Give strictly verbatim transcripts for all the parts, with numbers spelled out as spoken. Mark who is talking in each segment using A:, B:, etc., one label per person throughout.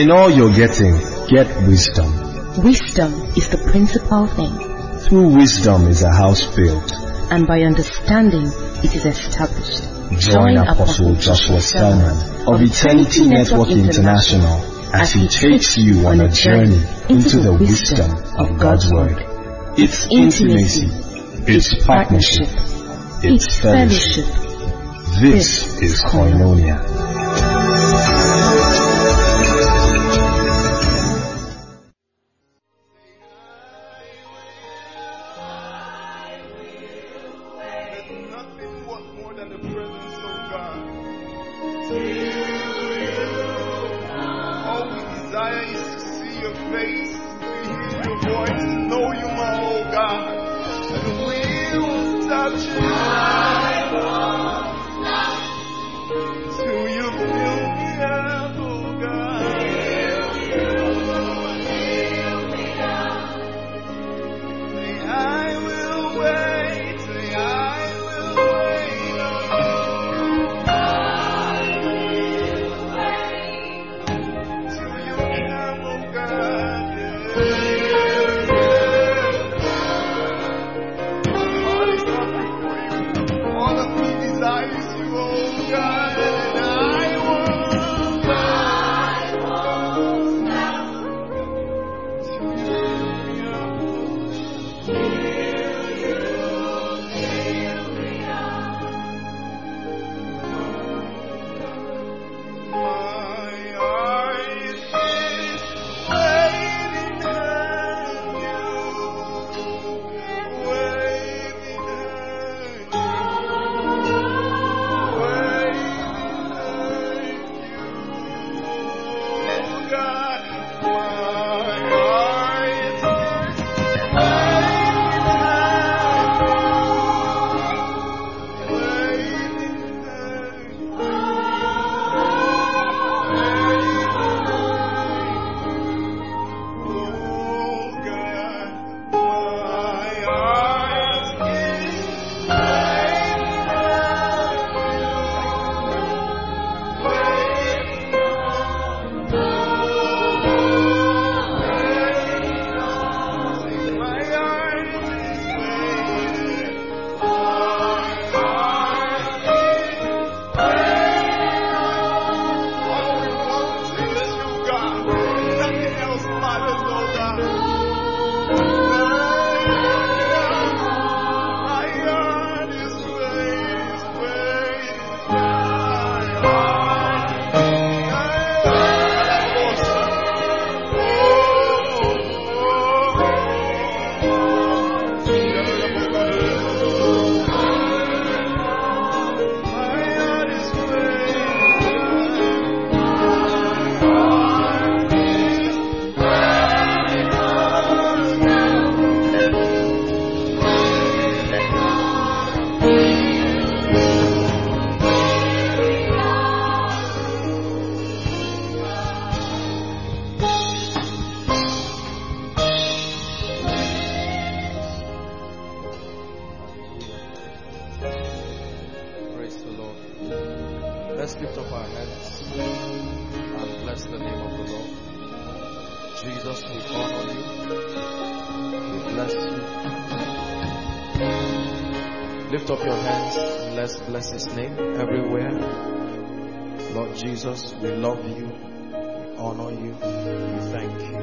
A: In all you're getting, get wisdom.
B: Wisdom is the principal thing.
A: Through wisdom is a house built,
B: and by understanding it is established.
A: Join Apostle Joshua Selman of Eternity Network International as he takes you on a journey into the wisdom of God's Word. It's intimacy, it's partnership, it's fellowship. This is Koinonia.
C: Bless his name everywhere. Lord Jesus, we love you, we honor you, we thank you.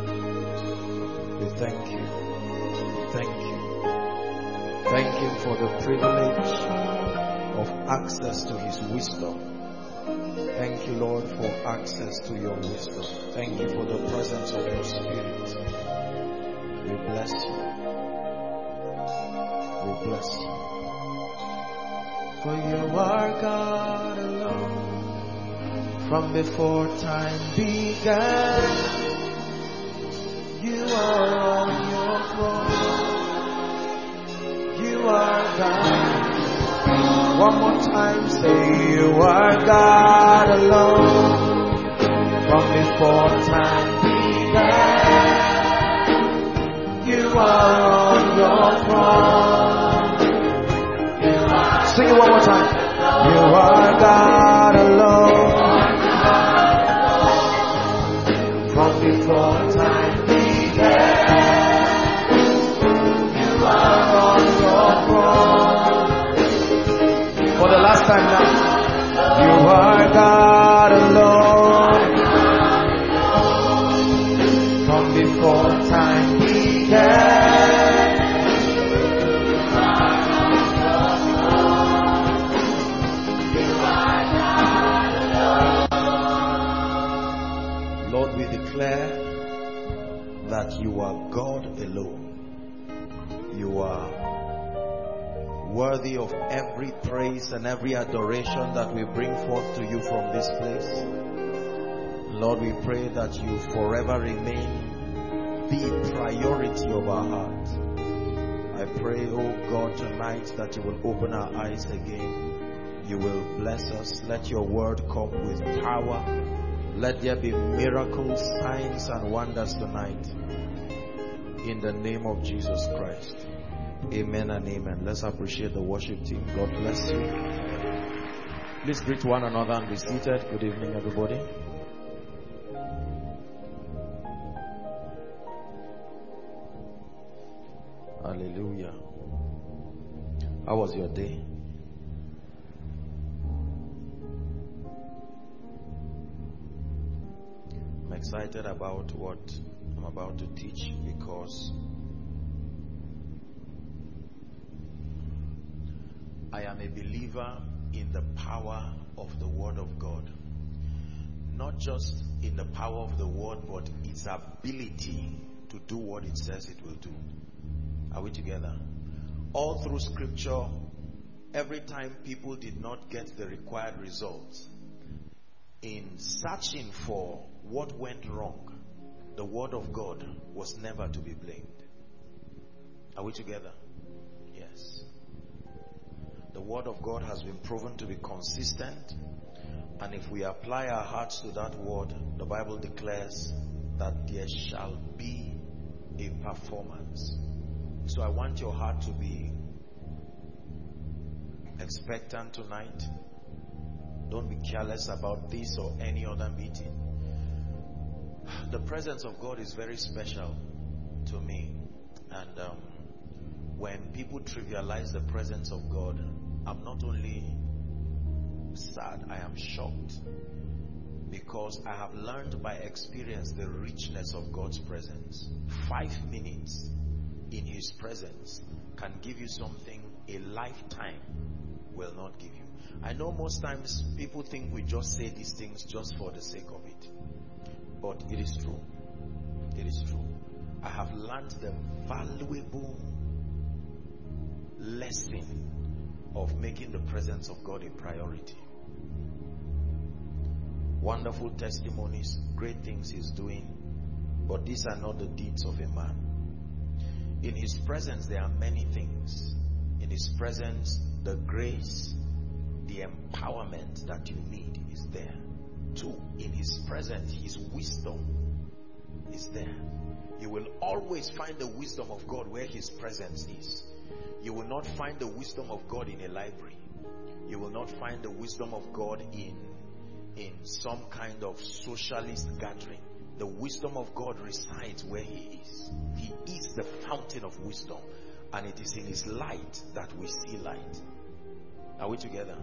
C: We thank you. We thank you. Thank him for the privilege of access to his wisdom. Thank you, Lord, for access to your wisdom. Thank you for the presence of your Spirit. We bless you. We bless you. For you are God alone, from before time began. You are on your throne. You are God. One more time, say you are God alone, from before time began. You are on your throne. Sing it one more time. You are God alone. time now. You are God alone. From before time began. Lord, we declare that you are God alone. You are worthy of every praise and every adoration that we bring forth to you from this place. Lord, we pray that you forever remain the priority of our heart. I pray, oh God, tonight that you will open our eyes again. You will bless us. Let your word come with power. Let there be miracles, signs and wonders tonight. In the name of Jesus Christ. Amen and amen. Let's appreciate the worship team. God bless you. Please greet one another and be seated. Good evening, everybody. Hallelujah. How was your day? I'm excited about what I'm about to teach because I am a believer in the power of the Word of God. Not just in the power of the Word, but its ability to do what it says it will do. Are we together? All through Scripture, every time people did not get the required results, in searching for what went wrong, the Word of God was never to be blamed. Are we together? Yes. The Word of God has been proven to be consistent, and if we apply our hearts to that Word, the Bible declares that there shall be a performance. So I want your heart to be expectant tonight. Don't be careless about this or any other meeting. The presence of God is very special to me, and um, when people trivialize the presence of God, I'm not only sad, I am shocked, because I have learned by experience the richness of God's presence. Five minutes in His presence can give you something a lifetime will not give you. I know most times people think we just say these things just for the sake of it, but it is true. It is true. I have learned the valuable lesson of making the presence of God a priority. Wonderful testimonies, great things He's doing, but these are not the deeds of a man. In His presence there are many things. In His presence, the grace, the empowerment that you need is there. Two, in His presence, His wisdom is there. You will always find the wisdom of God where His presence is. You will not find the wisdom of God in a library. You will not find the wisdom of God in, in some kind of socialist gathering. The wisdom of God resides where He is. He is the fountain of wisdom, and it is in His light that we see light. Are we together?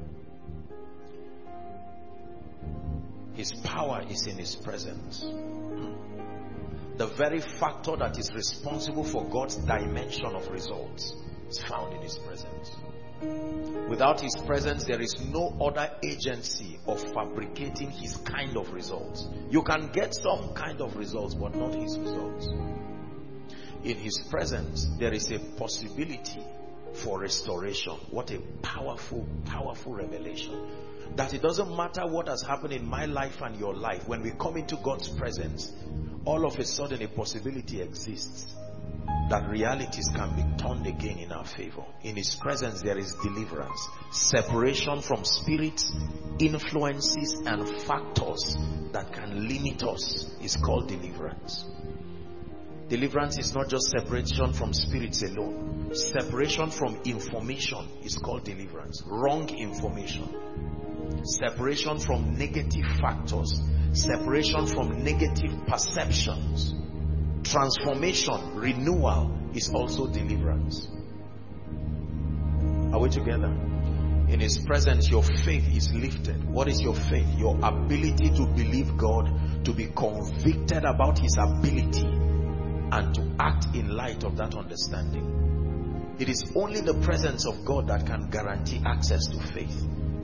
C: His power is in His presence. The very factor that is responsible for God's dimension of results is found in His presence. Without His presence, there is no other agency of fabricating His kind of results. You can get some kind of results, but not His results. In His presence, there is a possibility for restoration. What a powerful, powerful revelation. That it doesn't matter what has happened in my life and your life, when we come into God's presence, all of a sudden a possibility exists that realities can be turned again in our favor. In His presence there is deliverance. Separation from spirits, influences and factors that can limit us is called deliverance. Deliverance is not just separation from spirits alone. Separation from information is called deliverance. Wrong information. Separation from negative factors. Separation from negative perceptions. Transformation, renewal is also deliverance. Are we together? In His presence, your faith is lifted. What is your faith? Your ability to believe God, to be convicted about His ability, and to act in light of that understanding. It is only the presence of God that can guarantee access to faith.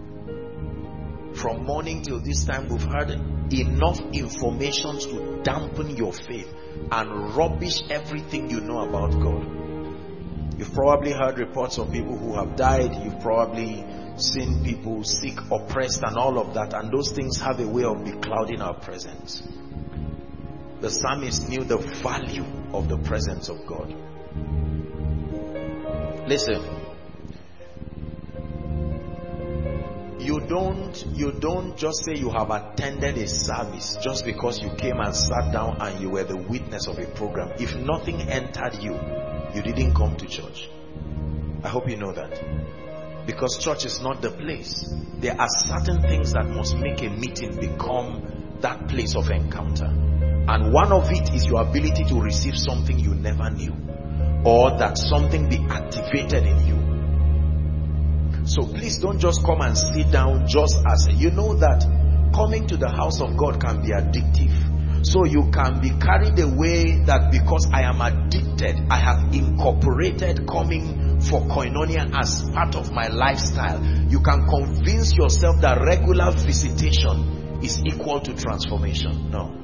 C: From morning till this time, we've heard enough information to dampen your faith and rubbish everything you know about God. You've probably heard reports of people who have died. You've probably seen people sick, oppressed, and all of that. And those things have a way of beclouding our presence. The psalmist knew the value of the presence of God. Listen. You don't, you don't just say you have attended a service just because you came and sat down and you were the witness of a program. If nothing entered you, you didn't come to church. I hope you know that. Because church is not the place. There are certain things that must make a meeting become that place of encounter. And one of it is your ability to receive something you never knew, or that something be activated in you. So please don't just come and sit down just as, you know that coming to the house of God can be addictive. So you can be carried away that because I am addicted, I have incorporated coming for koinonia as part of my lifestyle. You can convince yourself that regular visitation is equal to transformation. No.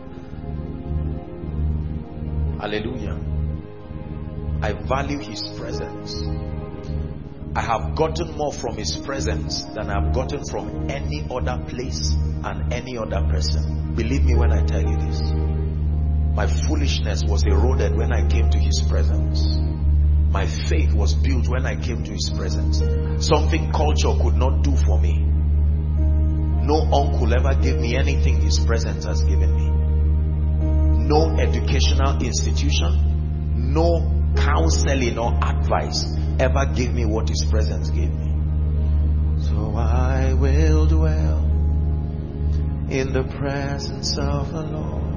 C: Hallelujah. I value His presence. I have gotten more from His presence than I have gotten from any other place and any other person. Believe me when I tell you this. My foolishness was eroded when I came to His presence. My faith was built when I came to His presence. Something culture could not do for me. No uncle ever gave me anything His presence has given me. No educational institution, no counseling or advice ever gave me what His presence gave me. So I will dwell in the presence of the Lord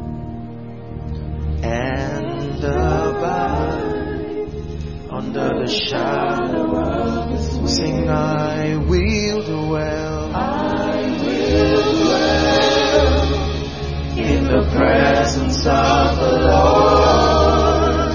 C: and abide under the shadow of His wings. Sing, I will dwell, I will dwell in the presence of the Lord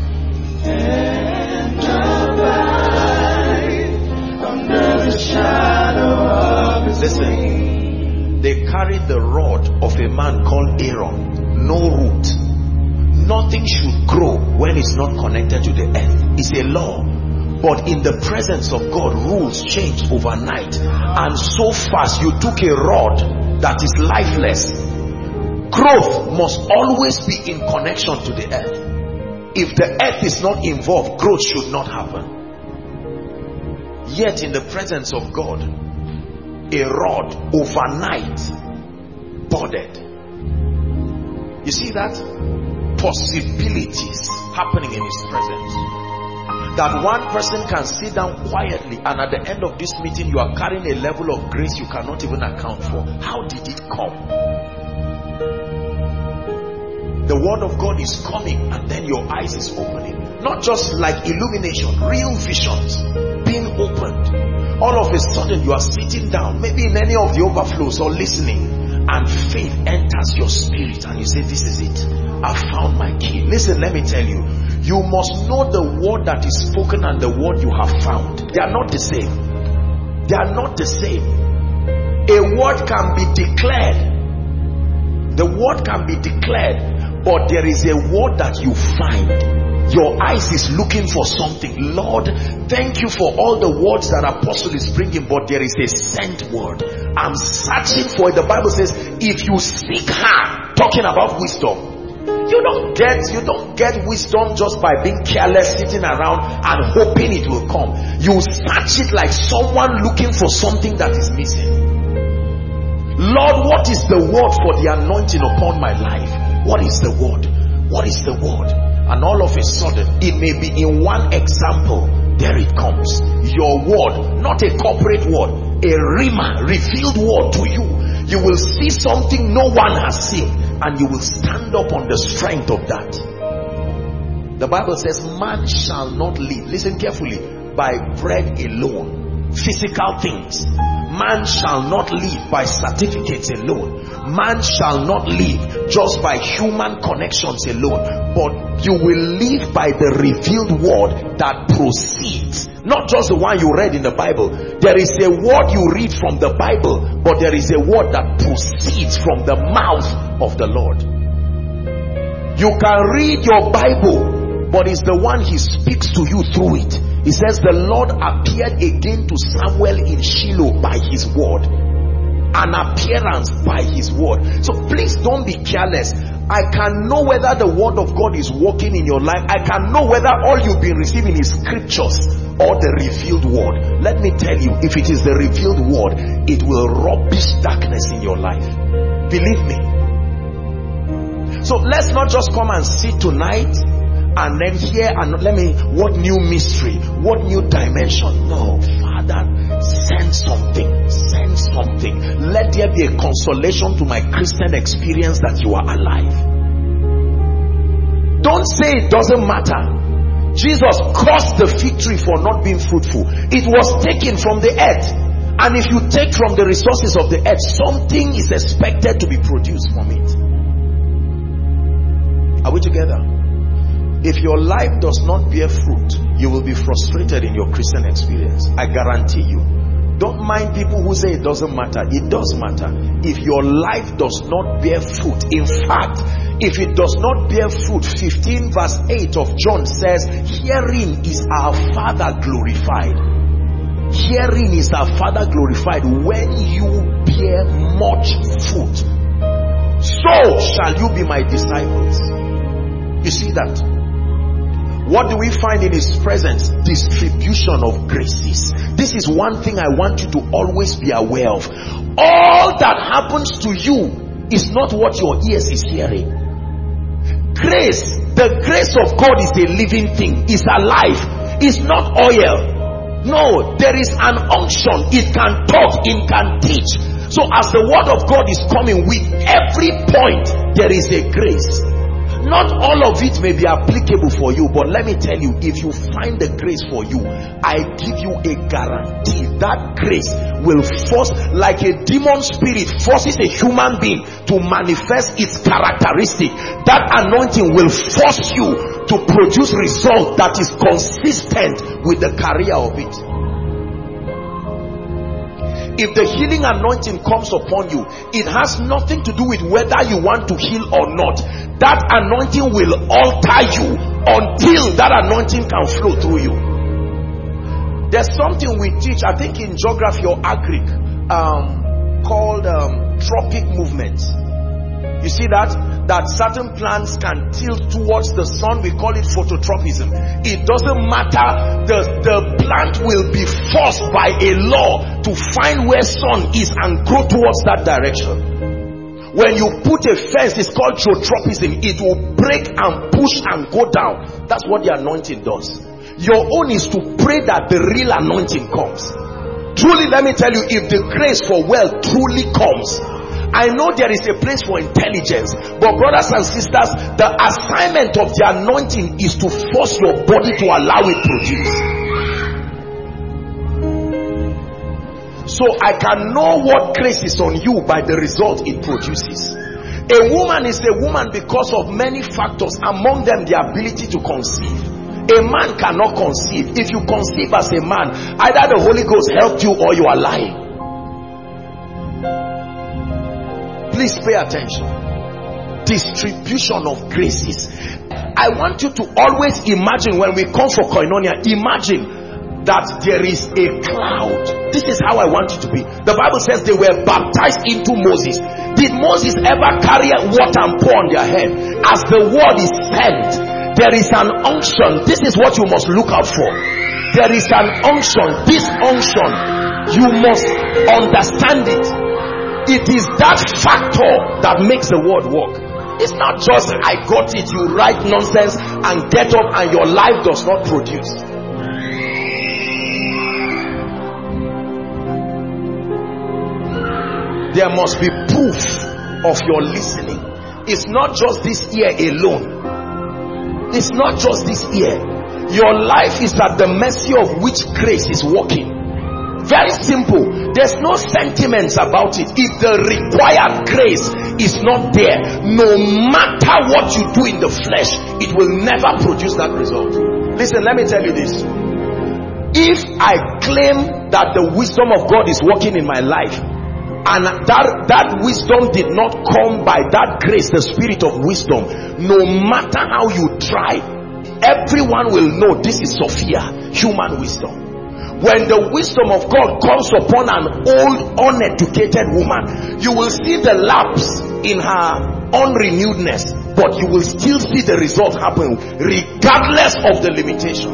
C: and abide under the shadow of His Listen, wings. They carried the rod of a man called Aaron, no root. Nothing should grow when it's not connected to the earth. It's a law. But in the presence of God, rules change overnight. And so fast, you took a rod that is lifeless. Growth must always be in connection to the earth. If the earth is not involved, growth should not happen. Yet in the presence of God, a rod overnight budded. You see that? Possibilities happening in His presence. That one person can sit down quietly and at the end of this meeting you are carrying a level of grace you cannot even account for. How did it come? The word of God is coming and then your eyes is opening. Not just like illumination, real visions being opened. All of a sudden you are sitting down, maybe in any of the overflows or listening, and faith enters your spirit and you say, this is it. I found my key. Listen, let me tell you. You must know the word that is spoken and the word you have found. They are not the same. They are not the same. A word can be declared. The word can be declared, but there is a word that you find. Your eyes is looking for something. Lord, thank you for all the words that apostle is bringing, but there is a sent word. I'm searching for it. The Bible says, if you seek her, talking about wisdom, you don't get you don't get wisdom just by being careless, sitting around and hoping it will come. You search it like someone looking for something that is missing. Lord, what is the word for the anointing upon my life? What is the word? What is the word? And all of a sudden, it may be in one example, there it comes. Your word, not a corporate word, a rhema, revealed word to you. You will see something no one has seen, and you will stand up on the strength of that. The Bible says, man shall not live, listen carefully, by bread alone, physical things. Man shall not live by certificates alone. Man shall not live just by human connections alone, but you will live by the revealed word that proceeds. Not just the one you read in the Bible. There is a word you read from the Bible, but there is a word that proceeds from the mouth of the Lord. You can read your Bible, but it's the one he speaks to you through it. He says the Lord appeared again to Samuel in Shiloh by his word. An appearance by his word. So please don't be careless. I can know whether the word of God is working in your life. I can know whether all you've been receiving is scriptures or the revealed word. Let me tell you, if it is the revealed word, it will rubbish darkness in your life. Believe me. So let's not just come and sit tonight and then hear and let me, what new mystery, what new dimension. No, Father, send something, send something. Let there be a consolation to my Christian experience that you are alive. Don't say it doesn't matter. Jesus caused the fig tree for not being fruitful. It was taken from the earth. And if you take from the resources of the earth, something is expected to be produced from it. Are we together? If your life does not bear fruit, you will be frustrated in your Christian experience. I guarantee you. Don't mind people who say it doesn't matter. It does matter. If your life does not bear fruit, in fact, if it does not bear fruit, fifteen verse eight of John says, herein is our Father glorified. Herein is our Father glorified when you bear much fruit. So shall you be my disciples. You see that? What do we find in his presence? Distribution of graces. This is one thing I want you to always be aware of. All that happens to you is not what your ears is hearing. Grace, the grace of God is a living thing, is alive, it's not oil. No, there is an unction. It can talk, it can teach. So as the word of God is coming, with every point there is a grace. Not all of it may be applicable for you, but let me tell you, if you find the grace for you, I give you a guarantee that grace will force, like a demon spirit forces a human being to manifest its characteristic. That anointing will force you to produce result that is consistent with the career of it. If the healing anointing comes upon you, it has nothing to do with whether you want to heal or not. That anointing will alter you until that anointing can flow through you. There's something we teach, I think in geography or agric, um, called um, tropic movements. You see that? That certain plants can tilt towards the sun. We call it phototropism. It doesn't matter. The, the plant will be forced by a law to find where sun is and grow towards that direction. When you put a fence, it's called geotropism. It will break and push and go down. That's what the anointing does. Your own is to pray that the real anointing comes. Truly, let me tell you, if the grace for wealth truly comes, I know there is a place for intelligence, but brothers and sisters, the assignment of the anointing is to force your body to allow it produce. So I can know what grace is on you by the result it produces. A woman is a woman because of many factors, among them the ability to conceive. A man cannot conceive. If you conceive as a man, either the Holy Ghost helped you or you are lying. Please pay attention. Distribution of graces. I want you to always imagine when we come for koinonia, imagine that there is a cloud. This is how I want you to be. The Bible says they were baptized into Moses. Did Moses ever carry water and pour on their head? As the word is sent, there is an unction. This is what you must look out for. There is an unction. This unction, you must understand it. It is that factor that makes the word work. It's not just I got it, you write nonsense and get up and your life does not produce. There must be proof of your listening. It's not just this ear alone. It's not just this ear. Your life is at the mercy of which grace is working. Very simple. There's no sentiments about it. If the required grace is not there, no matter what you do in the flesh, it will never produce that result. Listen, let me tell you this. If I claim that the wisdom of God is working in my life, and that, that wisdom did not come by that grace, the spirit of wisdom, no matter how you try, everyone will know this is Sophia, human wisdom. When the wisdom of God comes upon an old, uneducated woman, you will see the lapse in her unrenewedness, but you will still see the result happen regardless of the limitation.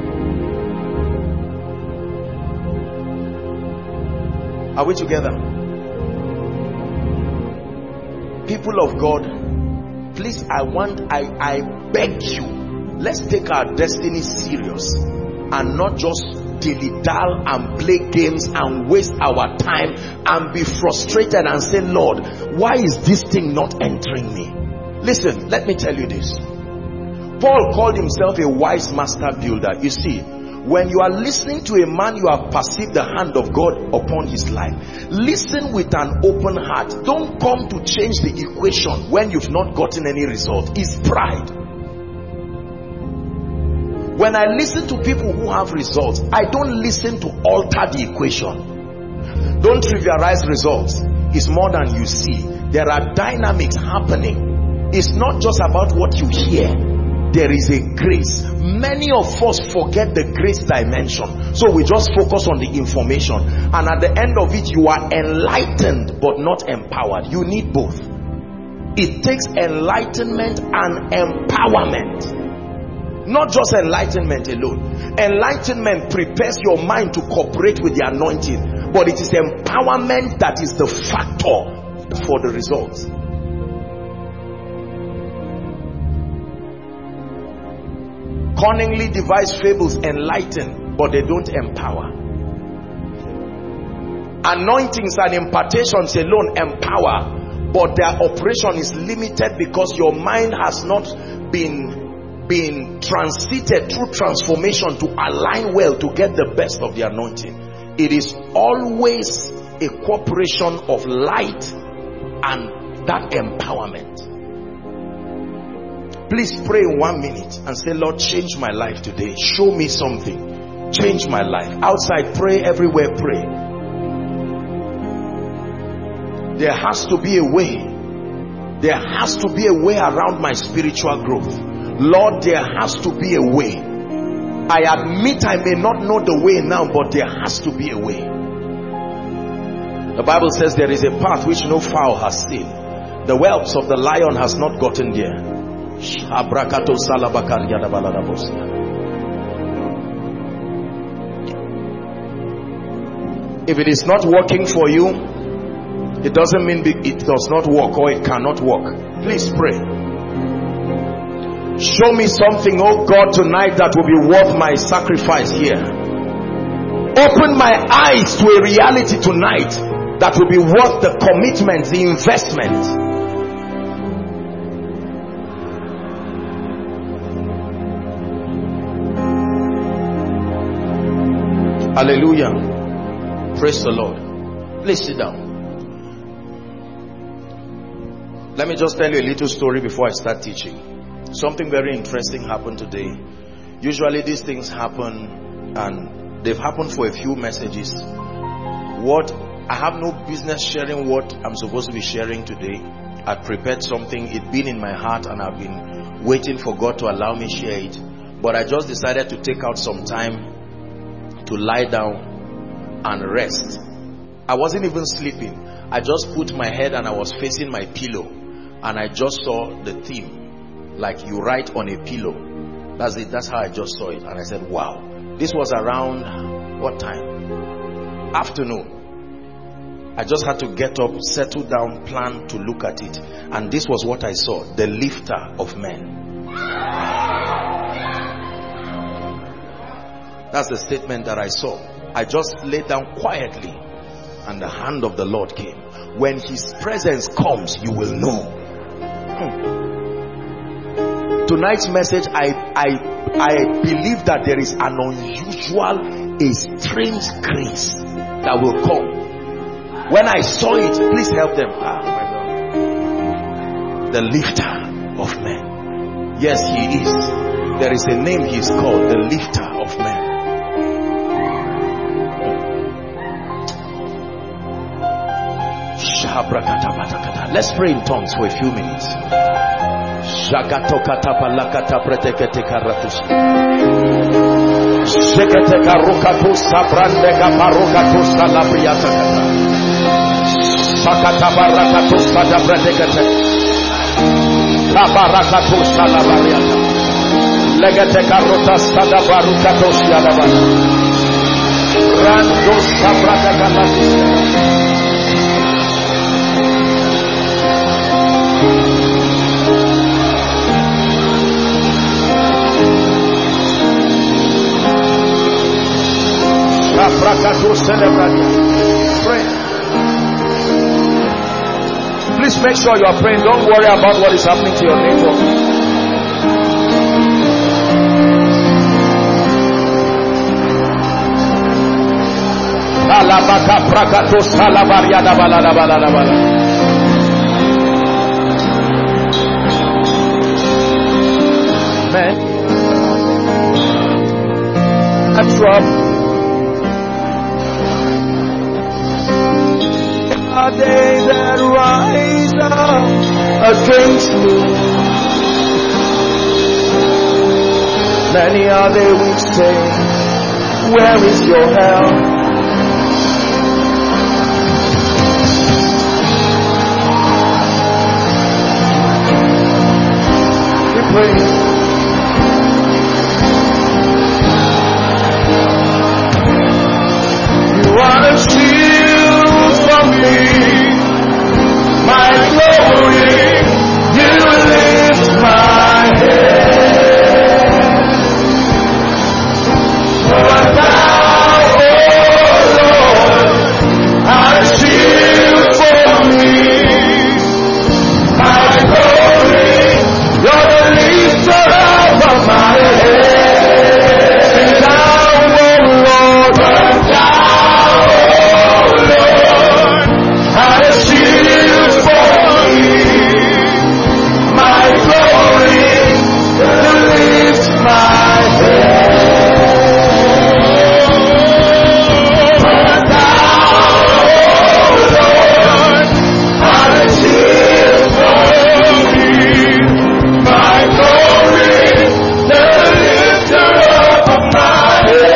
C: Are we together? People of God, please, I want, I, I beg you, let's take our destiny serious and not just dilly-dally and play games and waste our time and be frustrated and say, Lord, why is this thing not entering me? Listen, let me tell you this. Paul called himself a wise master builder. You see, when you are listening to a man, you have perceived the hand of God upon his life. Listen with an open heart. Don't come to change the equation when you've not gotten any result. It's pride. When I listen to people who have results, I don't listen to alter the equation. Don't trivialize results. It's more than you see. There are dynamics happening. It's not just about what you hear. There is a grace. Many of us forget the grace dimension, so we just focus on the information, and at the end of it you are enlightened but not empowered. You need both. It takes enlightenment and empowerment, not just enlightenment alone. Enlightenment prepares your mind to cooperate with the anointing, but it is empowerment that is the factor for the results. Cunningly devised fables enlighten, but they don't empower. Anointings and impartations alone empower, but their operation is limited because your mind has not been, been transited through transformation to align well to get the best of the anointing. It is always a cooperation of light and that empowerment. Please pray in one minute and say, Lord, change my life today. Show me something. Change my life. Outside, pray. Everywhere, pray. There has to be a way. There has to be a way around my spiritual growth. Lord, there has to be a way. I admit I may not know the way now, but there has to be a way. The Bible says there is a path which no fowl has seen. The whelps of the lion has not gotten there. If it is not working for you, it doesn't mean it does not work or it cannot work. Please pray. Show me something, oh God, tonight that will be worth my sacrifice here. Open my eyes to a reality tonight that will be worth the commitment, the investment. Hallelujah. Praise the Lord. Please sit down. Let me just tell you a little story before I start teaching. Something very interesting happened today. Usually these things happen and they've happened for a few messages. What I have no business sharing what I'm supposed to be sharing today. I prepared something, it's been in my heart and I've been waiting for God to allow me share it. But I just decided to take out some time to lie down and rest. I wasn't even sleeping. I just put my head and I was facing my pillow and I just saw the theme, like you write on a pillow. That's it. That's how I just saw it. And I said, wow. This was around what time? Afternoon. I just had to get up, settle down, plan to look at it. And this was what I saw. The lifter of men. That's the statement that I saw. I just laid down quietly and the hand of the Lord came. When his presence comes, you will know. Hmm. Tonight's message, I, I, I believe that there is an unusual a strange grace that will come. When I saw it, please help them. Ah, my God. The lifter of men. Yes, he is. There is a name he is called, the lifter of men. Let's pray in tongues for a few minutes. Pray. Please make sure you are praying. Don't worry about what is happening to your neighbor. Man, I'm trouble. Are they that rise up against me? Many are they which say, where is your help? We pray. You are a shield from me, my glory, you lift my head. For thou, oh Lord, art a shield for me, my glory, you're the lifter up of my head. And thou, oh Lord, but thou, oh Lord, art a shield for me, my glory, you lift my head. But thou, oh Lord, art a shield for me, my glory, the lifter up of my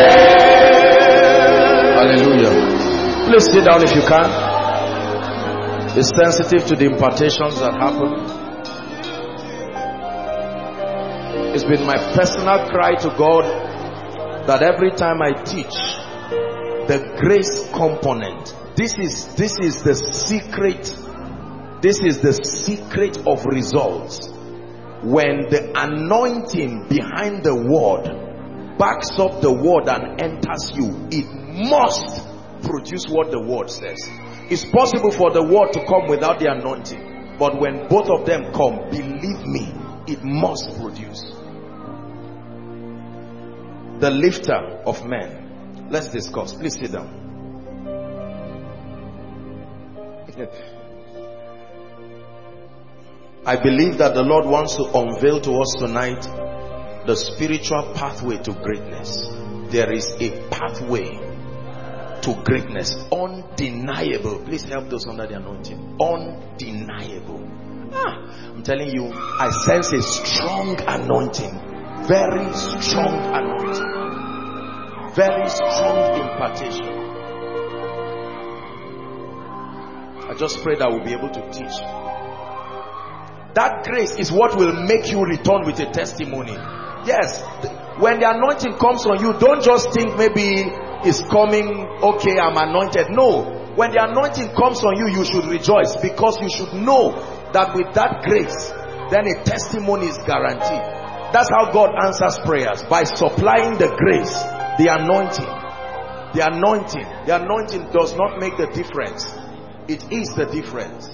C: head. Hallelujah. Please sit down if you can. Be sensitive to the impartations that happen. It's been my personal cry to God that every time I teach, the grace component, this is this is the secret, this is the secret of results. When the anointing behind the word backs up the word and enters you, it must produce what the word says. It's possible for the word to come without the anointing, but when both of them come, believe me, it must produce. The lifter of men. Let's discuss. Please sit down. I believe that the Lord wants to unveil to us tonight the spiritual pathway to greatness. There is a pathway to greatness, undeniable. Please help those under the anointing. Undeniable. Ah, I'm telling you, I sense a strong anointing. Very strong anointing. Very strong impartation. I just pray that we'll be able to teach. That grace is what will make you return with a testimony. Yes, when the anointing comes on you, don't just think maybe it's coming, okay, I'm anointed. No, when the anointing comes on you, you should rejoice, because you should know that with that grace, then a testimony is guaranteed. That's how God answers prayers, by supplying the grace, the anointing. The anointing, the anointing does not make the difference. It is the difference.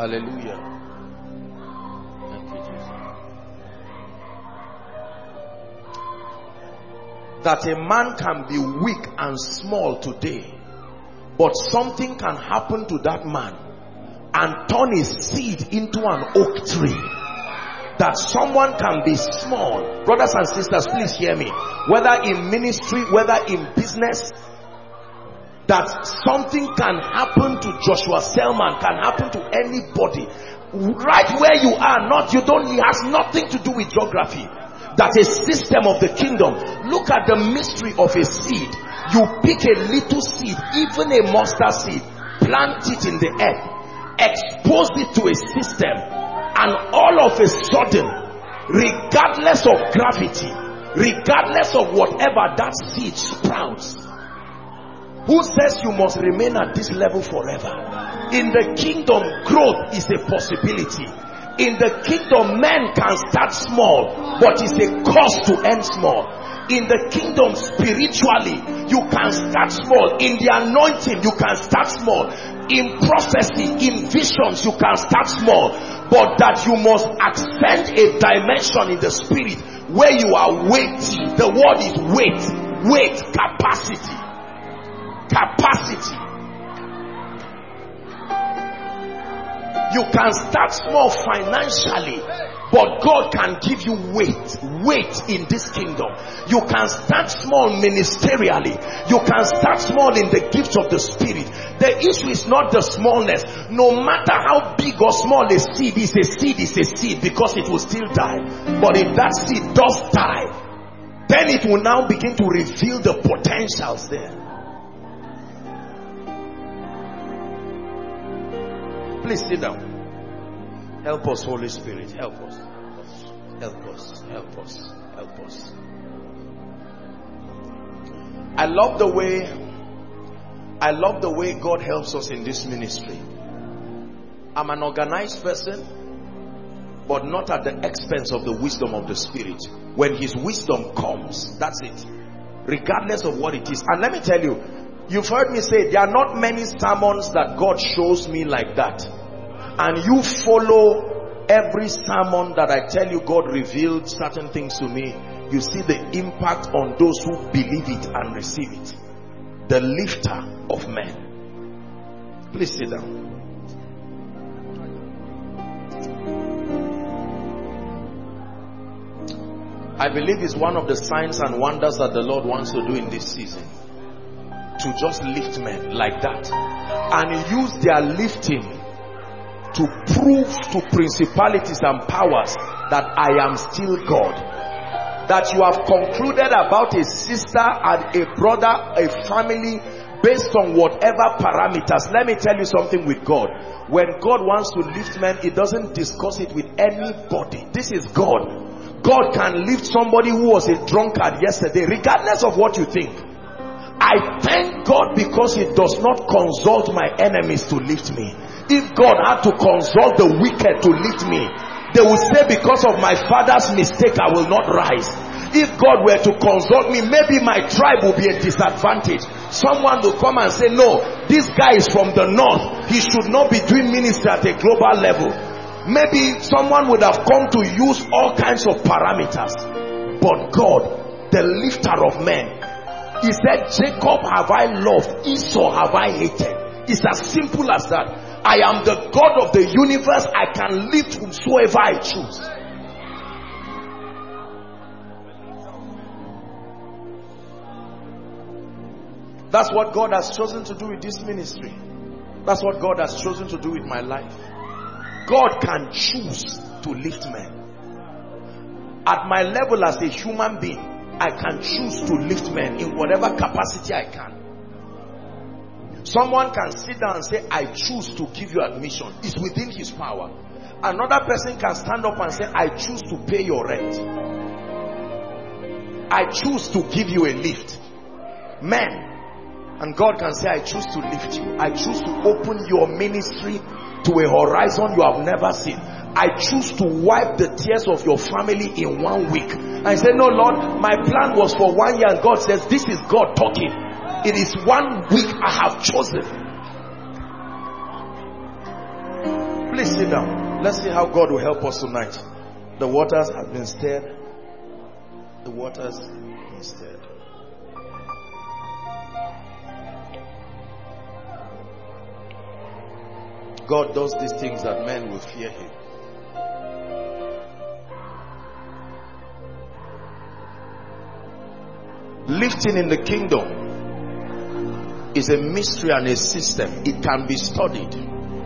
C: Hallelujah. Thank you, Jesus. That a man can be weak and small today, but something can happen to that man and turn his seed into an oak tree. That someone can be small. Brothers and sisters, please hear me. Whether in ministry, whether in business, that something can happen to Joshua Selman, can happen to anybody. Right where you are, not you don't, it has nothing to do with geography. That a system of the kingdom. Look at the mystery of a seed. You pick a little seed, even a mustard seed, plant it in the earth, expose it to a system, and all of a sudden, regardless of gravity, regardless of whatever, that seed sprouts. Who says you must remain at this level forever? In the kingdom, growth is a possibility. In the kingdom, men can start small, but it's a cost to end small. In the kingdom, spiritually, you can start small. In the anointing, you can start small. In prophecy, in visions, you can start small. But that you must ascend a dimension in the spirit where you are weighty. The word is weight. Weight, capacity. Capacity. You can start small financially, but God can give you weight, weight in this kingdom. You can start small ministerially. You can start small in the gifts of the spirit. The issue is not the smallness. No matter how big or small a seed is, a seed is a seed, because it will still die. But if that seed does die, then it will now begin to reveal the potentials there. Please sit down. Help us, Holy Spirit. Help us. Help us. Help us. Help us. I love the way I love the way God helps us in this ministry. I'm an organized person, but not at the expense of the wisdom of the Spirit. When His wisdom comes, that's it. Regardless of what it is. And let me tell you, you've heard me say there are not many sermons that God shows me like that. And you follow every sermon that I tell you God revealed certain things to me. You see the impact on those who believe it and receive it. The lifter of men. Please sit down. I believe it's one of the signs and wonders that the Lord wants to do in this season. To just lift men like that. And use their lifting to prove to principalities and powers that I am still God. That you have concluded about a sister and a brother, a family, based on whatever parameters. Let me tell you something with God. When God wants to lift men, He doesn't discuss it with anybody. This is God. God can lift somebody who was a drunkard yesterday, regardless of what you think. I thank God because He does not consult my enemies to lift me. If God had to consult the wicked to lift me, they would say, because of my father's mistake, I will not rise. If God were to consult me, maybe my tribe will be a disadvantage. Someone will come and say, no, this guy is from the north. He should not be doing ministry at a global level. Maybe someone would have come to use all kinds of parameters. But God, the lifter of men, He said, Jacob have I loved, Esau have I hated. It's as simple as that. I am the God of the universe. I can lift whomsoever I choose. That's what God has chosen to do with this ministry. That's what God has chosen to do with my life. God can choose to lift men. At my level as a human being, I can choose to lift men in whatever capacity I can. Someone can sit down and say, I choose to give you admission. It's within his power. Another person can stand up and say, I choose to pay your rent. I choose to give you a lift. Men. And God can say, I choose to lift you. I choose to open your ministry to a horizon you have never seen. I choose to wipe the tears of your family in one week. I say, no, Lord, my plan was for one year. And God says, this is God talking. It is one week I have chosen. Please Let's sit down. Let's see how God will help us tonight. The waters have been stirred. The waters have been stirred. God does these things that men will fear him. Lifting in the kingdom is a mystery and a system. It can be studied.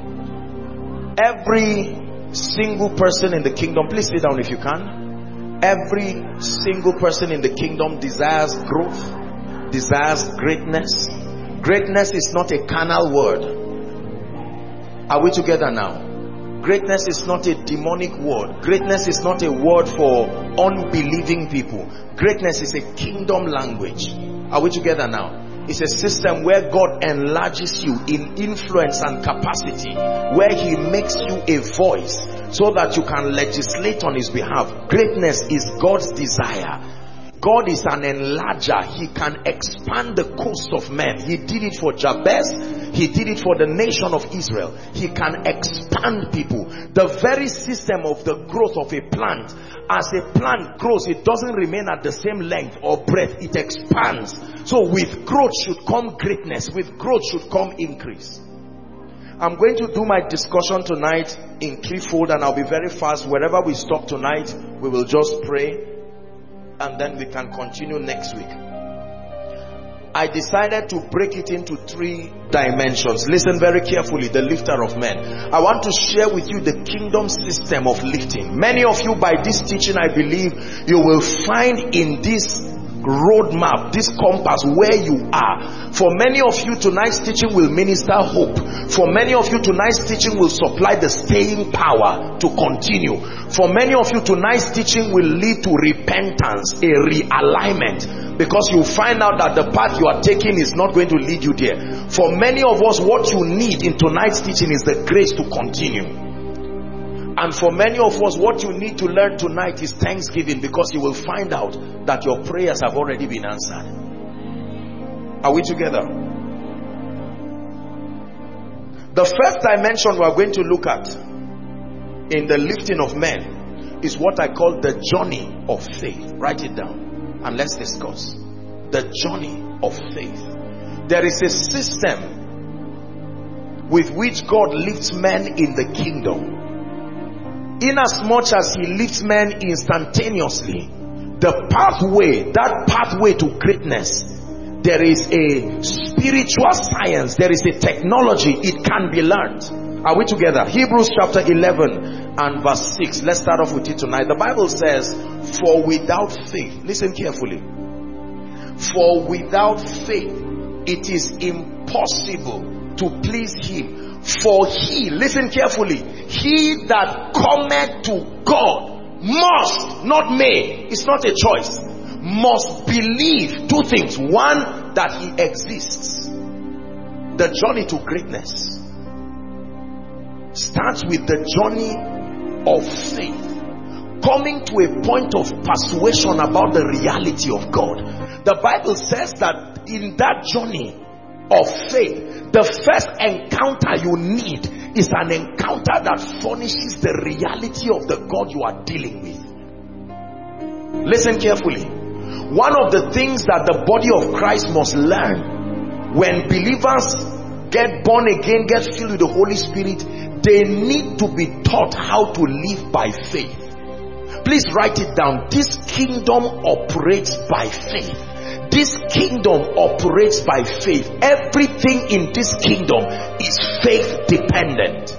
C: Every single person in the kingdom, please sit down if you can. Every single person in the kingdom desires growth, desires greatness. Greatness is not a carnal word. Are we together now? Greatness is not a demonic word. Greatness is not a word for unbelieving people. Greatness is a kingdom language. Are we together now? It's a system where God enlarges you in influence and capacity, where he makes you a voice so that you can legislate on his behalf. Greatness is God's desire. God is an enlarger. He can expand the coast of men. He did it for Jabez. He did it for the nation of Israel. He can expand people. The very system of the growth of a plant, as a plant grows, it doesn't remain at the same length or breadth. It expands. So with growth should come greatness. With growth should come increase. I'm going to do my discussion tonight in threefold, and I'll be very fast. Wherever we stop tonight, we will just pray, and then we can continue next week. I decided to break it into three dimensions. Listen very carefully. The lifter of men. I want to share with you the kingdom system of lifting. Many of you, by this teaching, I believe you will find in this roadmap, this compass, where you are. For many of you, tonight's teaching will minister hope. For many of you, tonight's teaching will supply the staying power to continue. For many of you, tonight's teaching will lead to repentance, a realignment, because you find out that the path you are taking is not going to lead you there. For many of us, what you need in tonight's teaching is the grace to continue. And for many of us, what you need to learn tonight is thanksgiving, because you will find out that your prayers have already been answered. Are we together? The first dimension we are going to look at in the lifting of men is what I call the journey of faith. Write it down and let's discuss. The journey of faith. There is a system with which God lifts men in the kingdom. Inasmuch as he lifts men instantaneously, the pathway, that pathway to greatness, there is a spiritual science, there is a technology, it can be learned. Are we together? Hebrews chapter eleven and verse six. Let's start off with it tonight. The Bible says, for without faith, listen carefully, for without faith it is impossible to please him. For he, listen carefully, he that cometh to God must, not may, it's not a choice, must believe two things. One, that he exists. The journey to greatness starts with the journey of faith, coming to a point of persuasion about the reality of God. The Bible says that in that journey of faith, the first encounter you need is an encounter that furnishes the reality of the God you are dealing with. Listen carefully. One of the things that the body of Christ must learn when believers get born again, get filled with the Holy Spirit, they need to be taught how to live by faith. Please write it down. This kingdom operates by faith. This kingdom operates by faith. Everything in this kingdom is faith dependent.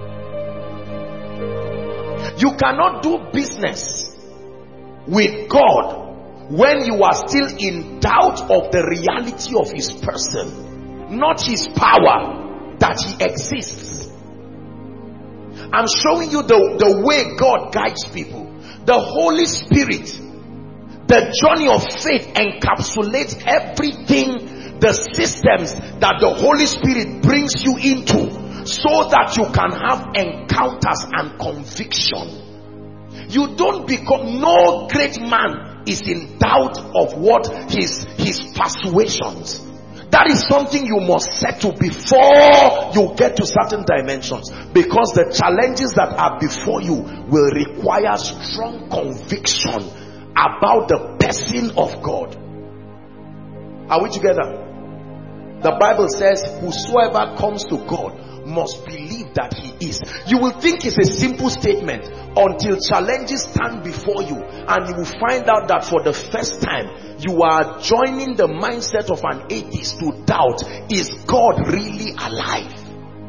C: You cannot do business with God when you are still in doubt of the reality of his person, not his power, that he exists. I'm showing you the, the way God guides people. The Holy Spirit, the journey of faith encapsulates everything, the systems that the Holy Spirit brings you into, so that you can have encounters and conviction. You don't become, no great man is in doubt of what his, his persuasions. That is something you must settle before you get to certain dimensions, because the challenges that are before you will require strong conviction about the person of God. Are we together? The Bible says, whosoever comes to God must believe that he is. You will think it's a simple statement until challenges stand before you, and you will find out that for the first time you are joining the mindset of an atheist to doubt, is God really alive?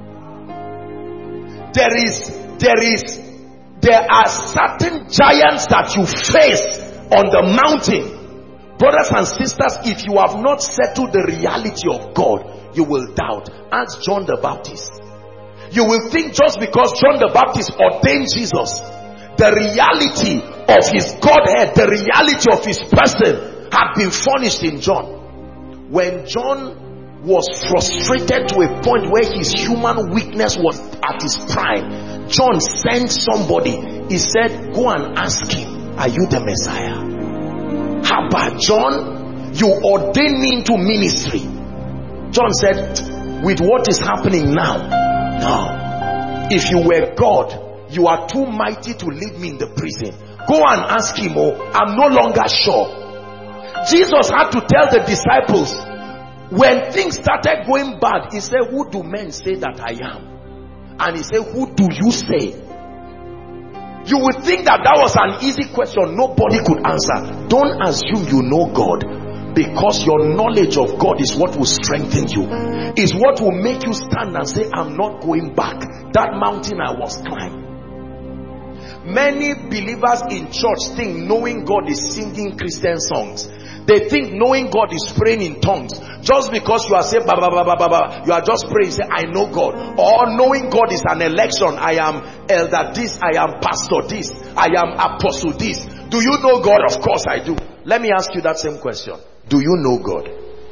C: There is, there is, there are certain giants that you face on the mountain. Brothers and sisters, if you have not settled the reality of God, you will doubt. Ask John the Baptist. You will think just because John the Baptist ordained Jesus, the reality of his Godhead, the reality of his person had been furnished in John. When John was frustrated to a point where his human weakness was at its prime, John sent somebody. He said, go and ask him, are you the Messiah? How about John? You ordained me into ministry. John said, with what is happening now, no. If you were God, you are too mighty to leave me in the prison. Go and ask him. Oh, I'm no longer sure. Jesus had to tell the disciples, when things started going bad, he said, who do men say that I am? And he said, who do you say? You would think that that was an easy question nobody could answer. Don't assume you know God, because your knowledge of God is what will strengthen you, is what will make you stand and say, I'm not going back. That mountain I was climbing. Many believers in church think knowing God is singing Christian songs. They think knowing God is praying in tongues. Just because you are saying ba, ba, ba, ba, ba, ba, you are just praying, say I know God. Or knowing God is an election. I am elder this, I am pastor this, I am apostle this. Do you know God? Of course I do. Let me ask you that same question. Do you know God?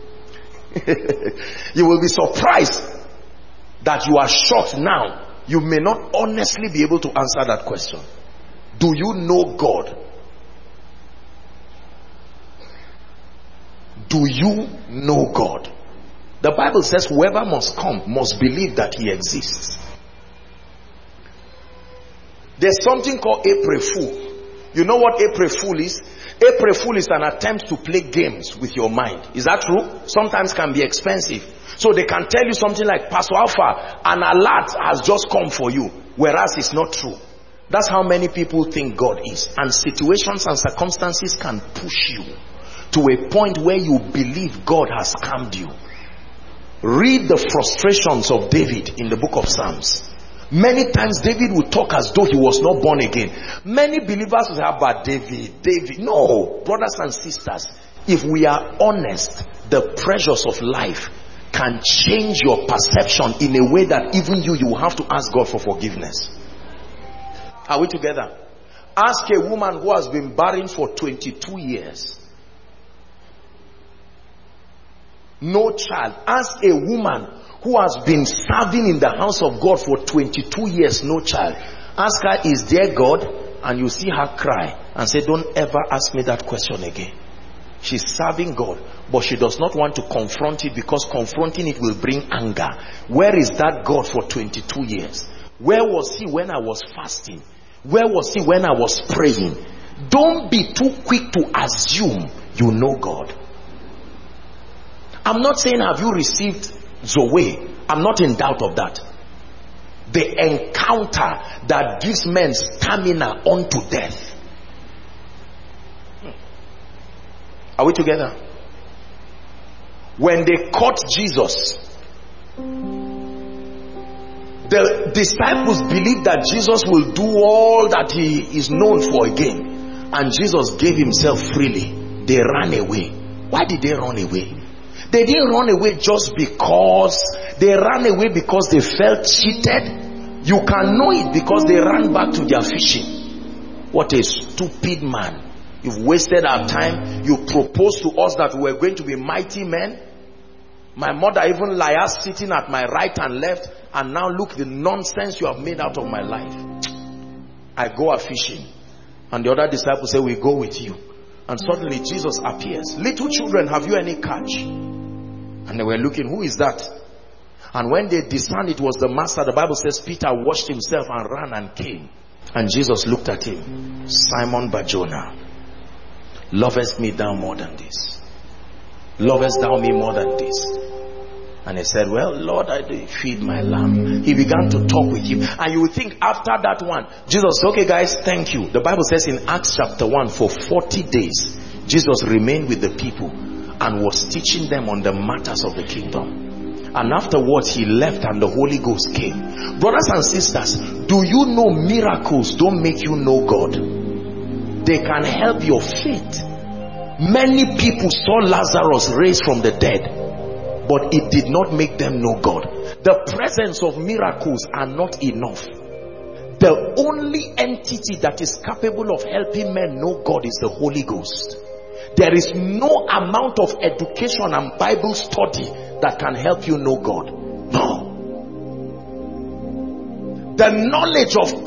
C: You will be surprised that you are shocked now. You may not honestly be able to answer that question. Do you know God? Do you know God? The Bible says whoever must come must believe that he exists. There's something called April Fool. You know what April Fool is? April Fool is an attempt to play games with your mind. Is that true? Sometimes can be expensive. So they can tell you something like, Pastor Alpha, an alert has just come for you, whereas it's not true. That's how many people think God is. And situations and circumstances can push you to a point where you believe God has calmed you. Read the frustrations of David in the book of Psalms. Many times David would talk as though he was not born again. Many believers would say about David, David. No, brothers and sisters, if we are honest, the pressures of life can change your perception in a way that even you, you will have to ask God for forgiveness. Are we together? Ask a woman who has been barren for twenty-two years. No child. Ask a woman who has been serving in the house of God for twenty-two years, no child. Ask her, is there God? And you see her cry and say, don't ever ask me that question again. She's serving God, but she does not want to confront it, because confronting it will bring anger. Where is that God for twenty-two years? Where was he when I was fasting? Where was he when I was praying? Don't be too quick to assume you know God. I'm not saying have you received Zoe. I'm not in doubt of that. The encounter that gives men stamina unto death. Are we together? When they caught Jesus, the disciples believed that Jesus will do all that he is known for again, and Jesus gave himself freely. They ran away. Why did they run away? They didn't run away just because they ran away because they felt cheated. You can know it because they ran back to their fishing. What a stupid man. You've wasted our time. You proposed to us that we were going to be mighty men. My mother even lies sitting at my right and left, and now look the nonsense you have made out of my life. I go a fishing, and the other disciples say, we go with you. And suddenly Jesus appears. Little children, have you any catch? And they were looking, who is that? And when they discerned it was the master, the Bible says Peter washed himself and ran and came. And Jesus looked at him. Simon Bar-Jonah, lovest me thou more than this? Lovest thou me more than this? And he said, well, Lord, I do feed my lamb. He began to talk with him. And you would think after that one, Jesus said, okay guys, thank you. The Bible says in Acts chapter one, for forty days, Jesus remained with the people and was teaching them on the matters of the kingdom. And afterwards he left and the Holy Ghost came. Brothers and sisters, do you know miracles don't make you know God? They can help your faith. Many people saw Lazarus raised from the dead, but it did not make them know God. The presence of miracles are not enough. The only entity that is capable of helping men know God is the Holy Ghost. There is no amount of education and Bible study that can help you know God. No. The knowledge of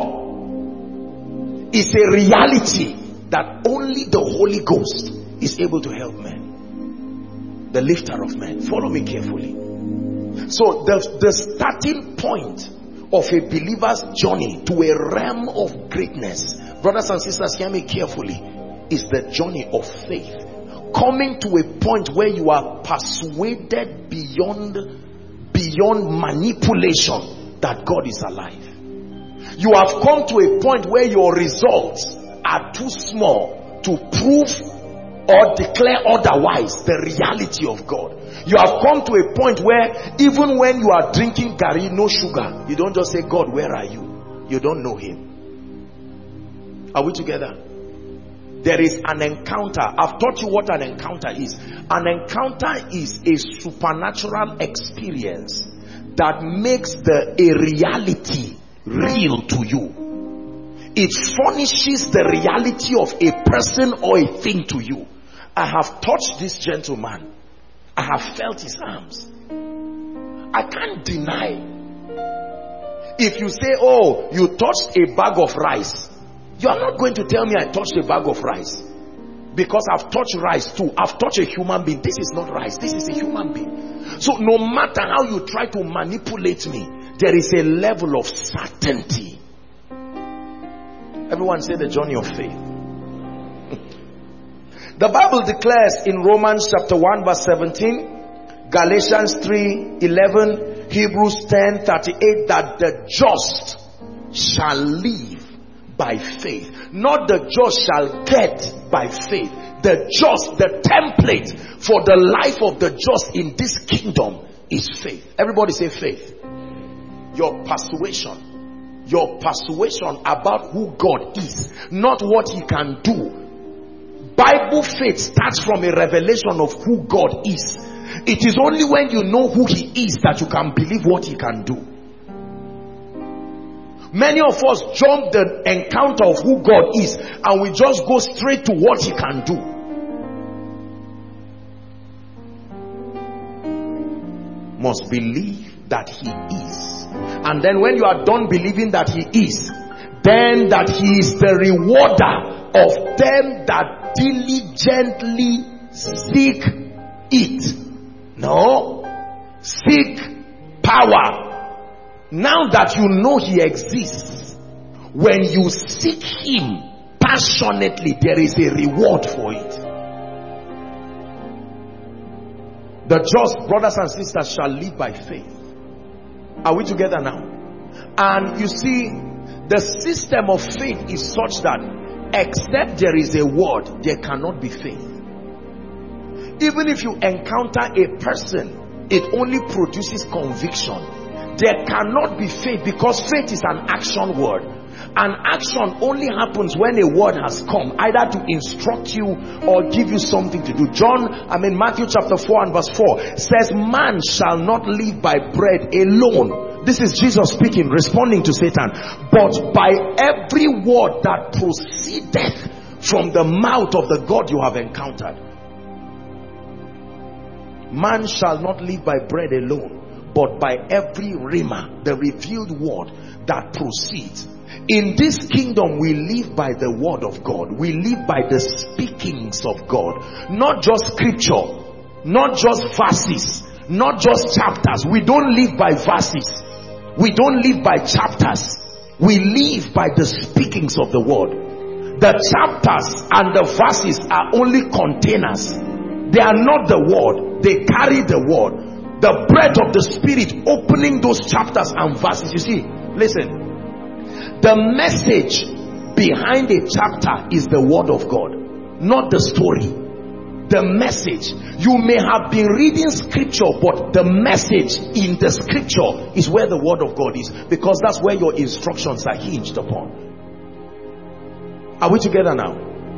C: God is a reality that only the Holy Ghost is able to help men. The lifter of men. Follow me carefully. So the, the starting point of a believer's journey to a realm of greatness, brothers and sisters, hear me carefully, is the journey of faith. Coming to a point where you are persuaded beyond, beyond manipulation that God is alive. You have come to a point where your results are too small to prove or declare otherwise the reality of God. You have come to a point where even when you are drinking gari, no sugar, you don't just say, God, where are you? You don't know him. Are we together? There is an encounter. I've taught you what an encounter is. An encounter is a supernatural experience that makes the a reality real to you. It furnishes the reality of a person or a thing to you. I have touched this gentleman. I have felt his arms. I can't deny. If you say, oh, you touched a bag of rice, you are not going to tell me I touched a bag of rice. Because I've touched rice too. I've touched a human being. This is not rice. This is a human being. So no matter how you try to manipulate me, there is a level of certainty. Everyone say the journey of faith. The Bible declares in Romans chapter one verse seventeen, Galatians three eleven, Hebrews ten thirty-eight, that the just shall live by faith. Not the just shall get by faith. The just, the template for the life of the just in this kingdom is faith. Everybody say faith. Your persuasion. Your persuasion about who God is, not what he can do. Bible faith starts from a revelation of who God is. It is only when you know who he is that you can believe what he can do. Many of us jump the encounter of who God is and we just go straight to what he can do. Must believe that he is. And then when you are done believing that he is, then that he is the rewarder of them that diligently seek it. No. Seek power. Now that you know he exists, when you seek him passionately, there is a reward for it. The just, brothers and sisters, shall live by faith. Are we together now? And you see, the system of faith is such that except there is a word, there cannot be faith. Even if you encounter a person, it only produces conviction. There cannot be faith because faith is an action word. And action only happens when a word has come, either to instruct you or give you something to do. John, I mean Matthew chapter four and verse four says, man shall not live by bread alone. This is Jesus speaking, responding to Satan. But by every word that proceedeth from the mouth of the God you have encountered. Man shall not live by bread alone, but by every rhema, the revealed word that proceeds. In this kingdom, we live by the word of God. We live by the speakings of God. Not just scripture, Not just verses, not just chapters. We don't live by verses. We don't live by chapters. We live by the speakings of the word. The chapters and the verses are only containers. They are not the word. They carry the word. The breath of the Spirit opening those chapters and verses. You see, listen. The message behind a chapter is the word of God, not the story. The message. You may have been reading scripture, but the message in the scripture is where the word of God is, because that's where your instructions are hinged upon. Are we together now?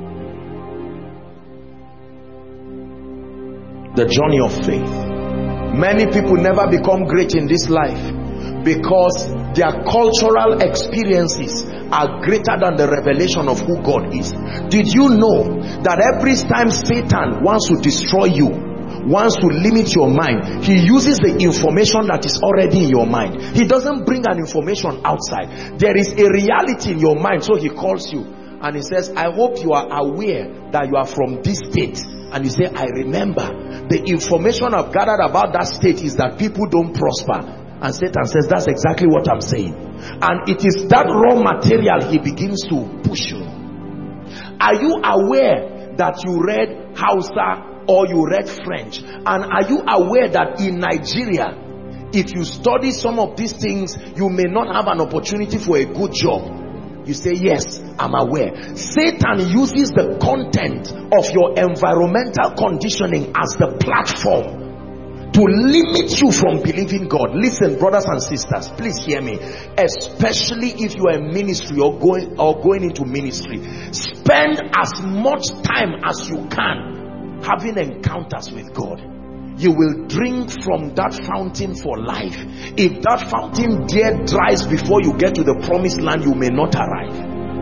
C: The journey of faith. Many people never become great in this life because their cultural experiences are greater than the revelation of who God is. Did you know that every time Satan wants to destroy you, wants to limit your mind, he uses the information that is already in your mind. He doesn't bring an information outside. There is a reality in your mind, so he calls you and he says, I hope you are aware that you are from this state. And you say, I remember. The information I've gathered about that state is that people don't prosper. And Satan says, that's exactly what I'm saying. And it is that raw material he begins to push you. Are you aware that you read Hausa or you read French? And are you aware that in Nigeria, if you study some of these things, you may not have an opportunity for a good job? You say, yes, I'm aware. Satan uses the content of your environmental conditioning as the platform to limit you from believing God. Listen, brothers and sisters, please hear me. Especially if you are in ministry or going or going into ministry, spend as much time as you can having encounters with God. You will drink from that fountain for life. If that fountain there dries before you get to the promised land, you may not arrive.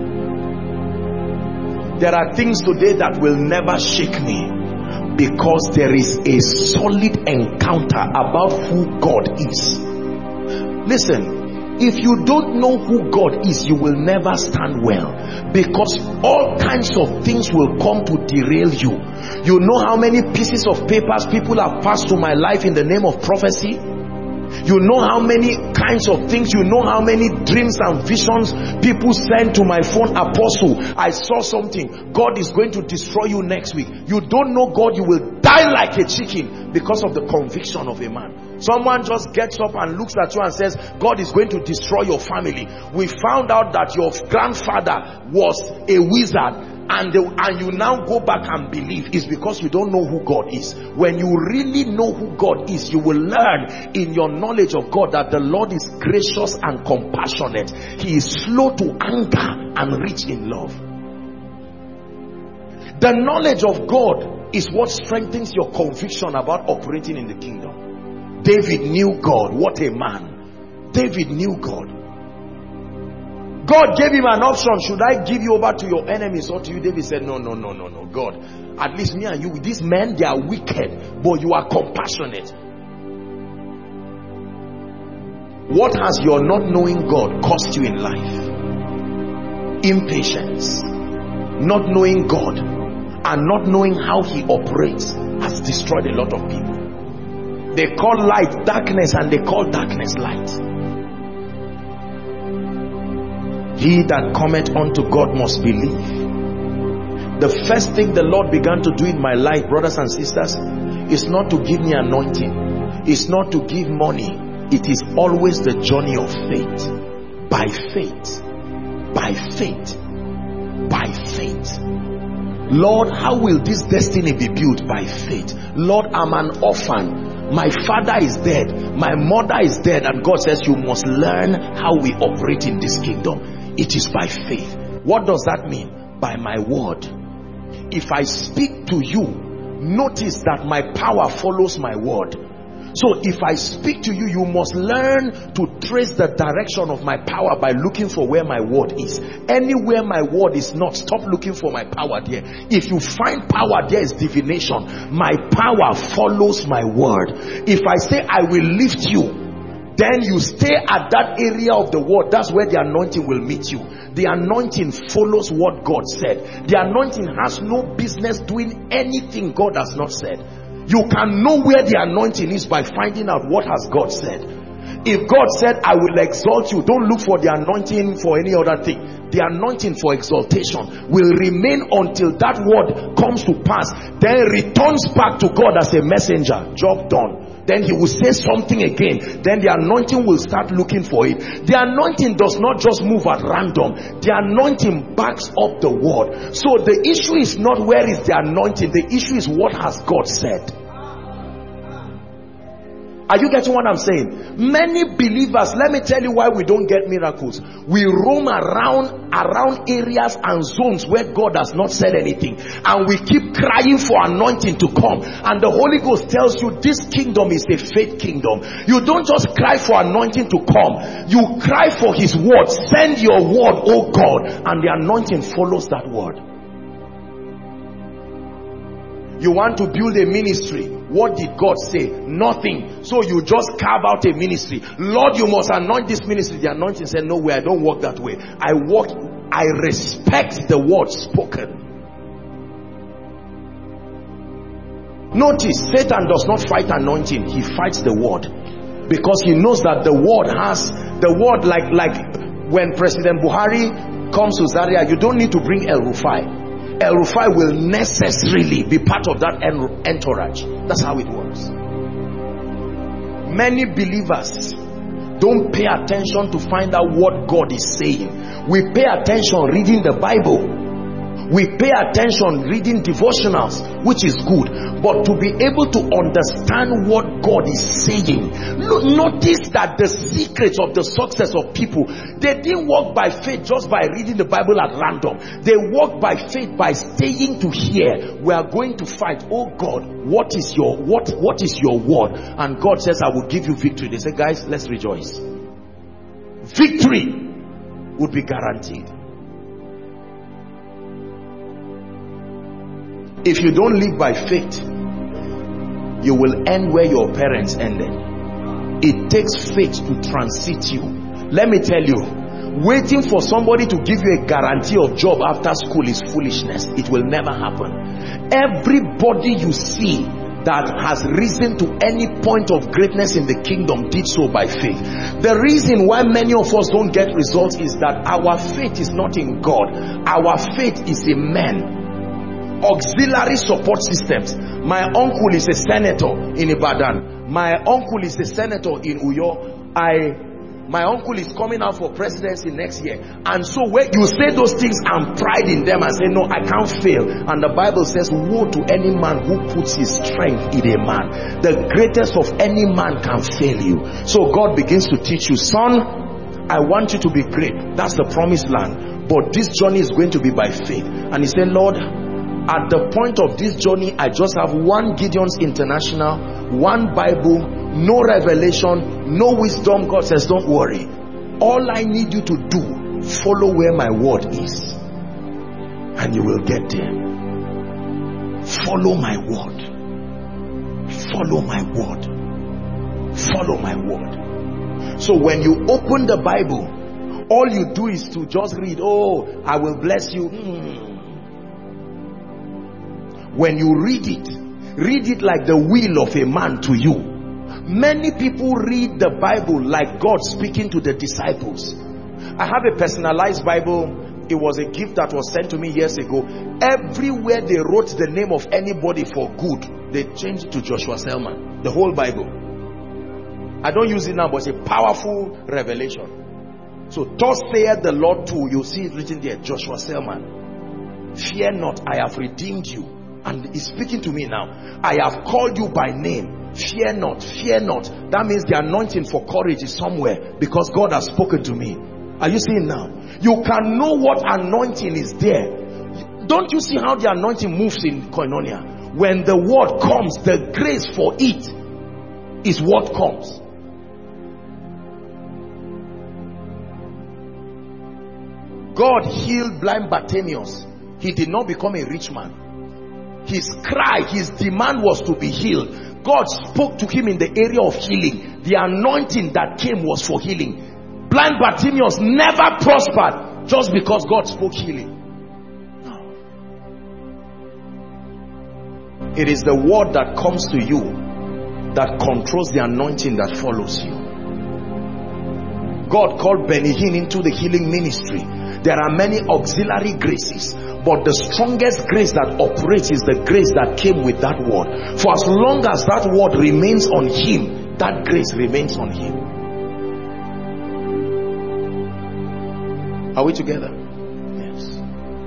C: There are things today that will never shake me, because there is a solid encounter about who God is. Listen, if you don't know who God is, you will never stand well, because all kinds of things will come to derail you. You know how many pieces of papers people have passed to my life in the name of prophecy? You know how many kinds of things, you know how many dreams and visions people send to my phone. Apostle, I saw something. God is going to destroy you next week. You don't know God, you will die like a chicken because of the conviction of a man. Someone just gets up and looks at you and says, God is going to destroy your family. We found out that your grandfather was a wizard. And, the, and you now go back and believe. It's because you don't know who God is. When you really know who God is, you will learn in your knowledge of God that the Lord is gracious and compassionate. He is slow to anger and rich in love. The knowledge of God is what strengthens your conviction about operating in the kingdom. David knew God. What a man. David knew God. God gave him an option. Should I give you over to your enemies or to you? David said, no, no, no, no, no, God. At least me and you, these men, they are wicked, but you are compassionate. What has your not knowing God cost you in life? Impatience. Not knowing God and not knowing how he operates has destroyed a lot of people. They call light darkness and they call darkness light. He that cometh unto God must believe. The first thing the Lord began to do in my life, brothers and sisters, is not to give me anointing. It's not to give money. It is always the journey of faith. By faith. By faith. By faith. Lord, how will this destiny be built? By faith. Lord, I'm an orphan. My father is dead. My mother is dead. And God says you must learn how we operate in this kingdom. It is by faith. What does that mean? By my word. If I speak to you, notice that my power follows my word. So if I speak to you, you must learn to trace the direction of my power by looking for where my word is. Anywhere my word is not, stop looking for my power there. If you find power there, is divination. My power follows my word. If I say I will lift you, then you stay at that area of the word. That's where the anointing will meet you. The anointing follows what God said. The anointing has no business doing anything God has not said. You can know where the anointing is by finding out what has God said. If God said, I will exalt you, don't look for the anointing for any other thing. The anointing for exaltation will remain until that word comes to pass, then returns back to God as a messenger. Job done. Then he will say something again. Then the anointing will start looking for it. The anointing does not just move at random. The anointing backs up the word. So the issue is not where is the anointing. The issue is what has God said. Are you getting what I'm saying? Many believers, let me tell you why we don't get miracles. We roam around around areas and zones where God has not said anything, and we keep crying for anointing to come, and the Holy Ghost tells you this kingdom is a faith kingdom. You don't just cry for anointing to come, you cry for his word. Send your word, oh God, and the anointing follows that word. You want to build a ministry. What did God say? Nothing. So you just carve out a ministry. Lord, you must anoint this ministry. The anointing said, no way, I don't work that way. I work, I respect the word spoken. Notice, Satan does not fight anointing. He fights the word. Because he knows that the word has, the word like, like when President Buhari comes to Zaria, you don't need to bring El Rufai. El Rufai will necessarily be part of that entourage. That's how it works. Many believers don't pay attention to find out what God is saying. We pay attention reading the Bible. We pay attention reading devotionals, which is good. But to be able to understand what God is saying. Notice that the secrets of the success of people, they didn't walk by faith just by reading the Bible at random. They walked by faith by staying to hear. We are going to fight. Oh God, what is your what what is your word? And God says, I will give you victory. They say, guys, let's rejoice. Victory would be guaranteed. If you don't live by faith, you will end where your parents ended. It takes faith to transit you. Let me tell you, waiting for somebody to give you a guarantee of job after school is foolishness. It will never happen. Everybody you see that has risen to any point of greatness in the kingdom did so by faith. The reason why many of us don't get results is that our faith is not in God. Our faith is in men. Auxiliary support systems. My uncle is a senator in Ibadan. My uncle is a senator in Uyo. I, my uncle is coming out for presidency next year. And so when you say those things and pride in them and say, no, I can't fail. And the Bible says, woe to any man who puts his strength in a man. The greatest of any man can fail you. So God begins to teach you, son, I want you to be great. That's the promised land. But this journey is going to be by faith. And he said, Lord, at the point of this journey, I just have one Gideon's International, one Bible, no revelation, no wisdom. God says, don't worry. All I need you to do, follow where my word is, and you will get there. Follow my word. Follow my word. Follow my word. So when you open the Bible, all you do is to just read, oh, I will bless you. Mm. When you read it, read it like the will of a man to you. Many people read the Bible like God speaking to the disciples. I have a personalized Bible. It was a gift that was sent to me years ago. Everywhere they wrote the name of anybody for good, they changed it to Joshua Selman. The whole Bible. I don't use it now, but it's a powerful revelation. So, thus saith the Lord too. You'll see it written there, Joshua Selman. Fear not, I have redeemed you. And he's speaking to me now. I have called you by name. Fear not, fear not. That means the anointing for courage is somewhere, because God has spoken to me. Are you seeing now? You can know what anointing is there. Don't you see how the anointing moves in Koinonia? When the word comes, the grace for it is what comes. God healed blind Bartimaeus. He did not become a rich man. His cry, his demand was to be healed. God spoke to him in the area of healing. The anointing that came was for healing. Blind Bartimaeus never prospered just because God spoke healing. No. It is the word that comes to you that controls the anointing that follows you. God called Benny Hinn into the healing ministry. There are many auxiliary graces, but the strongest grace that operates is the grace that came with that word. For as long as that word remains on him, that grace remains on him. Are we together? Yes.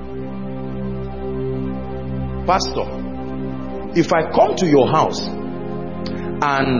C: Pastor, if I come to your house and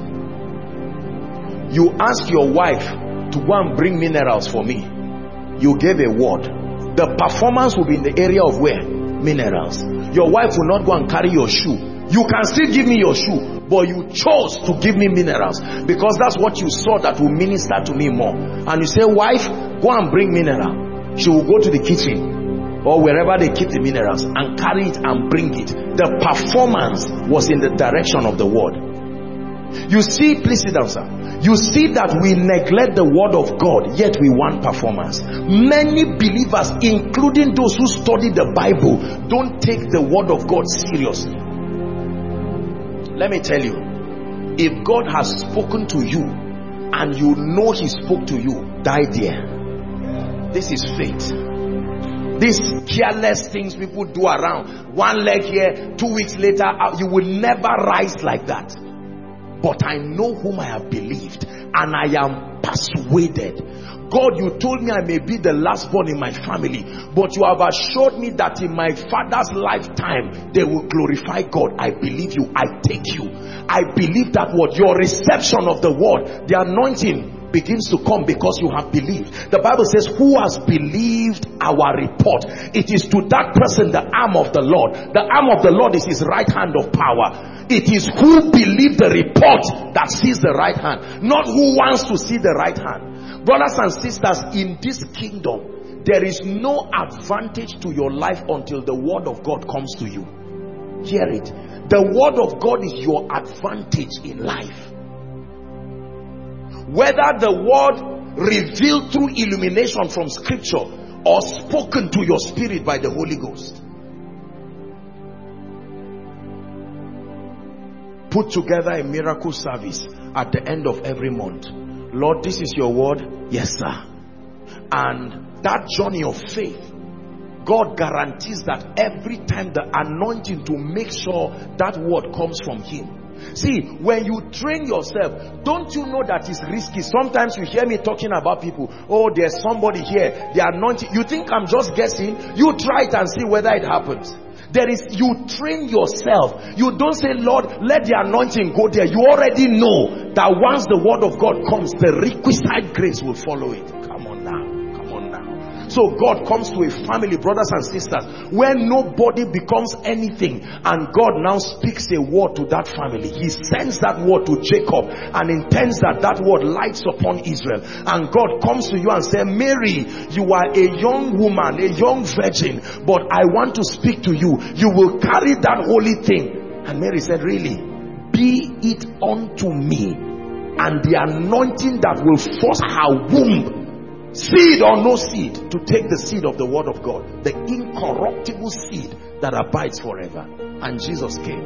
C: you ask your wife to go and bring minerals for me, you gave a word. The performance will be in the area of where? Minerals. Your wife will not go and carry your shoe. You can still give me your shoe, but you chose to give me minerals because that's what you saw that will minister to me more. And you say, wife, go and bring mineral. She will go to the kitchen or wherever they keep the minerals and carry it and bring it. The performance was in the direction of the word. You see, please sit down, sir. You see that we neglect the word of God, yet we want performance. Many believers, including those who study the Bible, don't take the word of God seriously. Let me tell you, if God has spoken to you and you know he spoke to you, die there. This is faith. These careless things people do around, one leg here, two weeks later, you will never rise like that. But I know whom I have believed, and I am persuaded. God, you told me I may be the last born in my family, but you have assured me that in my father's lifetime they will glorify God. I believe you. I take you. I believe that word. Your reception of the word, the anointing begins to come because you have believed. The Bible says, who has believed our report? It is to that person the arm of the Lord. The arm of the Lord is his right hand of power. It is who believed the report that sees the right hand, not who wants to see the right hand. Brothers and sisters, in this kingdom, there is no advantage to your life until the word of God comes to you. Hear it. The word of God is your advantage in life. Whether the word revealed through illumination from scripture or spoken to your spirit by the Holy Ghost. Put together a miracle service at the end of every month. Lord, this is your word. Yes, sir. And that journey of faith, God guarantees that every time the anointing to make sure that word comes from him. See, when you train yourself, don't you know that it's risky? Sometimes you hear me talking about people. Oh, there's somebody here, the anointing. You think I'm just guessing? You try it and see whether it happens. There is, you train yourself. You don't say, Lord, let the anointing go there. You already know that once the word of God comes, the requisite grace will follow it. Come on now. Come on now. So God comes to a family, brothers and sisters, where nobody becomes anything, and God now speaks a word to that family. He sends that word to Jacob and intends that that word lights upon Israel. And God comes to you and says, Mary, you are a young woman, a young virgin, but I want to speak to you. You will carry that holy thing. And Mary said, really? Be it unto me, and the anointing that will force her womb, seed or no seed, to take the seed of the word of God, the incorruptible seed that abides forever. And Jesus came.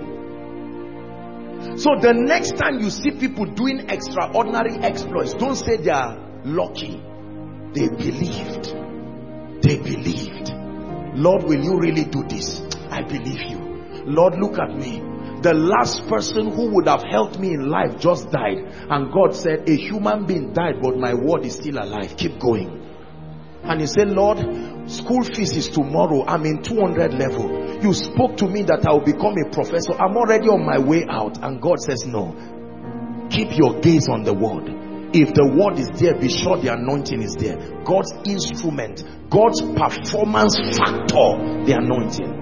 C: So the next time you see people doing extraordinary exploits, don't say they are lucky. They believed. They believed. Lord, will you really do this? I believe you. Lord, look at me. The last person who would have helped me in life just died, and God said, a human being died, but my word is still alive. Keep going. And he said, Lord, school fees is tomorrow. I'm in two hundred level. You spoke to me that I will become a professor. I'm already on my way out. And God says, no. Keep your gaze on the word. If the word is there, be sure the anointing is there. God's instrument, God's performance factor, the anointing.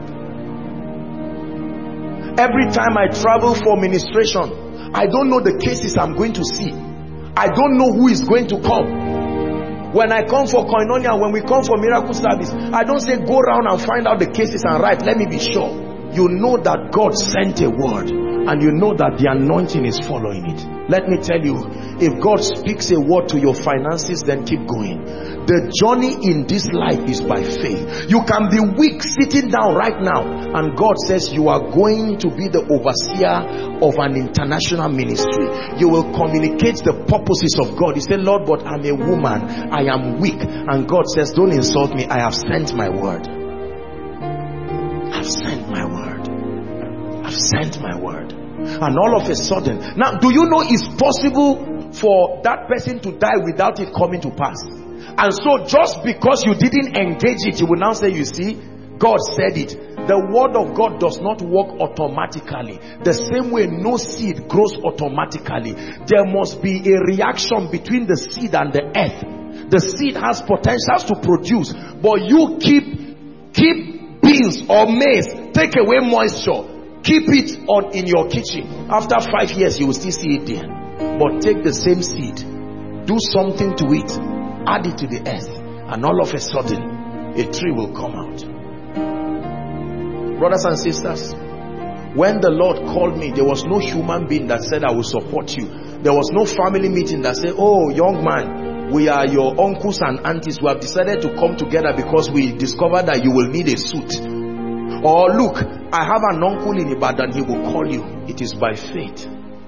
C: Every time I travel for ministration, I don't know the cases I'm going to see. I don't know who is going to come. When I come for koinonia, when we come for miracle service, I don't say go around and find out the cases and write. Let me be sure. You know that God sent a word. and you know that the anointing is following it. Let me tell you, if God speaks a word to your finances, then keep going. The journey in this life is by faith. You can be weak sitting down right now, and God says you are going to be the overseer of an international ministry. You will communicate the purposes of God. You say, Lord, but I'm a woman, I am weak. And God says, don't insult me, I have sent my word. I've sent my word. I've sent my word. And all of a sudden, now do you know it's possible for that person to die without it coming to pass? And so just because you didn't engage it, you will now say, you see, God said it. The word of God does not work automatically. The same way no seed grows automatically. There must be a reaction between the seed and the earth. The seed has potentials to produce, but you keep keep beans or maize, take away moisture, keep it on in your kitchen. After five years you will still see it there. But take the same seed, do something to it, add it to the earth, and all of a sudden a tree will come out. Brothers and sisters, when the Lord called me, there was no human being that said I will support you. There was no family meeting that said, oh young man, we are your uncles and aunties who have decided to come together because we discovered that you will need a suit. Or look, I have an uncle in Ibadan, he will call you. It is by faith.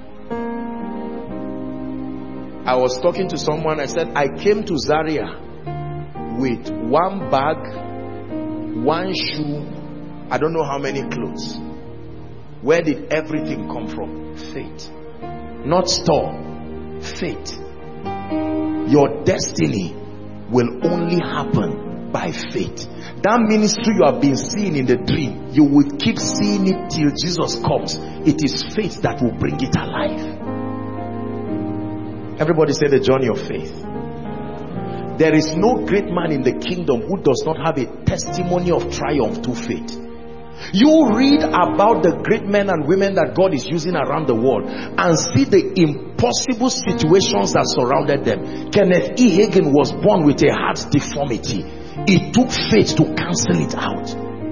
C: I was talking to someone, I said, I came to Zaria with one bag, one shoe, I don't know how many clothes. Where did everything come from? Faith. Not store. Faith. Your destiny will only happen by faith. That ministry you have been seeing in the dream, you will keep seeing it till Jesus comes. It is faith that will bring it alive. Everybody say the journey of faith. There is no great man in the kingdom who does not have a testimony of triumph through faith. You read about the great men and women that God is using around the world and see the impossible situations that surrounded them. Kenneth E. Hagin was born with a heart deformity. It took faith to cancel it out.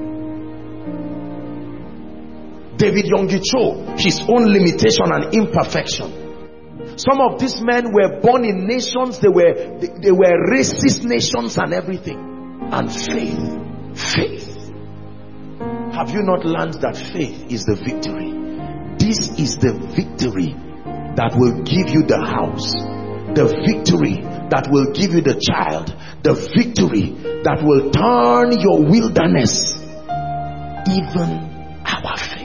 C: David Yongicho, his own limitation and imperfection. Some of these men were born in nations, they were they, they were racist nations and everything. And faith, faith. Have you not learned that faith is the victory? This is the victory that will give you the house, the victory that will give you the child, the victory that will turn your wilderness, even our faith.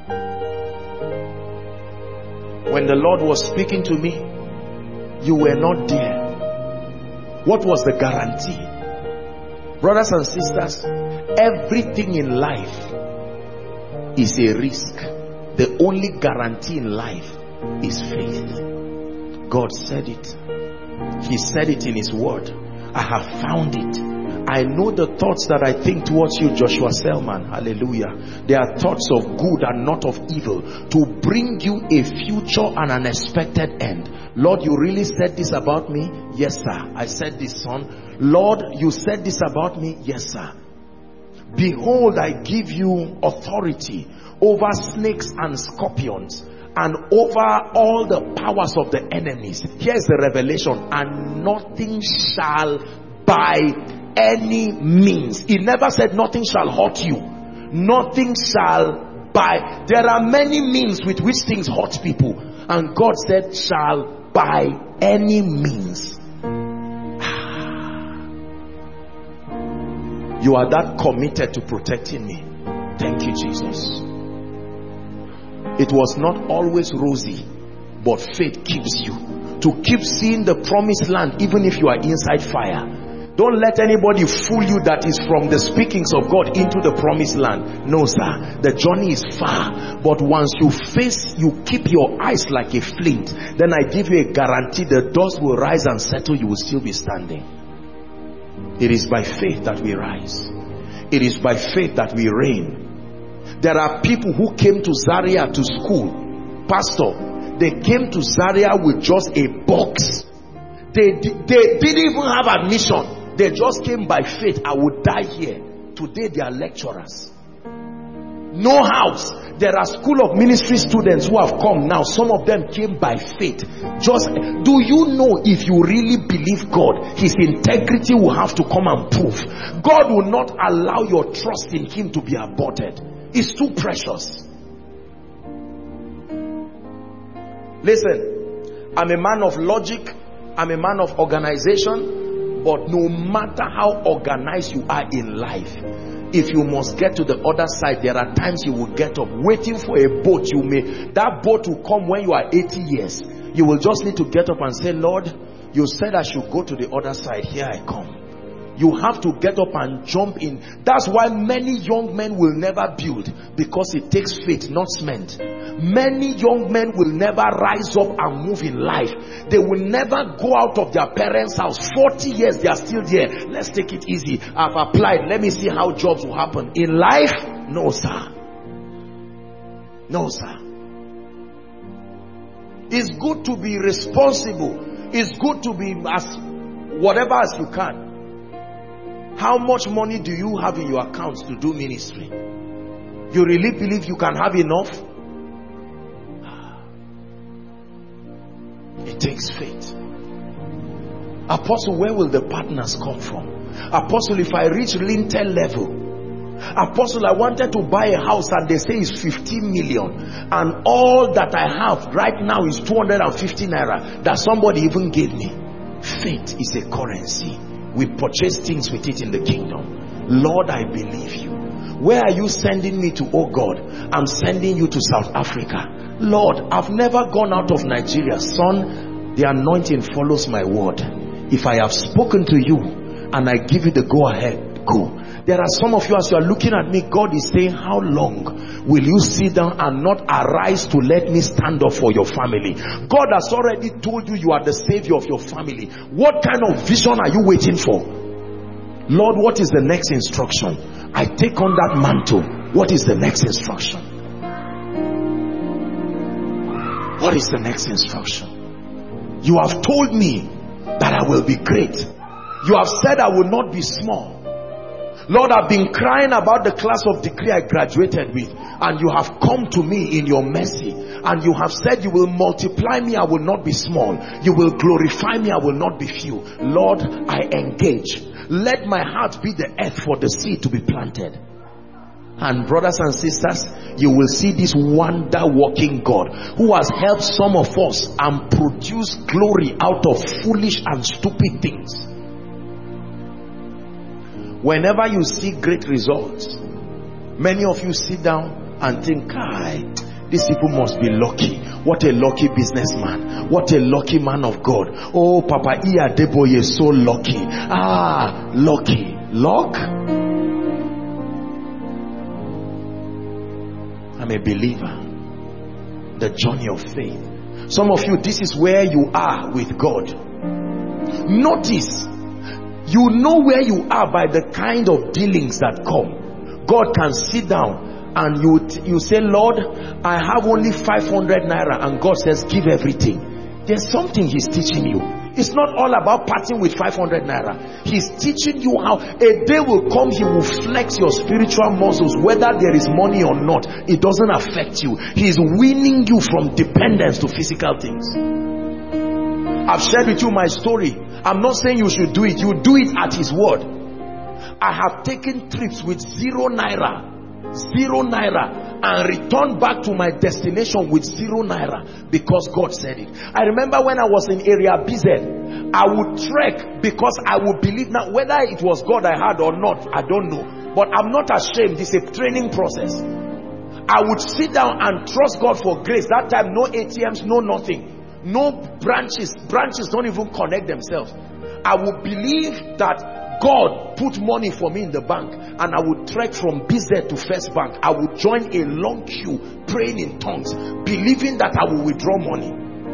C: When the Lord was speaking to me, you were not there. What was the guarantee? Brothers and sisters, everything in life is a risk. The only guarantee in life is faith. God said it. He said it in His word. I have found it. I know the thoughts that I think towards you, Joshua Selman. Hallelujah. They are thoughts of good and not of evil, to bring you a future and an expected end. Lord, you really said this about me? Yes, sir. I said this, son. Lord, you said this about me? Yes, sir. Behold, I give you authority over snakes and scorpions and over all the powers of the enemies. Here's the revelation. And nothing shall by any means. He never said nothing shall hurt you. Nothing shall by. There are many means with which things hurt people. And God said shall by any means. You are that committed to protecting me. Thank you, Jesus. It was not always rosy, but faith keeps you. To keep seeing the promised land even if you are inside fire. Don't let anybody fool you that is from the speakings of God into the promised land. No, sir. The journey is far. But once you face, you keep your eyes like a flint, then I give you a guarantee the doors will rise and settle. You will still be standing. It is by faith that we rise. It is by faith that we reign. There are people who came to Zaria to school. Pastor, they came to Zaria with just a box. They, they didn't even have admission. They just came by faith. I would die here. Today they are lecturers. No house. There are school of ministry students who have come now. Some of them came by faith. Just, do you know, if you really believe God, his integrity will have to come and prove. God will not allow your trust in him to be aborted. It's too precious. Listen, I'm a man of logic, I'm a man of organization, but no matter how organized you are in life, if you must get to the other side, there are times you will get up waiting for a boat. You may, that boat will come when you are eighty years. You will just need to get up and say, Lord, you said I should go to the other side. Here I come. You have to get up and jump in. That's why many young men will never build, because it takes faith, not cement. Many young men will never rise up and move in life. They will never go out of their parents' house. forty years, they are still there. Let's take it easy. I've applied. Let me see how jobs will happen. In life, no sir. No sir. It's good to be responsible. It's good to be as whatever as you can. How much money do you have in your accounts to do ministry? You really believe you can have enough? It takes faith. Apostle, where will the partners come from? Apostle, if I reach lintel level, Apostle, I wanted to buy a house and they say it's fifteen million, and all that I have right now is two hundred fifty naira that somebody even gave me. Faith is a currency. We purchase things with it in the kingdom. Lord, I believe you. Where are you sending me to, oh God? I'm sending you to South Africa. Lord, I've never gone out of Nigeria. Son, the anointing follows my word. If I have spoken to you and I give you the go ahead, go. There are some of you, as you are looking at me, God is saying, how long will you sit down and not arise to let me stand up for your family? God has already told you you are the savior of your family. What kind of vision are you waiting for? Lord, what is the next instruction? I take on that mantle. What is the next instruction? What is the next instruction? You have told me that I will be great. You have said I will not be small. Lord, I've been crying about the class of degree I graduated with, and you have come to me in your mercy, and you have said you will multiply me, I will not be small. You will glorify me, I will not be few. Lord, I engage. Let my heart be the earth for the seed to be planted. And brothers and sisters, you will see this wonder working God who has helped some of us and produced glory out of foolish and stupid things. Whenever you see great results, many of you sit down and think, Kai, these people must be lucky. What a lucky businessman. What a lucky man of God. Oh, Papa Iya Deboye is so lucky. Ah, lucky. Luck? I'm a believer. The journey of faith. Some of you, this is where you are with God. Notice, you know where you are by the kind of dealings that come. God can sit down and you you say, Lord, I have only five hundred naira, and God says, give everything. There's something he's teaching you. It's not all about parting with five hundred naira. He's teaching you how a day will come, he will flex your spiritual muscles. Whether there is money or not, it doesn't affect you. He's weaning you from dependence to physical things. I've shared with you my story. I'm not saying you should do it. You do it at his word. I have taken trips with zero naira. Zero naira. And returned back to my destination with zero naira. Because God said it. I remember when I was in area B Z. I would trek because I would believe. Now whether it was God I had or not, I don't know. But I'm not ashamed. It's a training process. I would sit down and trust God for grace. That time no A T Ms, no nothing. No branches. Branches don't even connect themselves. I would believe that God put money for me in the bank, and I would trek from B Z to First Bank. I would join a long queue praying in tongues, believing that I will withdraw money.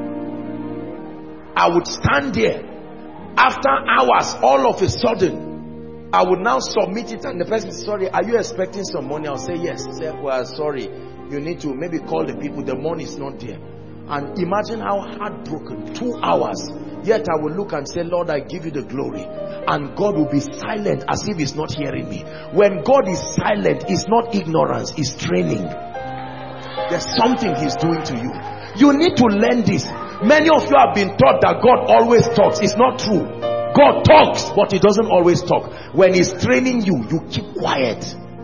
C: I would stand there. After hours, all of a sudden, I would now submit it, and the person says, sorry, are you expecting some money? I'll say yes. Say, well, sorry, you need to maybe call the people. The money is not there. And imagine how heartbroken, two hours. Yet I will look and say, Lord, I give you the glory. And God will be silent as if he's not hearing me. When God is silent, it's not ignorance, it's training. There's something he's doing to you. You need to learn this. Many of you have been taught that God always talks. It's not true. God talks, but he doesn't always talk. When he's training you, you keep quiet.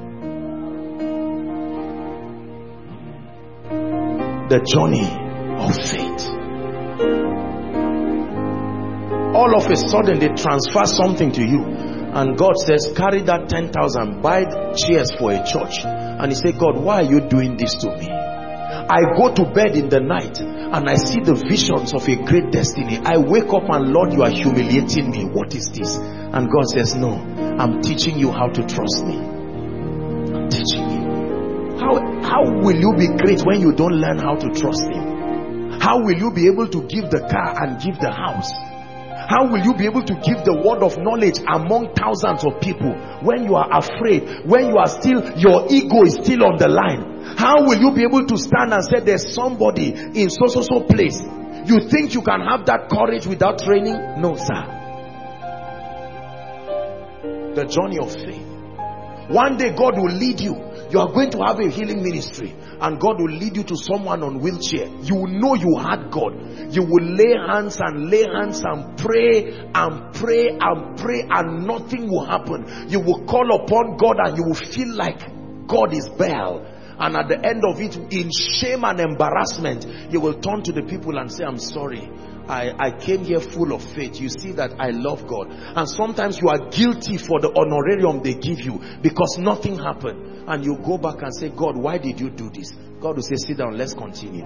C: The journey of faith. All of a sudden they transfer something to you, and God says, carry that ten thousand, buy chairs for a church. And he said, God, why are you doing this to me? I go to bed in the night and I see the visions of a great destiny. I wake up and, Lord, you are humiliating me. What is this? And God says, no, I'm teaching you how to trust me. I'm teaching you. How, how will you be great when you don't learn how to trust him? How will you be able to give the car and give the house? How will you be able to give the word of knowledge among thousands of people when you are afraid, when you are still, your ego is still on the line? How will you be able to stand and say there's somebody in so so so place? You think you can have that courage without training? No, sir. The journey of faith. One day God will lead you. You are going to have a healing ministry, and God will lead you to someone on wheelchair. You will know you had God. You will lay hands and lay hands and pray and pray and pray, and nothing will happen. You will call upon God and you will feel like God is Baal. And at the end of it, in shame and embarrassment, you will turn to the people and say, I'm sorry. I, I came here full of faith. You see that I love God. And sometimes you are guilty for the honorarium they give you because nothing happened. And you go back and say, God, why did you do this? God will say, sit down, let's continue.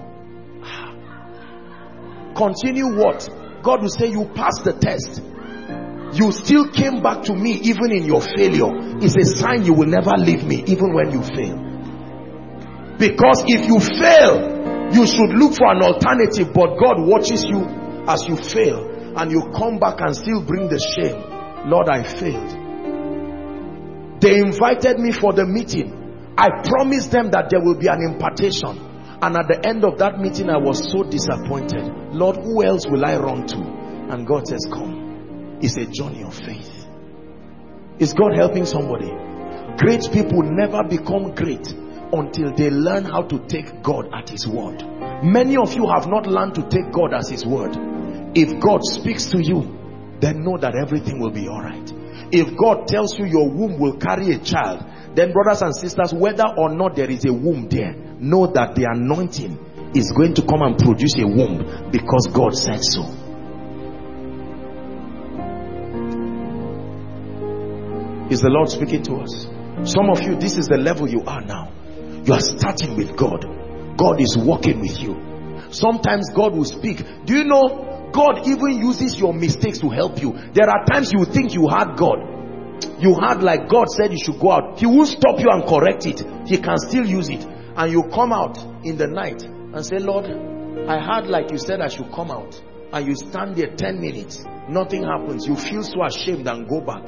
C: Continue what? God will say, you passed the test. You still came back to me even in your failure. It's a sign you will never leave me even when you fail. Because if you fail, you should look for an alternative, but God watches you as you fail, and you come back and still bring the shame. Lord, I failed. They invited me for the meeting. I promised them that there will be an impartation, and at the end of that meeting I was so disappointed. Lord, who else will I run to? And God says, come. It's a journey of faith. Is God helping somebody? Great people never become great until they learn how to take God at his word. Many of you have not learned to take God as his word. If God speaks to you, then know that everything will be all right. If God tells you your womb will carry a child, then brothers and sisters, whether or not there is a womb there, know that the anointing is going to come and produce a womb because God said so. Is the Lord speaking to us? Some of you, this is the level you are now. You are starting with God. God is working with you. Sometimes God will speak. Do you know God even uses your mistakes to help you? There are times you think you had God. You had like God said you should go out. He won't stop you and correct it. He can still use it. And you come out in the night and say, Lord, I had like you said I should come out. And you stand there ten minutes. Nothing happens. You feel so ashamed and go back.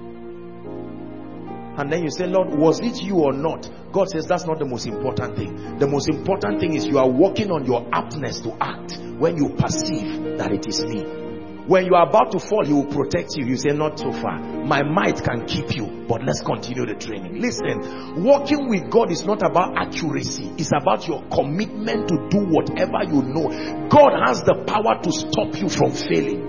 C: And then you say, Lord, was it you or not? God says that's not the most important thing. The most important thing is you are working on your aptness to act when you perceive that it is me. When you are about to fall, he will protect you. You say, not so far. My might can keep you, but let's continue the training. Listen, walking with God is not about accuracy. It's about your commitment to do whatever you know. God has the power to stop you from failing.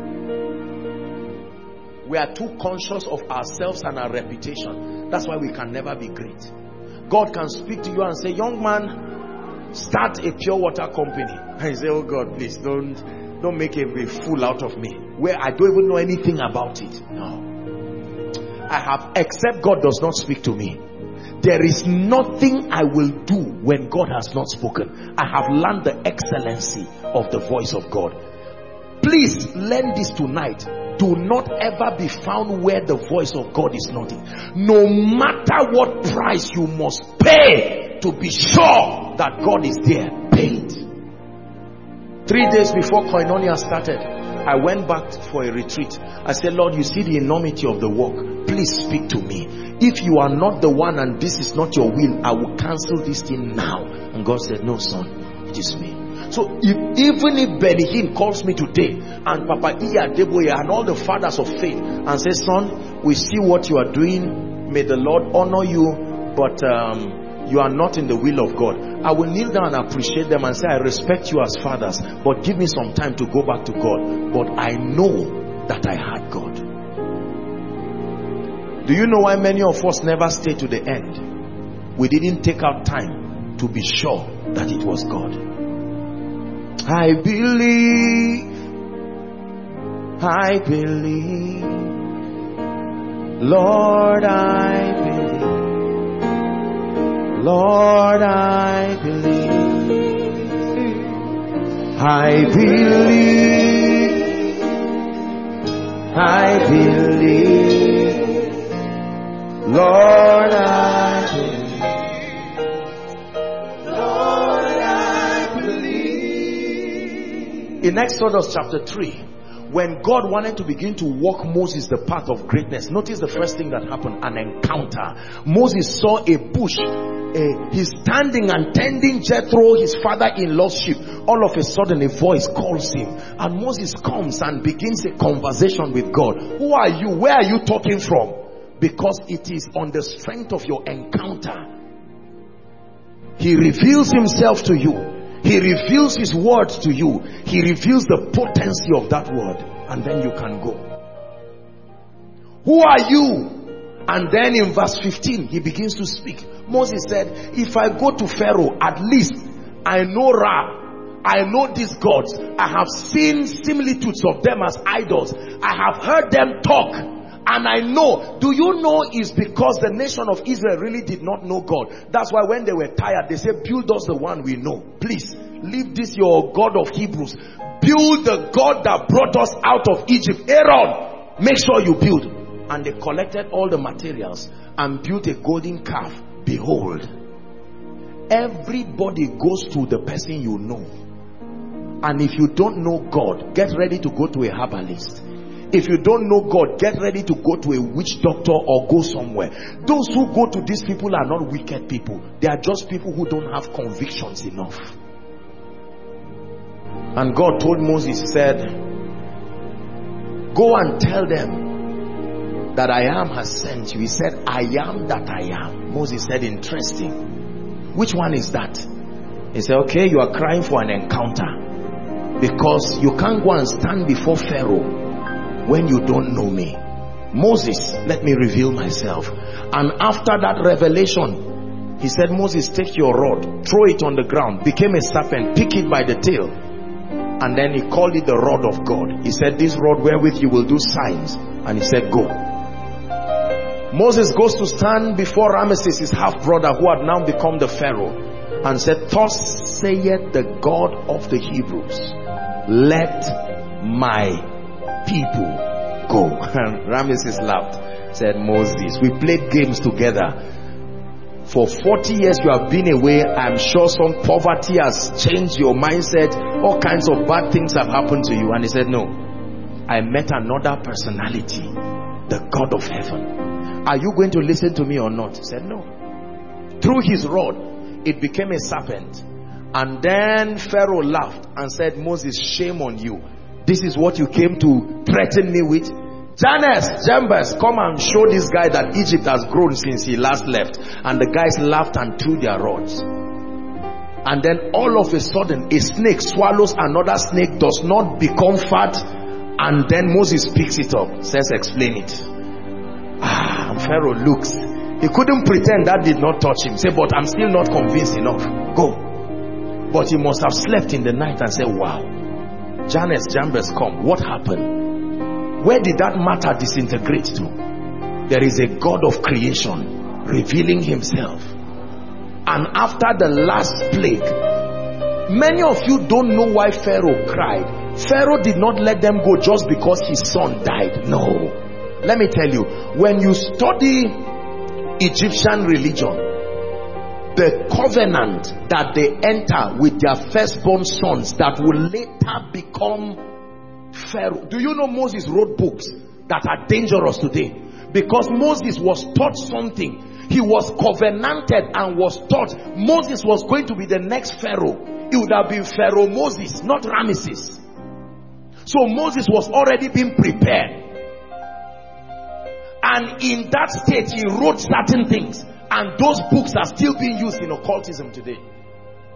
C: We are too conscious of ourselves and our reputation. That's why we can never be great. God can speak to you and say, young man, start a pure water company. And you say, oh God, please don't, don't make a, a fool out of me, where I don't even know anything about it. No. I have, except God does not speak to me. There is nothing I will do when God has not spoken. I have learned the excellency of the voice of God. Please learn this tonight. Do not ever be found where the voice of God is not in. No matter what price you must pay to be sure that God is there, pay it. Three days before Koinonia started, I went back for a retreat. I said, Lord, you see the enormity of the work. Please speak to me. If you are not the one and this is not your will, I will cancel this thing now. And God said, no, son, it is me. So if, even if Benny Hinn calls me today and Papa Iya Deboye and all the fathers of faith and says, son, we see what you are doing, may the Lord honor you, but um, you are not in the will of God, I will kneel down and appreciate them and say, I respect you as fathers, but give me some time to go back to God. But I know that I had God. Do you know why many of us never stay to the end? We didn't take out time to be sure that it was God. I believe, I believe, Lord, I believe, Lord, I believe, I believe, I believe, Lord, I believe. In Exodus chapter three, when God wanted to begin to walk Moses the path of greatness, notice the first thing that happened, an encounter. Moses saw a bush. Uh, he's standing and tending Jethro, his father-in-law's sheep. All of a sudden a voice calls him, and Moses comes and begins a conversation with God. Who are you? Where are you talking from? Because it is on the strength of your encounter. He reveals himself to you. He reveals his word to you. He reveals the potency of that word, and then you can go. Who are you? And then in verse fifteen, he begins to speak. Moses said, if I go to Pharaoh, at least I know Ra. I know these gods. I have seen similitudes of them as idols. I have heard them talk. And I know. Do you know it's because the nation of Israel really did not know God. That's why when they were tired, they said, build us the one we know. Please, leave this your God of Hebrews. Build the God that brought us out of Egypt. Aaron, make sure you build. And they collected all the materials and built a golden calf. Behold, everybody goes to the person you know. And if you don't know God, get ready to go to a herbalist. If you don't know God, get ready to go to a witch doctor or go somewhere. Those who go to these people are not wicked people. They are just people who don't have convictions enough. And God told Moses, he said, go and tell them that I am has sent you. He said, I am that I am. Moses said, interesting. Which one is that? He said, okay, you are crying for an encounter. Because you can't go and stand before Pharaoh when you don't know me. Moses, let me reveal myself. And after that revelation, he said, Moses, take your rod, throw it on the ground, became a serpent, pick it by the tail. And then he called it the rod of God. He said, this rod wherewith you will do signs. And he said, go. Moses goes to stand before Ramesses, his half-brother, who had now become the Pharaoh, and said, thus saith the God of the Hebrews, let my people go. And Ramesses laughed, said, Moses, we played games together. For forty years you have been away. I'm sure some poverty has changed your mindset. All kinds of bad things have happened to you. And he said, no, I met another personality, the God of heaven. Are you going to listen to me or not? He said, no. Through his rod, it became a serpent. And then Pharaoh laughed and said, Moses, shame on you. This is what you came to threaten me with? Jannes, Jambres, come and show this guy that Egypt has grown since he last left. And the guys laughed and threw their rods. And then all of a sudden, a snake swallows another snake, does not become fat. And then Moses picks it up, says, explain it. Ah, and Pharaoh looks. He couldn't pretend that did not touch him. Say, but I'm still not convinced enough. Go. But he must have slept in the night and said, wow. Jannes, Jambres, come. What happened? Where did that matter disintegrate to? There is a God of creation revealing himself. And after the last plague, many of you don't know why Pharaoh cried. Pharaoh did not let them go just because his son died. No. Let me tell you, when you study Egyptian religion, the covenant that they enter with their firstborn sons that will later become Pharaoh. Do you know Moses wrote books that are dangerous today? Because Moses was taught something. He was covenanted and was taught Moses was going to be the next Pharaoh. It would have been Pharaoh Moses, not Ramesses. So Moses was already being prepared. And in that state, he wrote certain things. And those books are still being used in occultism today.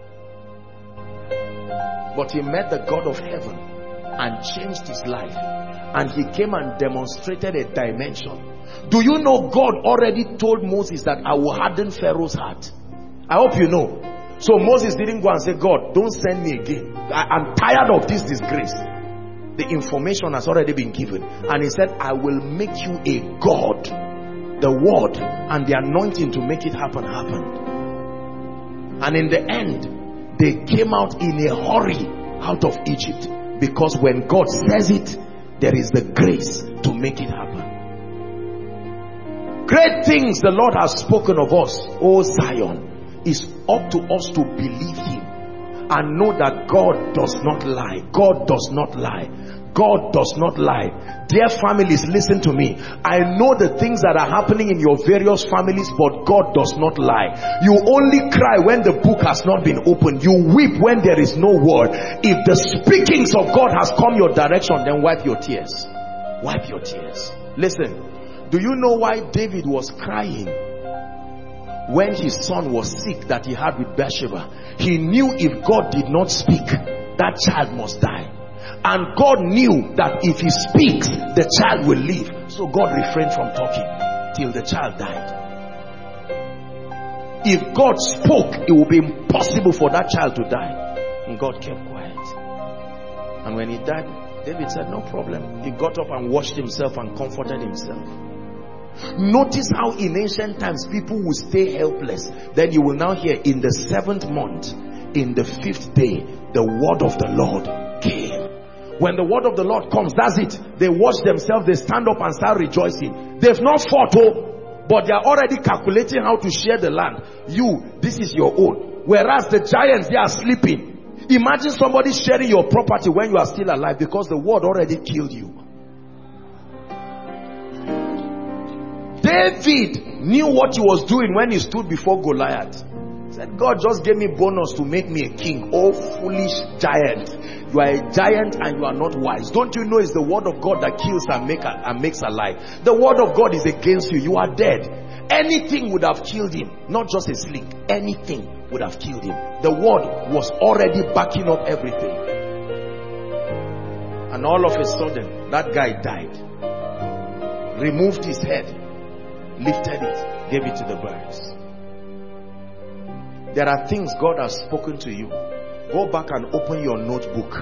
C: But he met the God of heaven and changed his life. And he came and demonstrated a dimension. Do you know God already told Moses that I will harden Pharaoh's heart? I hope you know. So Moses didn't go and say, God, don't send me again. I, I'm tired of this disgrace. The information has already been given. And he said, I will make you a God. The word and the anointing to make it happen happened. And in the end, they came out in a hurry out of Egypt. Because when God says it, there is the grace to make it happen. Great things the Lord has spoken of us, O Zion. It's up to us to believe him and know that God does not lie. God does not lie. God does not lie. Dear families, listen to me. I know the things that are happening in your various families, but God does not lie. You only cry when the book has not been opened. You weep when there is no word. If the speakings of God has come your direction, then wipe your tears. Wipe your tears. Listen, do you know why David was crying when his son was sick that he had with Bathsheba? He knew if God did not speak, that child must die. And God knew that if he speaks, the child will live. So God refrained from talking till the child died. If God spoke, it would be impossible for that child to die. And God kept quiet. And when he died, David said, no problem. He got up and washed himself and comforted himself. Notice how in ancient times people would stay helpless. Then you will now hear, in the seventh month, in the fifth day, the word of the Lord came. When the word of the Lord comes, that's it. They wash themselves, they stand up and start rejoicing. They've not fought, oh, but they are already calculating how to share the land. You, this is your own. Whereas the giants, they are sleeping. Imagine somebody sharing your property when you are still alive, because the word already killed you. David knew what he was doing when he stood before Goliath. He said, God just gave me bonus to make me a king. Oh, foolish giant. You are a giant and you are not wise. Don't you know it's the word of God that kills and, make, and makes alive? The word of God is against you. You are dead. Anything would have killed him. Not just a sling. Anything would have killed him. The word was already backing up everything. And all of a sudden, that guy died. Removed his head. Lifted it. Gave it to the birds. There are things God has spoken to you. Go back and open your notebook.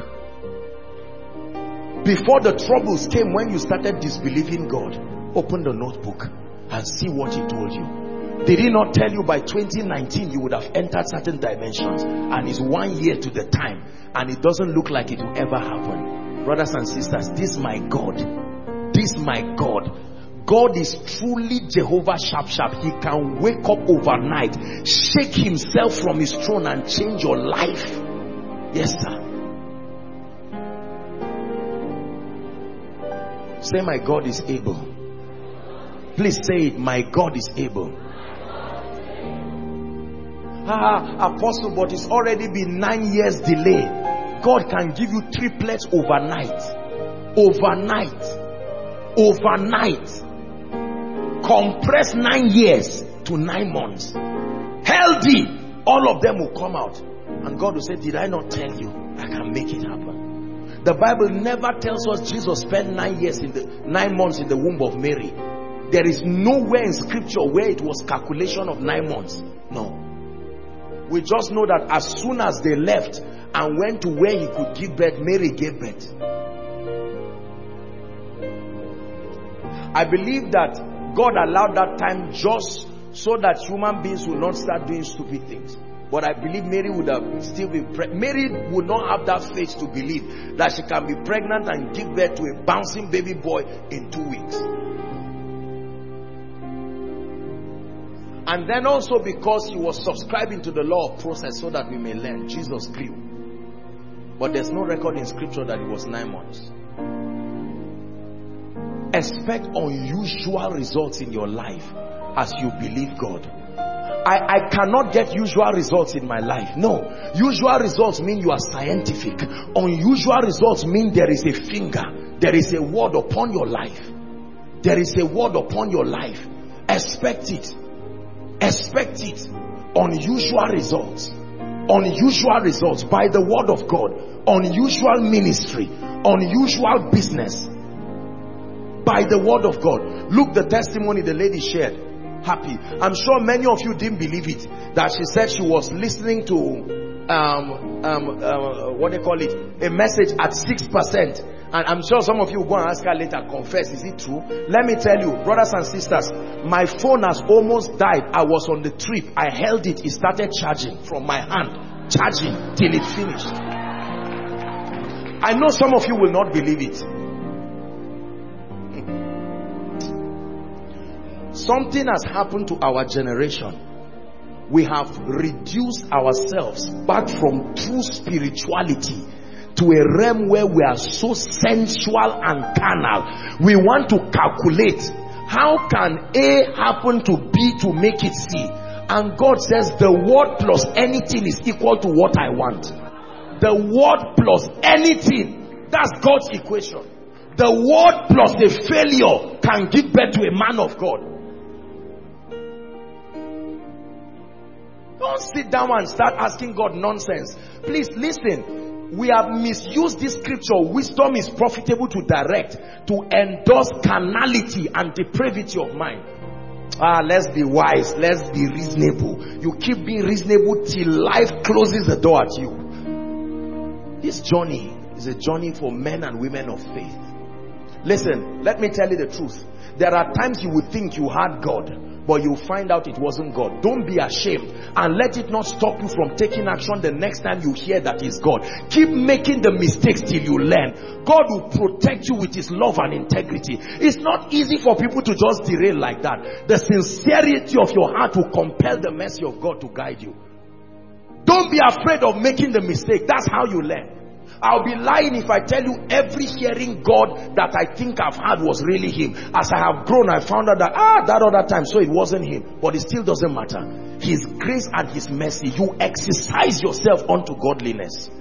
C: Before the troubles came, when you started disbelieving God, open the notebook and see what he told you. Did he not tell you by twenty nineteen you would have entered certain dimensions? And it's one year to the time, and it doesn't look like it will ever happen. Brothers and sisters, this my God, this my God, God is truly Jehovah Sharp Sharp. He can wake up overnight, shake himself from his throne and change your life. Yes, sir. Say, my God is able. Please say it, my God is able. Ah, apostle, but it's already been nine years delay. God can give you triplets overnight. Overnight. Overnight. Compress nine years to nine months. Healthy. All of them will come out. And God will say, did I not tell you I can make it happen? The Bible never tells us Jesus spent nine years in the nine months in the womb of Mary. There is nowhere in scripture where it was calculation of nine months. No. We just know that as soon as they left and went to where he could give birth, Mary gave birth. I believe that God allowed that time just so that human beings will not start doing stupid things. But I believe Mary would have still be pregnant. Mary would not have that faith to believe that she can be pregnant and give birth to a bouncing baby boy in two weeks. And then also because he was subscribing to the law of process so that we may learn, Jesus grew. But there's no record in scripture that it was nine months. Expect unusual results in your life as you believe God. I, I cannot get usual results in my life. No. Usual results mean you are scientific. Unusual results mean there is a finger. There is a word upon your life. There is a word upon your life. Expect it. Expect it. Unusual results. unusual results by the word of God, unusual ministry, unusual business by the word of God. Look, the testimony the lady shared. Happy. I'm sure many of you didn't believe it, that she said she was listening to um, um, uh, what they call it, a message at six percent. And I'm sure some of you will go and ask her later, confess, is it true? Let me tell you, brothers and sisters, my phone has almost died. I was on the trip. I held it. It started charging from my hand. Charging till it finished. I know some of you will not believe it. Something has happened to our generation. We have reduced ourselves back from true spirituality to a realm where we are so sensual and carnal. We want to calculate, how can A happen to B to make it C? And God says the word plus anything is equal to what I want. The word plus anything, that's God's equation. The word plus a failure can give birth to a man of God. Don't sit down and start asking God nonsense. Please listen. We have misused this scripture. Wisdom is profitable to direct, to endorse carnality and depravity of mind. Ah, let's be wise. Let's be reasonable. You keep being reasonable till life closes the door at you. This journey is a journey for men and women of faith. Listen, let me tell you the truth. There are times you would think you had God, but you'll find out it wasn't God. Don't be ashamed, and let it not stop you from taking action the next time you hear that is God. Keep making the mistakes till you learn. God will protect you with his love and integrity. It's not easy for people to just derail like that. The sincerity of your heart will compel the mercy of God to guide you. Don't be afraid of making the mistake. That's how you learn. I'll be lying if I tell you every hearing God that I think I've had was really him. As I have grown, I found out that, ah, that other time, so it wasn't him. But it still doesn't matter. His grace and his mercy, you exercise yourself unto godliness.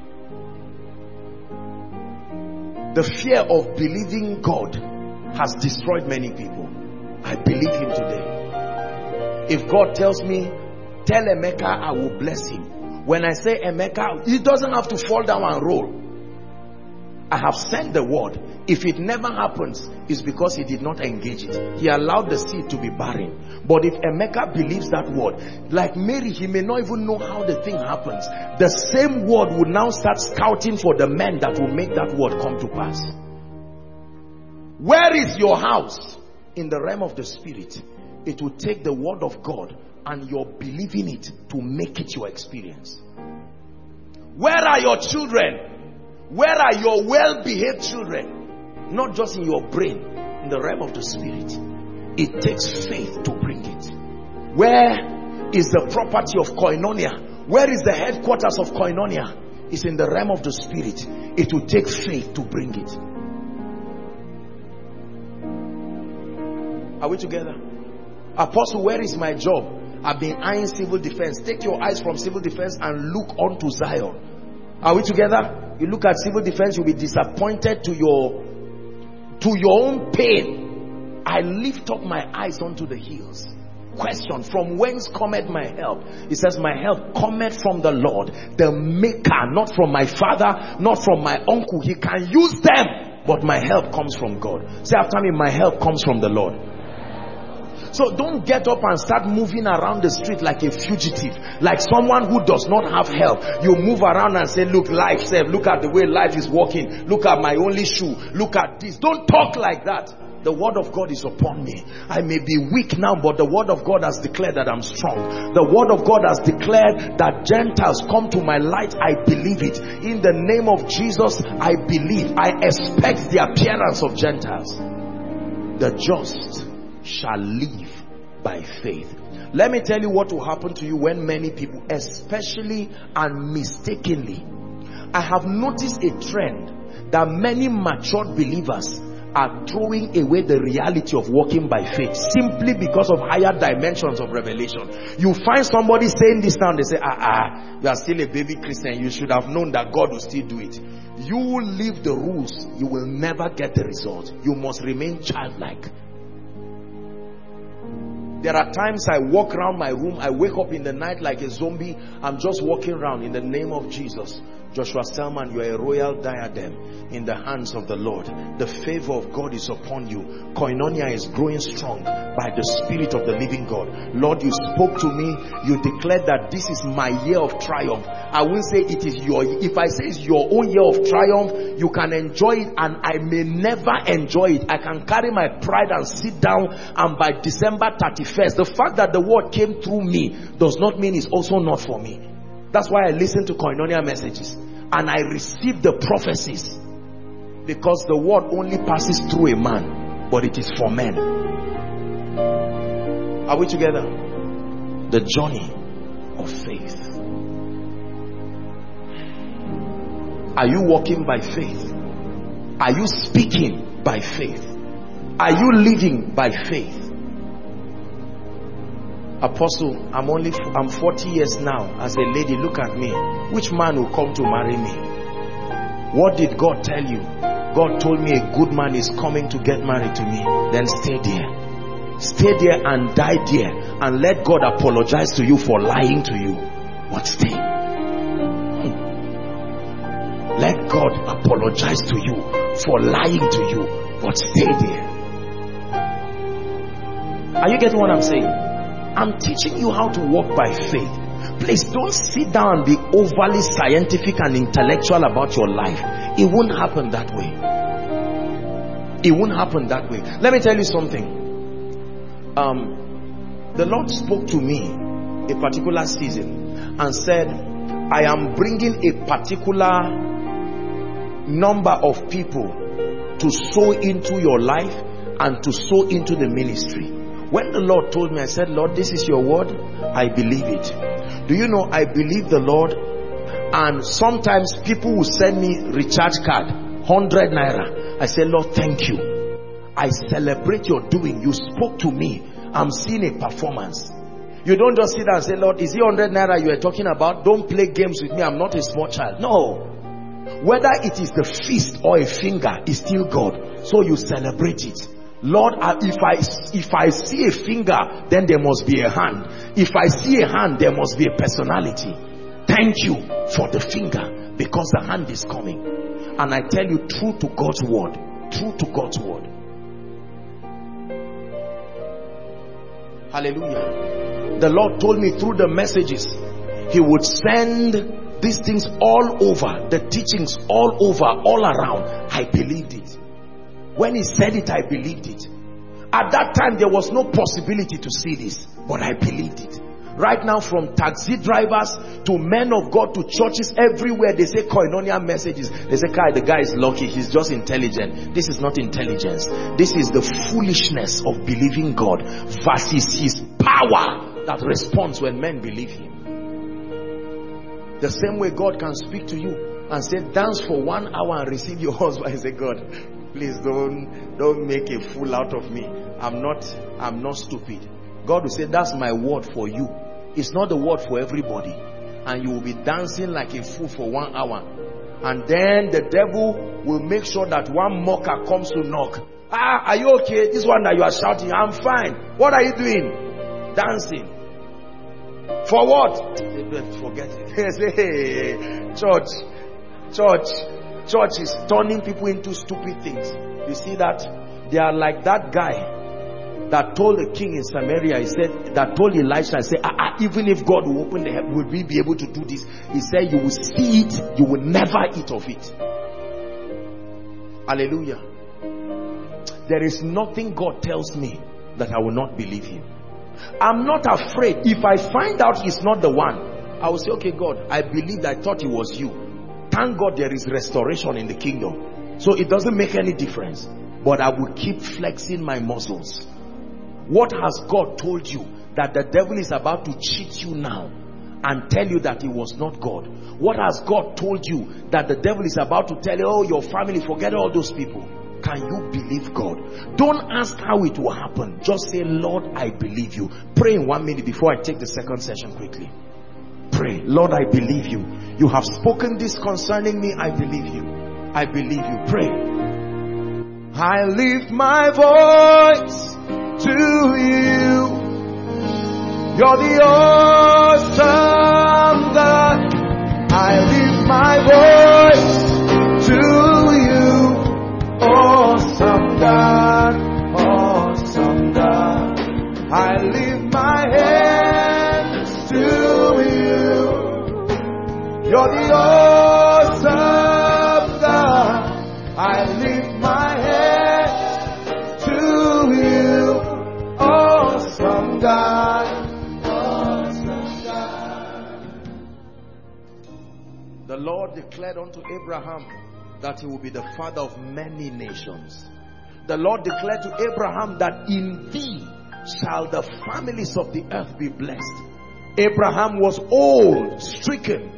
C: The fear of believing God has destroyed many people. I believe him today. If God tells me, tell Emeka I will bless him. When I say Emeka, he doesn't have to fall down and roll. I have sent the word. If it never happens, it's because he did not engage it. He allowed the seed to be barren. But if Emeka believes that word, like Mary, he may not even know how the thing happens. The same word will now start scouting for the men that will make that word come to pass. Where is your house? In the realm of the spirit. It will take the word of God and you're believing it to make it your experience. Where are your children? Where are your well-behaved children? Not just in your brain, in the realm of the spirit. It takes faith to bring it. Where is the property of koinonia? Where is the headquarters of koinonia? It's in the realm of the spirit. It will take faith to bring it. Are we together? Apostle, where is my job? I've been eyeing civil defense. Take your eyes from civil defense and look onto Zion. Are we together? You look at civil defense, you'll be disappointed to your to your own pain. I lift up my eyes onto the hills. Question, from whence cometh my help? It says my help cometh from the Lord, the maker, not from my father, not from my uncle. He can use them, but my help comes from God. Say after me, my help comes from the Lord. So don't get up and start moving around the street like a fugitive, like someone who does not have help. You move around and say, look, life, save. Look at the way life is working. Look at my only shoe. Look at this. Don't talk like that. The word of God is upon me. I may be weak now, but the word of God has declared that I'm strong. The word of God has declared that Gentiles come to my light. I believe it. In the name of Jesus, I believe. I expect the appearance of Gentiles. The just shall live by faith. Let me tell you what will happen to you when many people, especially and mistakenly, I have noticed a trend that many matured believers are throwing away the reality of walking by faith simply because of higher dimensions of revelation. You find somebody saying this now, they say, ah, ah, you are still a baby Christian. You should have known that God will still do it. You leave the rules, you will never get the result. You must remain childlike. There are times I walk around my room, I wake up in the night like a zombie. I'm just walking around in the name of Jesus. Joshua Selman, you are a royal diadem in the hands of the Lord. The favor of God is upon you. Koinonia is growing strong by the Spirit of the living God. Lord, you spoke to me. You declared that this is my year of triumph. I will say it is your, if I say it's your own year of triumph, you can enjoy it and I may never enjoy it. I can carry my pride and sit down, and by December thirty-first, the fact that the word came through me does not mean it's also not for me. That's why I listen to Koinonia messages and I receive the prophecies, because the word only passes through a man, but it is for men. Are we together? The journey of faith. Are you walking by faith? Are you speaking by faith? Are you living by faith? Apostle, I'm only, I'm forty years now as a lady. Look at me. Which man will come to marry me? What did God tell you? God told me a good man is coming to get married to me. Then stay there. Stay there and die there. And let God apologize to you for lying to you. But stay. Hmm. Let God apologize to you for lying to you. But stay there. Are you getting what I'm saying? I'm teaching you how to walk by faith. Please don't sit down and be overly scientific and intellectual about your life. It won't happen that way. It won't happen that way. Let me tell you something. Um, the Lord spoke to me a particular season and said, I am bringing a particular number of people to sow into your life and to sow into the ministry. When the Lord told me, I said, Lord, this is your word. I believe it. Do you know, I believe the Lord. And sometimes people will send me recharge card, one hundred naira. I say, Lord, thank you. I celebrate your doing. You spoke to me. I'm seeing a performance. You don't just sit down and say, Lord, is it one hundred naira you are talking about? Don't play games with me. I'm not a small child. No. Whether it is the fist or a finger, is still God. So you celebrate it. Lord, if I if I see a finger, then there must be a hand. If I see a hand, there must be a personality. Thank you for the finger, because the hand is coming. And I tell you, true to God's word, true to God's word. Hallelujah. The Lord told me through the messages, He would send these things all over, the teachings all over, all around. I believed it. When He said it, I believed it. At that time, there was no possibility to see this, but I believed it. Right now, from taxi drivers to men of God to churches everywhere, they say Koinonia messages. They say, Kai, the guy is lucky, he's just intelligent. This is not intelligence. This is the foolishness of believing God versus His power that responds when men believe Him. The same way God can speak to you and say, dance for one hour and receive your husband. I say, God, please don't don't make a fool out of me. I'm not I'm not stupid. God will say, that's my word for you. It's not the word for everybody. And you will be dancing like a fool for one hour. And then the devil will make sure that one mocker comes to knock. Ah, are you okay? This one that you are shouting, I'm fine. What are you doing? Dancing. For what? Forget it. Hey, church, church, church is turning people into stupid things. You see that? They are like that guy that told the king in Samaria, he said, that told Elisha, I said, ah, ah, even if God will open the heaven, will we be able to do this? He said, you will see it, you will never eat of it. Hallelujah. There is nothing God tells me that I will not believe Him. I'm not afraid. If I find out He's not the one, I will say, okay, God, I believed, I thought it was you. Thank God there is restoration in the kingdom. So it doesn't make any difference. But I will keep flexing my muscles. What has God told you that the devil is about to cheat you now and tell you that it was not God? What has God told you that the devil is about to tell you, oh, your family, forget all those people? Can you believe God? Don't ask how it will happen. Just say, Lord, I believe you. Pray in one minute before I take the second session quickly. Pray, Lord, I believe you. You have spoken this concerning me. I believe you. I believe you. Pray. I lift my voice to you. You're the awesome God. I lift my voice to you. Awesome God, awesome God. I lift my hands to you. You're the awesome God. I lift my hands to you. Awesome God, awesome God. The Lord declared unto Abraham that he will be the father of many nations. The Lord declared to Abraham that in thee shall the families of the earth be blessed. Abraham was old, stricken.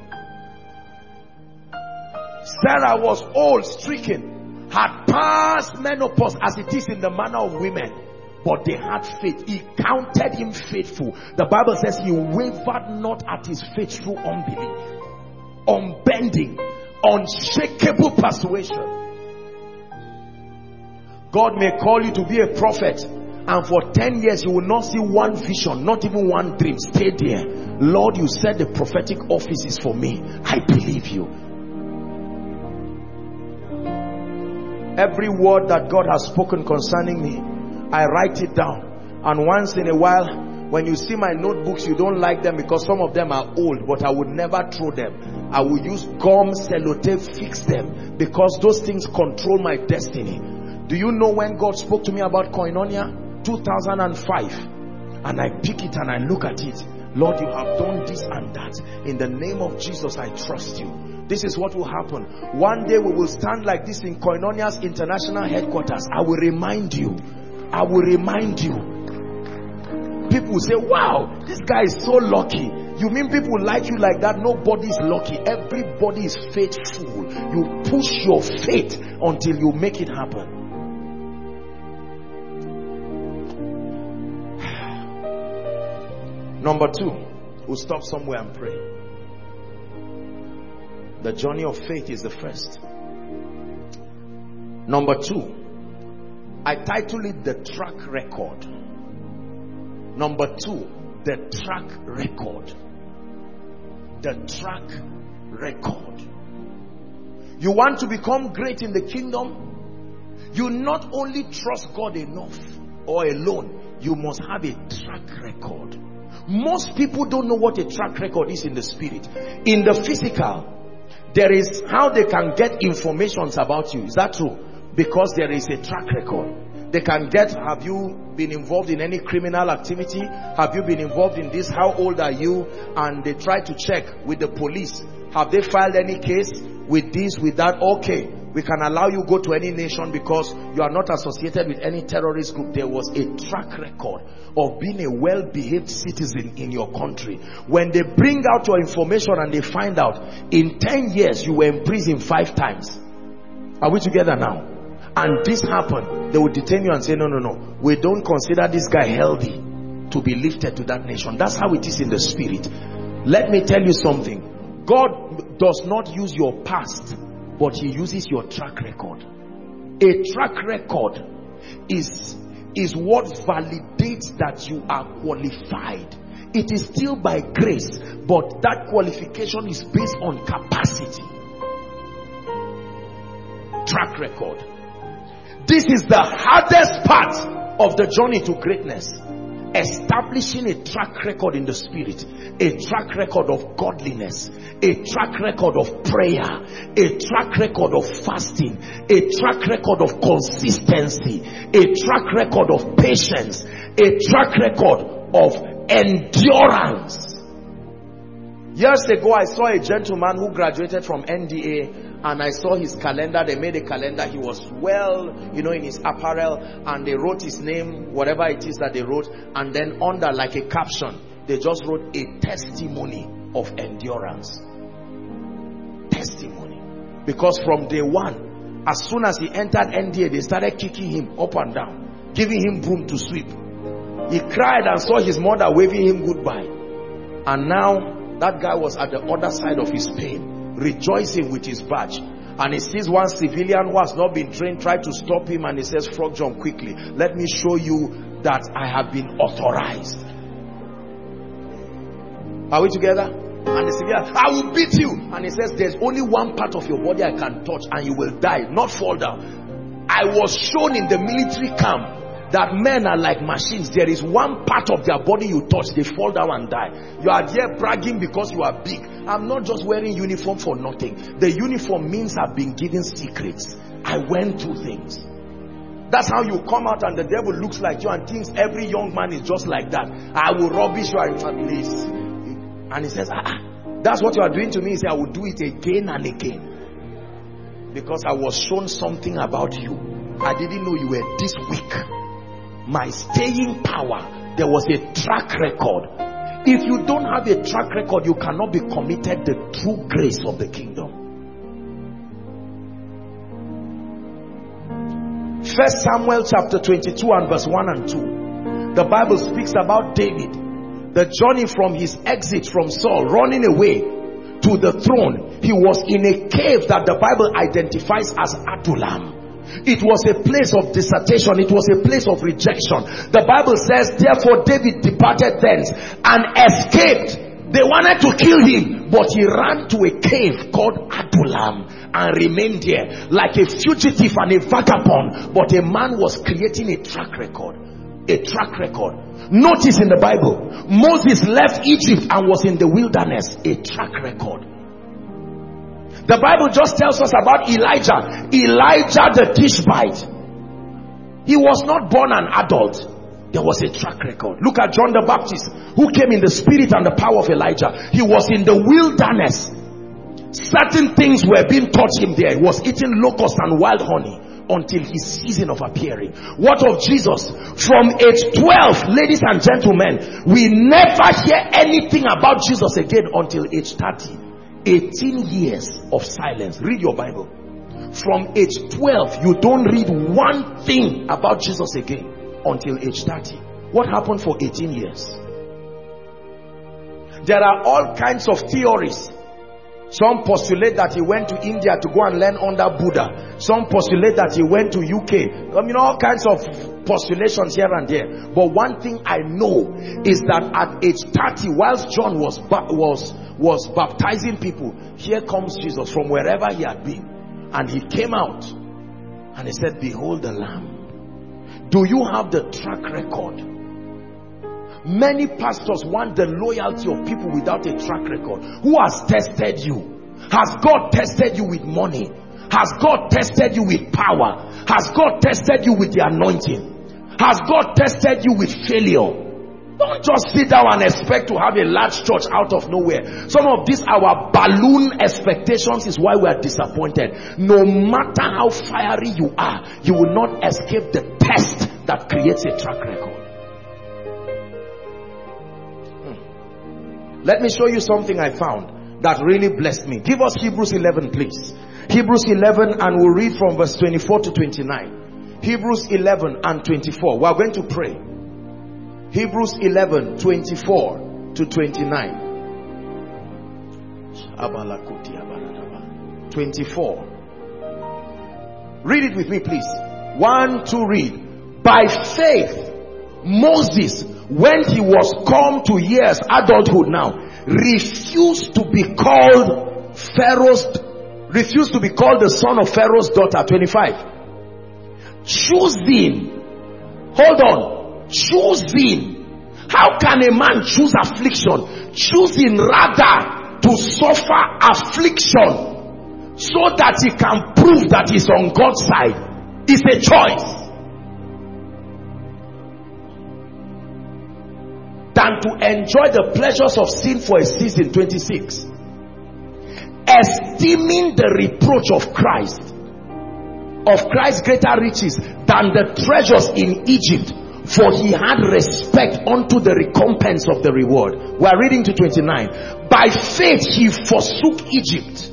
C: Sarah was old, stricken, had passed menopause as it is in the manner of women. But they had faith. He counted him faithful. The Bible says he wavered not at his faith through unbelief. Unbending, unshakable persuasion. God may call you to be a prophet, and for ten years you will not see one vision, not even one dream. Stay there. Lord, you said the prophetic office is for me. I believe you. Every word that God has spoken concerning me, I write it down. And once in a while, when you see my notebooks, you don't like them because some of them are old, but I would never throw them. I will use gum, sellotape, fix them, because those things control my destiny. Do you know when God spoke to me about Koinonia? two thousand five. And I pick it and I look at it. Lord, you have done this and that. In the name of Jesus, I trust you. This is what will happen. One day we will stand like this in Koinonia's international headquarters. I will remind you. I will remind you. People will say, wow, this guy is so lucky. You mean people like you like that? Nobody is lucky. Everybody is faithful. You push your faith until you make it happen. Number two, we'll stop somewhere and pray. The journey of faith is the first. Number two, I title it the track record. Number two, the track record. The track record. You want to become great in the kingdom? You not only trust God enough or alone, you must have a track record. Most people don't know what a track record is in the spirit. In the physical, there is how they can get information about you. Is that true? Because there is a track record. They can get, have you been involved in any criminal activity? Have you been involved in this? How old are you? And they try to check with the police. Have they filed any case with this, with that? Okay, we can allow you go to any nation because you are not associated with any terrorist group. There was a track record of being a well-behaved citizen in your country. When they bring out your information and they find out in ten years you were in prison five times. Are we together now? And this happened, they will detain you and say, no, no, no, we don't consider this guy healthy to be lifted to that nation. That's how it is in the spirit. Let me tell you something. God does not use your past, but he uses your track record. A track record is, is what validates that you are qualified. It is still by grace, but that qualification is based on capacity. Track record. This is the hardest part of the journey to greatness. Establishing a track record in the spirit, a track record of godliness, a track record of prayer, a track record of fasting, a track record of consistency, a track record of patience, a track record of endurance. Years ago, I saw a gentleman who graduated from N D A, and I saw his calendar. They made a calendar. He was well, you know, in his apparel, and they wrote his name, whatever it is that they wrote, and then under, like a caption, they just wrote a testimony of endurance. Testimony. Because from day one, as soon as he entered N D A, they started kicking him up and down, giving him broom to sweep. He cried and saw his mother waving him goodbye. And now, that guy was at the other side of his pain, rejoicing with his badge. And he sees one civilian who has not been trained try to stop him, and he says, Frog Jump, quickly, let me show you that I have been authorized. Are we together? And the severe, I will beat you. And he says, there's only one part of your body I can touch and you will die, not fall down. I was shown in the military camp that men are like machines. There is one part of their body you touch, they fall down and die. You are there bragging because you are big. I'm not just wearing uniform for nothing. The uniform means I've been given secrets. I went through things. That's how you come out and the devil looks like you and thinks every young man is just like that. I will rubbish you in a place. And he says, ah, that's what you are doing to me. He said, I will do it again and again. Because I was shown something about you. I didn't know you were this weak. My staying power, there was a track record. If you don't have a track record, you cannot be committed the true grace of the kingdom. First Samuel chapter twenty-two and verse one and two. The Bible speaks about David. The journey from his exit from Saul, running away to the throne. He was in a cave that the Bible identifies as Adullam. It was a place of dissertation. It was a place of rejection. The Bible says, therefore David departed thence and escaped. They wanted to kill him, but he ran to a cave called Adullam and remained there like a fugitive and a vagabond. But a man was creating a track record. A track record. Notice in the Bible, Moses left Egypt and was in the wilderness. A track record. The Bible just tells us about Elijah. Elijah the Tishbite. He was not born an adult. There was a track record. Look at John the Baptist, who came in the spirit and the power of Elijah. He was in the wilderness. Certain things were being taught him there. He was eating locusts and wild honey until his season of appearing. What of Jesus? From age twelve, ladies and gentlemen, we never hear anything about Jesus again until age thirty. eighteen years of silence. Read your Bible. From age twelve, you don't read one thing about Jesus again until age thirty. What happened for eighteen years? There are all kinds of theories. Some postulate that he went to India to go and learn under Buddha. Some postulate that he went to U K. I mean, all kinds of postulations here and there. But one thing I know is that at age thirty, whilst John was was was baptizing people, here comes Jesus from wherever he had been, and he came out and he said, behold the Lamb. Do you have the track record? Many pastors want the loyalty of people without a track record. Who has tested you? Has God tested you with money? Has God tested you with power? Has God tested you with the anointing? Has God tested you with failure? Don't just sit down and expect to have a large church out of nowhere. Some of these our balloon expectations is why we are disappointed. No matter how fiery you are, you will not escape the test that creates a track record. Hmm. Let me show you something I found that really blessed me. Give us Hebrews eleven, please. Hebrews eleven, and we'll read from verse twenty-four to twenty-nine. Hebrews eleven and twenty-four. We are going to pray. Hebrews eleven, twenty-four to twenty-nine. twenty-four. Read it with me, please. One, two, read. By faith, Moses, when he was come to years, adulthood now, refused to be called Pharaoh's, refused to be called the son of Pharaoh's daughter. twenty-five. Choosing, hold on. Choosing. How can a man choose affliction? Choosing rather to suffer affliction so that he can prove that he's on God's side. It's a choice. Than to enjoy the pleasures of sin for a season. twenty-six. Esteeming the reproach of Christ, of Christ's greater riches than the treasures in Egypt, for he had respect unto the recompense of the reward. We are reading to twenty-nine. By faith he forsook Egypt,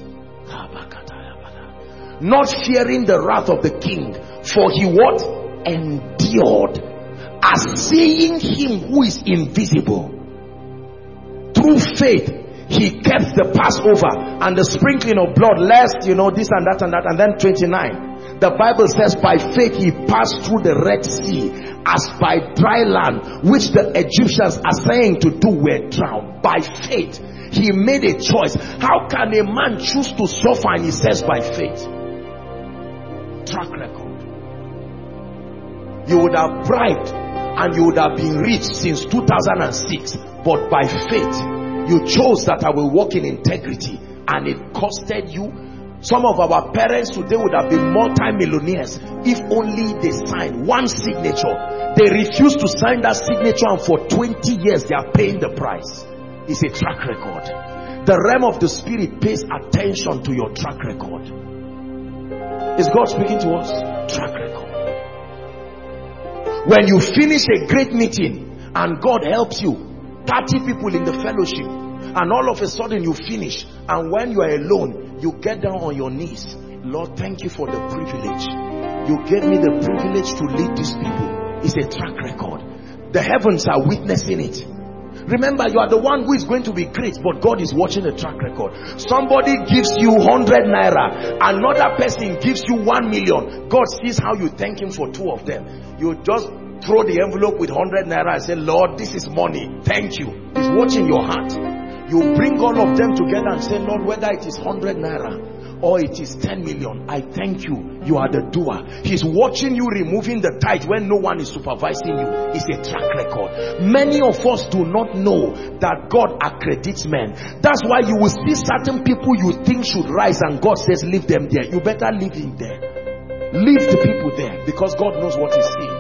C: not fearing the wrath of the king, for he what? Endured, as seeing him who is invisible. Through faith he kept the Passover and the sprinkling of blood, lest, you know, this and that and that. And then twenty-nine.
D: The Bible says by faith he passed through the Red Sea as by dry land, which the Egyptians are saying to do were drowned. By faith he made a choice. How can a man choose to suffer? And he says by faith. Track record. You would have bribed and you would have been rich since two thousand six, but by faith you chose that I will walk in integrity, and it costed you. Some of our parents today would have been multi-millionaires if only they signed one signature. They refuse to sign that signature, and for twenty years they are paying the price. It's a track record. The realm of the spirit pays attention to your track record. Is God speaking to us? Track record. When you finish a great meeting and God helps you, thirty people in the fellowship, and all of a sudden you finish, and when you are alone, you get down on your knees. Lord, thank you for the privilege. You gave me the privilege to lead these people. It's a track record. The heavens are witnessing it. Remember, you are the one who is going to be great, but God is watching the track record. Somebody gives you one hundred naira, another person gives you one million. God sees how you thank him for two of them. You just throw the envelope with one hundred naira and say, Lord, this is money, thank you. He's watching your heart. You bring all of them together and say, Lord, whether it is one hundred naira or it is ten million, I thank you. You are the doer. He's watching you removing the tithe when no one is supervising you. It's a track record. Many of us do not know that God accredits men. That's why you will see certain people you think should rise, and God says leave them there. You better leave him there. Leave the people there, because God knows what he's seeing.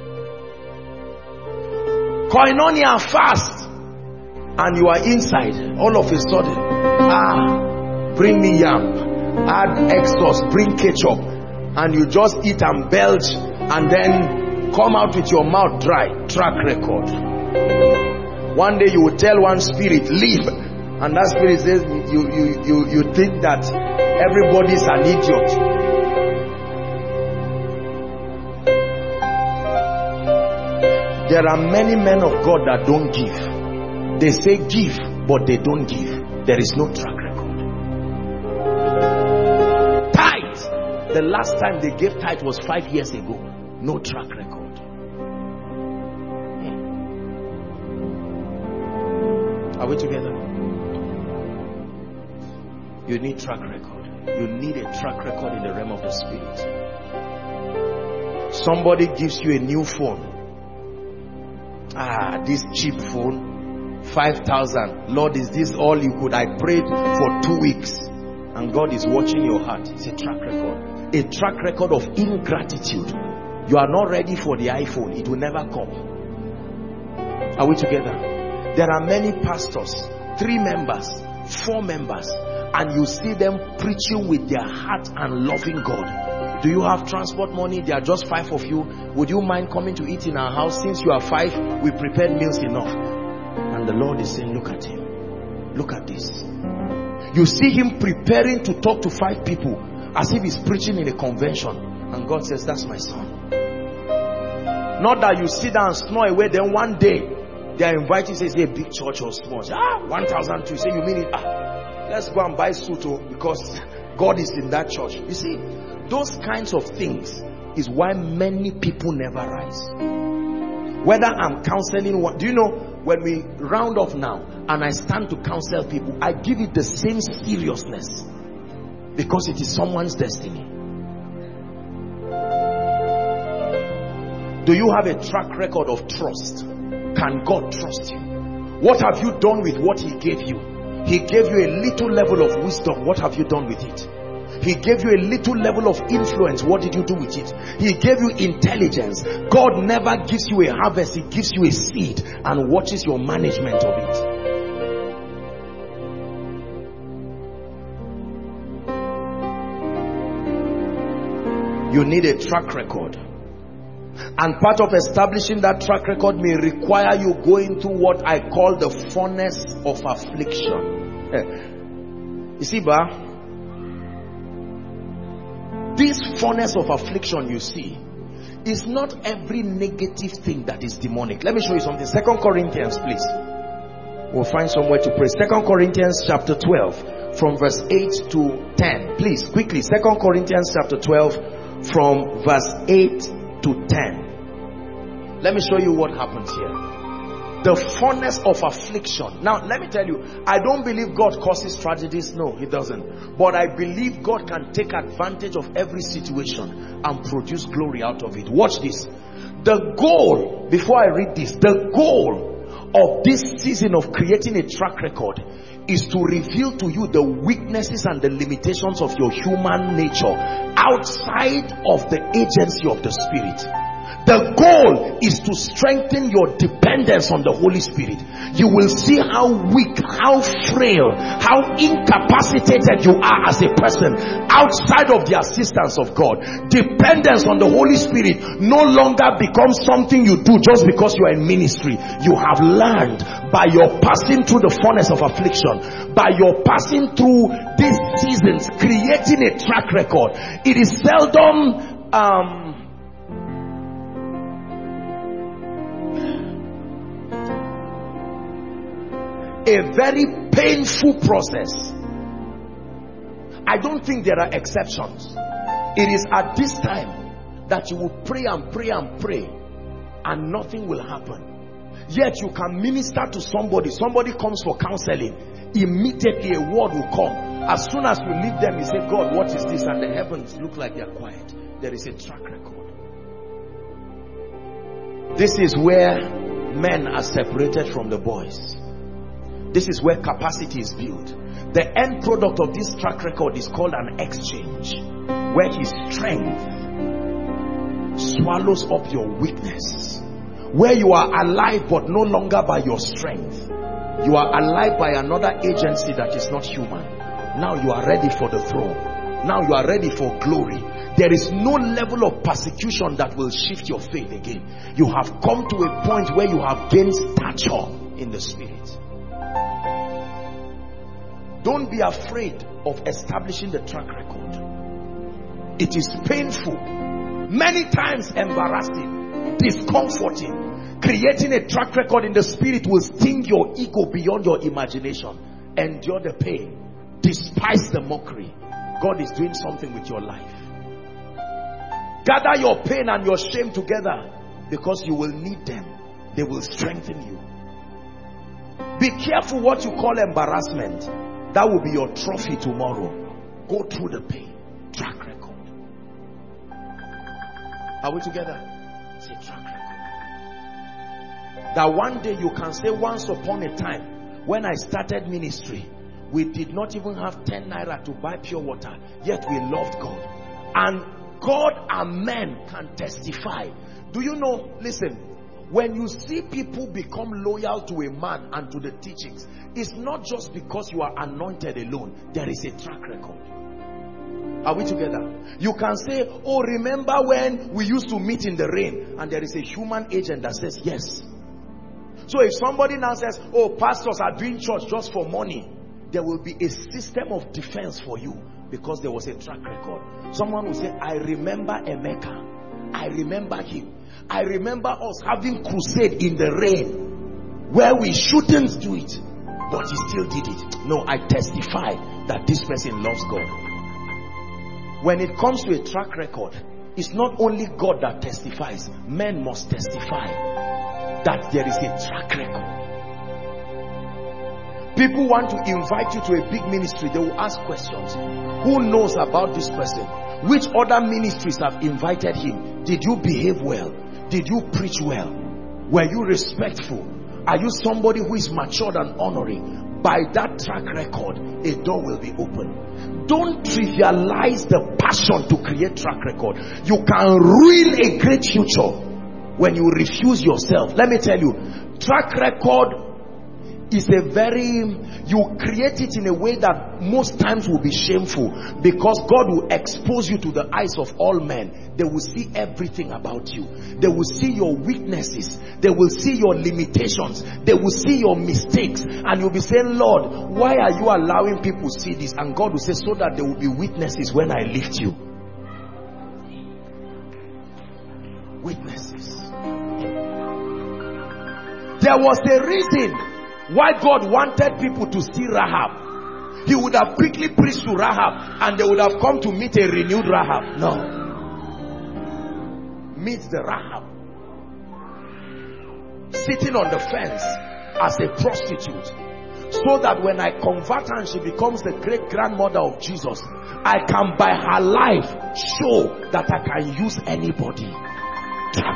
D: Koinonia fast, and you are inside. All of a sudden, ah, bring me yam, add egg sauce, bring ketchup, and you just eat and belch, and then come out with your mouth dry. Track record. One day you will tell one spirit, leave, and that spirit says, you you you you think that everybody's an idiot. There are many men of God that don't give. They say give, but they don't give. There is no track record. Tithe. The last time they gave tithe was five years ago. No track record. Hmm. Are we together? You need track record. You need a track record in the realm of the spirit. Somebody gives you a new phone. Ah, this cheap phone, five thousand. Lord, is this all you could? I prayed for two weeks, and God is watching your heart. It's a track record. A track record of ingratitude. You are not ready for the iPhone. It will never come. Are we together? There are many pastors, three members, four members, and you see them preaching with their heart and loving God. Do you have transport money? There are just five of you. Would you mind coming to eat in our house? Since you are five, we prepared meals enough. And the Lord is saying, look at him. Look at this. You see him preparing to talk to five people as if he's preaching in a convention. And God says, that's my son. Not that you sit down and snore away, then one day they are inviting, say, a big church or small. Ah, one thousand two. You say, you mean it? Ah, let's go and buy suto because God is in that church. You see, those kinds of things is why many people never rise. Whether I'm counseling, what do you know, when we round off now and I stand to counsel people, I give it the same seriousness because it is someone's destiny. Do you have a track record of trust? Can God trust you? What have you done with what he gave you? He gave you a little level of wisdom. What have you done with it? He gave you a little level of influence. What did you do with it? He gave you intelligence. God never gives you a harvest. He gives you a seed and watches your management of it. You need a track record. And part of establishing that track record may require you going through what I call the furnace of affliction. You see, Ba? This furnace of affliction you see is not every negative thing that is demonic. Let me show you something. Second Corinthians, please. We'll find somewhere to pray. Second Corinthians chapter twelve from verse eight to ten. Please, quickly. Second Corinthians chapter twelve from verse eight to ten. Let me show you what happens here. The furnace of affliction. Now let me tell you, I don't believe God causes tragedies. No, he doesn't. But I believe God can take advantage of every situation and produce glory out of it. Watch this. The goal, before I read this, the goal of this season of creating a track record is to reveal to you the weaknesses and the limitations of your human nature outside of the agency of the Spirit. The goal is to strengthen your dependence on the Holy Spirit. You will see how weak, how frail, how incapacitated you are as a person outside of the assistance of God. Dependence on the Holy Spirit no longer becomes something you do just because you are in ministry. You have learned by your passing through the furnace of affliction, by your passing through these seasons, creating a track record. It is seldom um a very painful process. I don't think there are exceptions. It is at this time that you will pray and pray and pray and nothing will happen. Yet you can minister to somebody. Somebody comes for counseling. Immediately a word will come. As soon as you leave them, you say, God, what is this? And the heavens look like they are quiet. There is a track record. This is where men are separated from the boys. This is where capacity is built. The end product of this track record is called an exchange, where his strength swallows up your weakness. Where you are alive but no longer by your strength. You are alive by another agency that is not human. Now you are ready for the throne. Now you are ready for glory. There is no level of persecution that will shift your faith again. You have come to a point where you have gained stature in the Spirit. Don't be afraid of establishing the track record. It is painful, many times embarrassing, discomforting. Creating a track record in the Spirit will sting your ego beyond your imagination. Endure the pain. Despise the mockery. God is doing something with your life. Gather your pain and your shame together, because you will need them. They will strengthen you. Be careful what you call embarrassment. That will be your trophy tomorrow. Go through the pain. Track record. Are we together? Say track record. That one day you can say, once upon a time, when I started ministry, we did not even have ten naira to buy pure water, yet we loved God. And God and men can testify. Do you know, listen, when you see people become loyal to a man and to the teachings, it's not just because you are anointed alone. There is a track record. Are we together? You can say, oh, remember when we used to meet in the rain? And there is a human agent that says yes. So if somebody now says, oh, pastors are doing church just for money, there will be a system of defense for you, because there was a track record. Someone will say, I remember Emeka. I remember him. I remember us having crusade in the rain where we shouldn't do it, but he still did it. No, I testify that this person loves God. When it comes to a track record, it's not only God that testifies. Men must testify that there is a track record. People want to invite you to a big ministry. They will ask questions. Who knows about this person? Which other ministries have invited him? Did you behave well? Did you preach well? Were you respectful? Are you somebody who is matured and honoring? By that track record, a door will be open. Don't trivialize the passion to create track record. You can ruin a great future when you refuse yourself. Let me tell you, track record is a very, you create it in a way that most times will be shameful, because God will expose you to the eyes of all men. They will see everything about you. They will see your weaknesses. They will see your limitations. They will see your mistakes. And you'll be saying, Lord, why are you allowing people to see this? And God will say, so that there will be witnesses when I lift you. Witnesses. There was a reason why God wanted people to see Rahab. He would have quickly preached to Rahab and they would have come to meet a renewed Rahab. No. meets the Rahab sitting on the fence as a prostitute, so that when I convert her and she becomes the great grandmother of Jesus, I can by her life show that I can use anybody. Track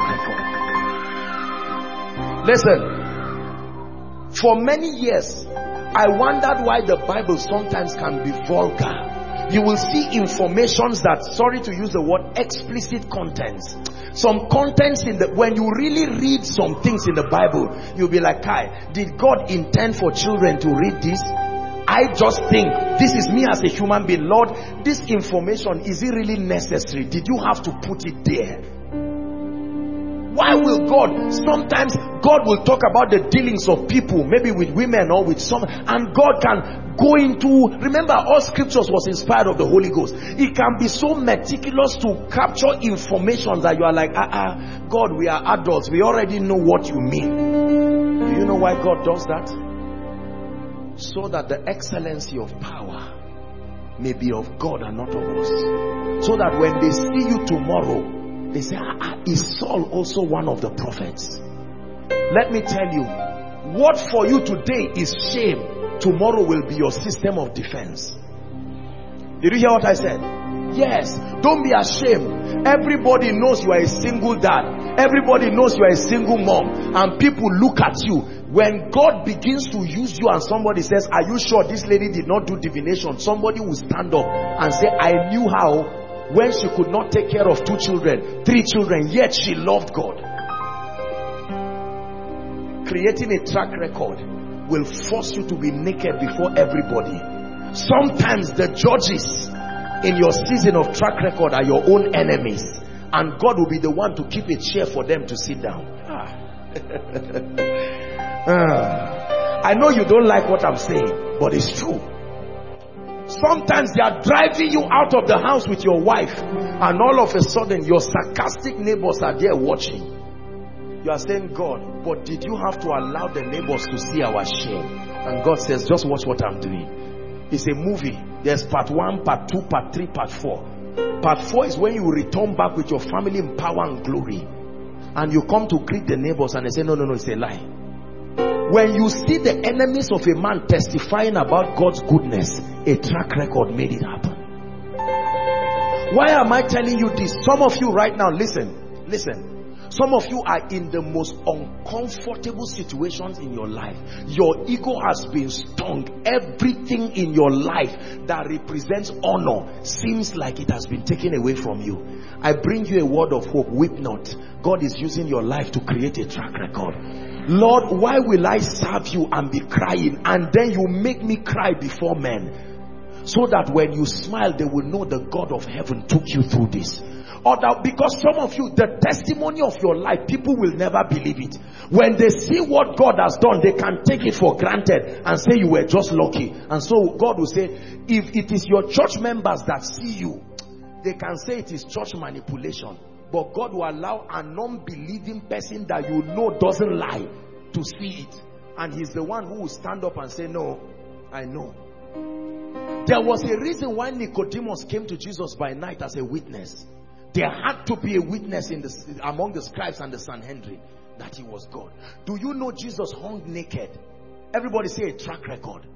D: record. Listen, for many years I wondered why the Bible sometimes can be vulgar. You will see informations that, sorry to use the word, explicit contents. Some contents in the, when you really read some things in the Bible, you'll be like, Kai, did God intend for children to read this? I just think, this is me as a human being, Lord, this information, is it really necessary? Did you have to put it there? Why will God, sometimes God will talk about the dealings of people, maybe with women or with some, and God can go into, remember all scriptures was inspired of the Holy Ghost. It can be so meticulous to capture information that you are like, ah, ah, God, we are adults, we already know what you mean. Do you know why God does that? So that the excellency of power may be of God and not of us. So that when they see you tomorrow, they say, ah, ah, is Saul also one of the prophets? Let me tell you, what for you today is shame, tomorrow will be your system of defense. Did you hear what I said? Yes. Don't be ashamed. Everybody knows you are a single dad. Everybody knows you are a single mom. And people look at you. When God begins to use you and somebody says, are you sure this lady did not do divination? Somebody will stand up and say, I knew how when she could not take care of two children, three children, yet she loved God. Creating a track record will force you to be naked before everybody. Sometimes the judges in your season of track record are your own enemies, and God will be the one to keep a chair for them to sit down. Ah. ah. I know you don't like what I'm saying, but it's true. Sometimes they are driving you out of the house with your wife, and all of a sudden your sarcastic neighbors are there watching. You are saying, God, but did you have to allow the neighbors to see our shame? And God says, just watch what I'm doing. It's a movie. There's part one, part two, part three, part four. Part four is when you return back with your family in power and glory, and you come to greet the neighbors and they say, no, no, no, it's a lie. When you see the enemies of a man testifying about God's goodness, a track record made it happen. Why am I telling you this? Some of you right now, listen, listen. Some of you are in the most uncomfortable situations in your life. Your ego has been stung. Everything in your life that represents honor seems like it has been taken away from you. I bring you a word of hope. Weep not. God is using your life to create a track record. Lord, why will I serve you and be crying, and then you make me cry before men, so that when you smile they will know the God of heaven took you through this? Or that, because some of you, the testimony of your life, people will never believe it. When they see what God has done, they can take it for granted and say you were just lucky. And so God will say, if it is your church members that see you, they can say it is church manipulation. But God will allow a non-believing person that you know doesn't lie to see it. And he's the one who will stand up and say, no, I know. There was a reason why Nicodemus came to Jesus by night as a witness. There had to be a witness in the, among the scribes and the Sanhedrin that he was God. Do you know Jesus hung naked? Everybody say a track record.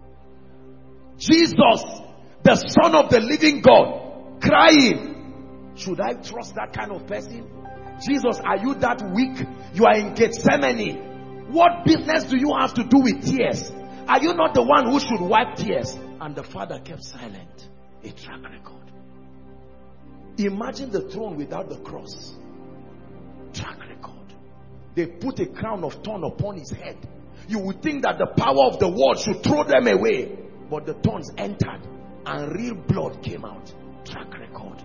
D: Jesus, the Son of the living God, crying. Should I trust that kind of person? Jesus, are you that weak? You are in Gethsemane. What business do you have to do with tears? Are you not the one who should wipe tears? And the Father kept silent. A track record. Imagine the throne without the cross. Track record. They put a crown of thorn upon his head. You would think that the power of the world should throw them away, but the thorns entered and real blood came out. Track record.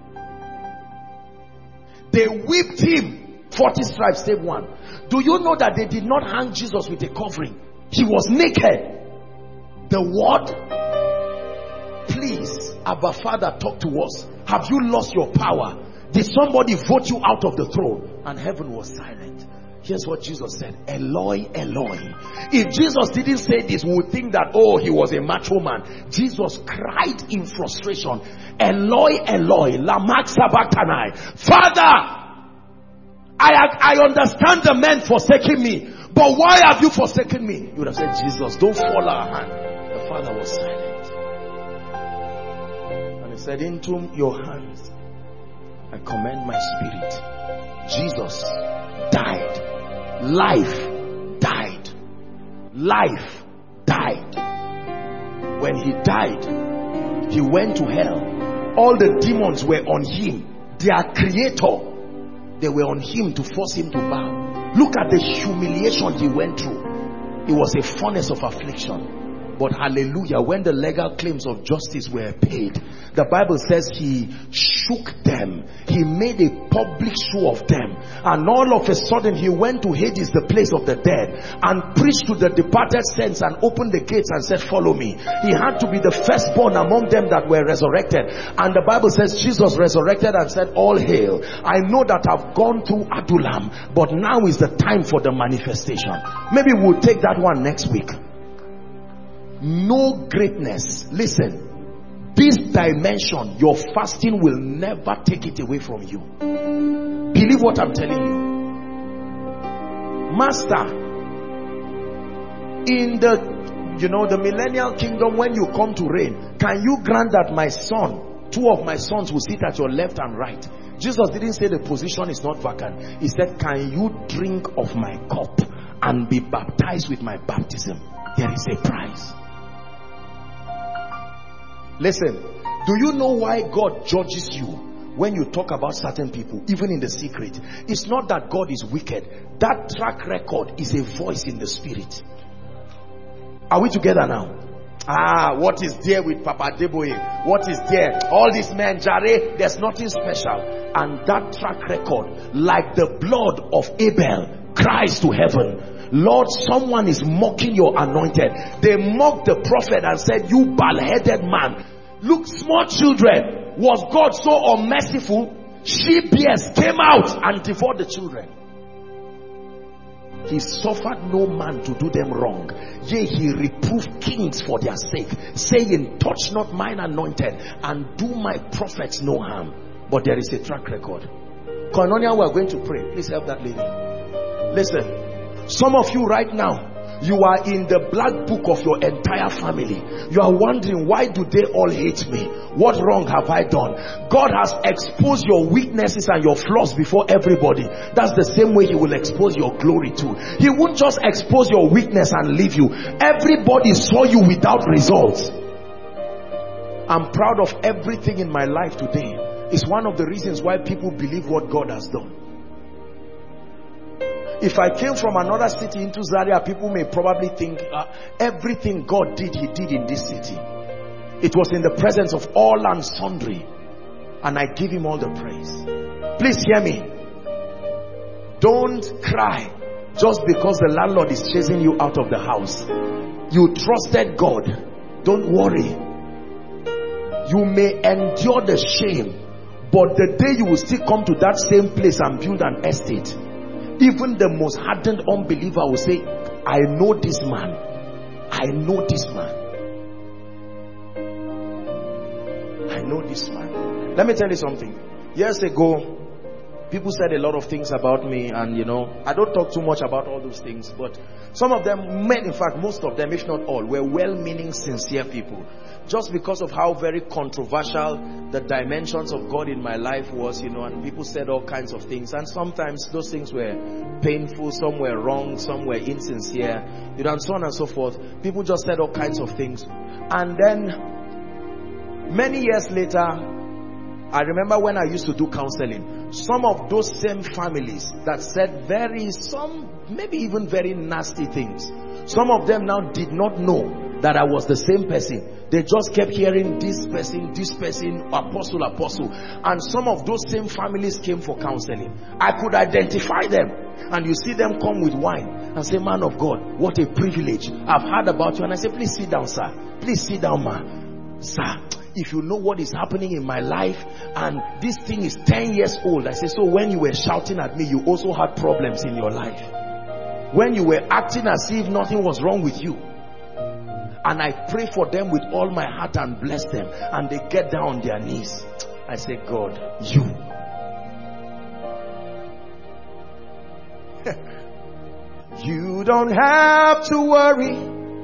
D: They whipped him. forty stripes, save one. Do you know that they did not hang Jesus with a covering? He was naked. The word, please, Abba Father, talk to us. Have you lost your power? Did somebody vote you out of the throne? And heaven was silent. Here's what Jesus said. Eloi, Eloi. If Jesus didn't say this, we would think that, oh, he was a macho man. Jesus cried in frustration. Eloi, Eloi, lama sabachthani. Father, I, I understand the men forsaking me, but why have you forsaken me? You would have said, Jesus, don't fall our hand. The father was silent. And he said, into your hands I commend my spirit. Jesus died. Life died. Life died. When he died, he went to hell. All the demons were on him. Their creator, they were on him to force him to bow. Look at the humiliation he went through. It was a furnace of affliction. But hallelujah, when the legal claims of justice were paid, the Bible says he shook them. He made a public show of them. And all of a sudden he went to Hades, the place of the dead, and preached to the departed saints and opened the gates and said, follow me. He had to be the firstborn among them that were resurrected. And the Bible says Jesus resurrected and said, all hail. I know that I've gone through Adullam, but now is the time for the manifestation. Maybe we'll take that one next week. No greatness. Listen, this dimension, your fasting will never take it away from you. Believe what I'm telling you. Master, in the, you know, the millennial kingdom, when you come to reign, can you grant that my son, two of my sons will sit at your left and right? Jesus didn't say the position is not vacant. He said, can you drink of my cup and be baptized with my baptism? There is a price. Listen, do you know why God judges you when you talk about certain people, even in the secret? It's not that God is wicked. That track record is a voice in the spirit. Are we together now? Ah, what is there with Papa Deboye? What is there? All these men, Jare, there's nothing special. And that track record, like the blood of Abel, cries to heaven. Lord, someone is mocking your anointed. They mocked the prophet and said, you bald-headed man. Look, small children. Was God so unmerciful? She-bears came out and devoured the children. He suffered no man to do them wrong. Yea, he reproved kings for their sake, saying, touch not mine anointed and do my prophets no harm. But there is a track record. Koinonia, we are going to pray. Please help that lady. Listen. Some of you right now, you are in the black book of your entire family. You are wondering, why do they all hate me? What wrong have I done? God has exposed your weaknesses and your flaws before everybody. That's the same way he will expose your glory too. He won't just expose your weakness and leave you. Everybody saw you without results. I'm proud of everything in my life today. It's one of the reasons why people believe what God has done. If I came from another city into Zaria, people may probably think uh, everything God did, he did in this city. It was in the presence of all and sundry. And I give him all the praise. Please hear me. Don't cry just because the landlord is chasing you out of the house. You trusted God. Don't worry. You may endure the shame, but the day you will still come to that same place and build an estate, even the most hardened unbeliever will say, I know this man. I know this man. I know this man. Let me tell you something. Years ago, people said a lot of things about me, and you know, I don't talk too much about all those things, but some of them, in fact most of them, if not all, were well-meaning, sincere people. Just because of how very controversial the dimensions of God in my life was, you know, and people said all kinds of things, and sometimes those things were painful, some were wrong, some were insincere, you know, and so on and so forth. People just said all kinds of things. And then many years later, I remember when I used to do counseling, some of those same families that said very, some maybe even very nasty things, some of them now did not know that I was the same person. They just kept hearing this person, this person, apostle, apostle. And some of those same families came for counseling. I could identify them. And you see them come with wine and say, man of God, what a privilege. I've heard about you. And I say, please sit down, sir. Please sit down, ma. Sir, if you know what is happening in my life, and this thing is ten years old. I say, so when you were shouting at me, you also had problems in your life. When you were acting as if nothing was wrong with you. And I pray for them with all my heart and bless them. And they get down on their knees. I say, God, you.
C: You don't have to worry,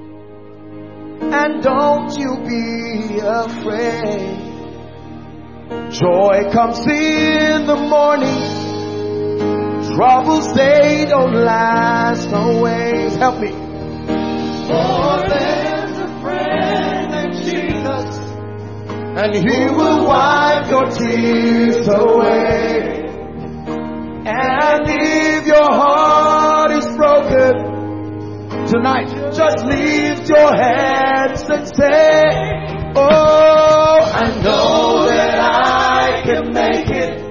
C: and don't you be afraid. Joy comes in the morning. Troubles, they don't last always. Help me. For there's a friend named Jesus, and He will wipe your tears away. And if your heart is broken tonight, just lift your hands and say, oh, I know that I can make it.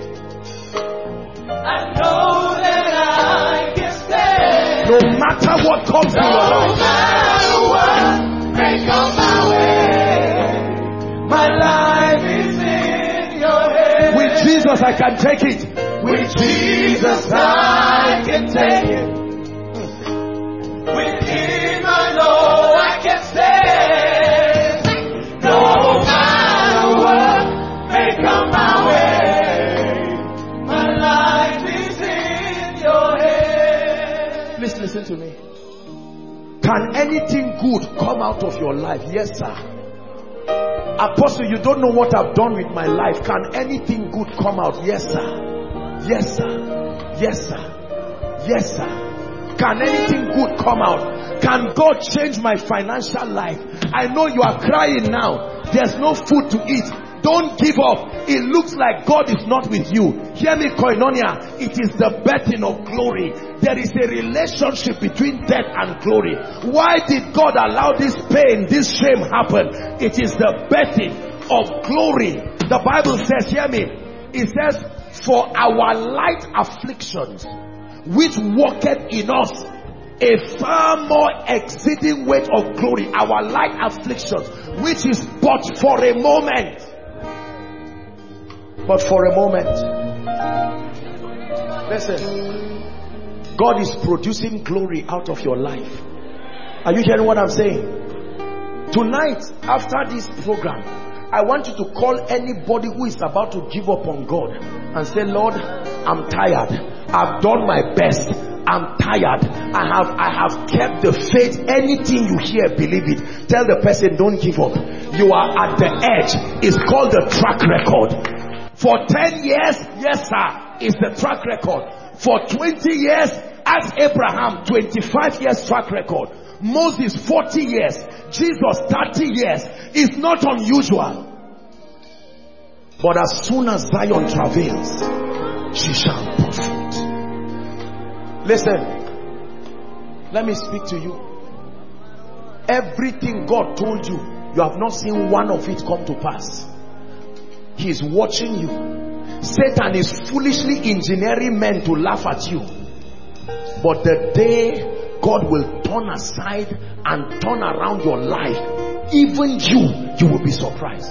C: I know that I can stand. No matter what comes in your life. No matter what may come my way. My life is in your hands. With Jesus I can take it. With Jesus I can take it. With Him I know I can stand. No matter what may come my way, my life is in your hands. Listen, listen to me. Can anything good come out of your life? Yes, sir. Apostle, you don't know what I've done with my life. Can anything good come out? Yes, sir. Yes, sir. Yes, sir. Yes, sir. Can anything good come out? Can God change my financial life? I know you are crying now. There's no food to eat. Don't give up. It looks like God is not with you. Hear me, Koinonia. It is the birthing of glory. There is a relationship between death and glory. Why did God allow this pain, this shame happen? It is the birthing of glory. The Bible says, hear me. It says, for our light afflictions, which worketh in us a far more exceeding weight of glory. Our light afflictions, which is but for a moment. But for a moment. Listen. God is producing glory out of your life. Are you hearing what I'm saying? Tonight, after this program, I want you to call anybody who is about to give up on God and say, Lord, I'm tired. I've done my best. I'm tired. I have I have kept the faith. Anything you hear, believe it. Tell the person, don't give up. You are at the edge. It's called the track record. For ten years, yes sir, is the track record. For twenty years, as Abraham, twenty-five years track record. Moses, forty years. Jesus, thirty years. It's not unusual. But as soon as Zion travails, she shall profit. Listen, let me speak to you. Everything God told you, you have not seen one of it come to pass. He is watching you. Satan is foolishly engineering men to laugh at you. But the day God will turn aside and turn around your life, even you, you will be surprised.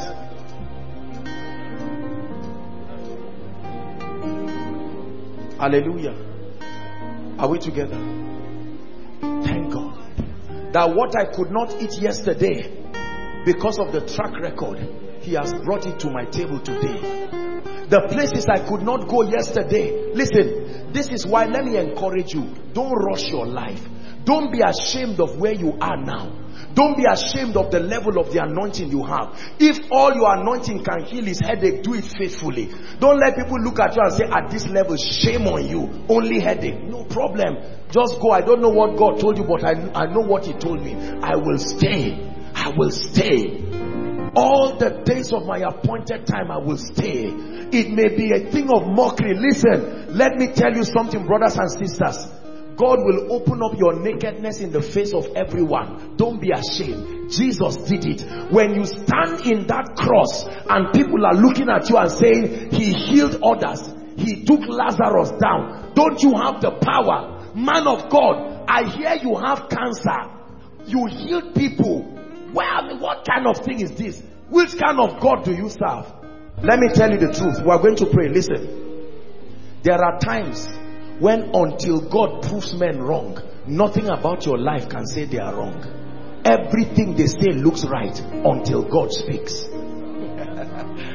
C: Hallelujah. Are we together? Thank God that what I could not eat yesterday, because of the track record, He has brought it to my table today. The places I could not go yesterday. Listen, this is why, let me encourage you. Don't rush your life. Don't be ashamed of where you are now. Don't be ashamed of the level of the anointing you have. If all your anointing can heal his headache, do it faithfully. Don't let people look at you and say, at this level, shame on you. Only headache. No problem. Just go. I don't know what God told you, but I, I know what He told me. I will stay. I will stay. All the days of my appointed time, I will stay. It may be a thing of mockery. Listen, let me tell you something, brothers and sisters. God will open up your nakedness in the face of everyone. Don't be ashamed. Jesus did it. When you stand in that cross and people are looking at you and saying, He healed others, He took Lazarus down. Don't you have the power? Man of God, I hear you have cancer. You healed people. Well, what kind of thing is this? Which kind of God do you serve? Let me tell you the truth. We are going to pray. Listen. There are times when until God proves men wrong, nothing about your life can say they are wrong. Everything they say looks right until God speaks.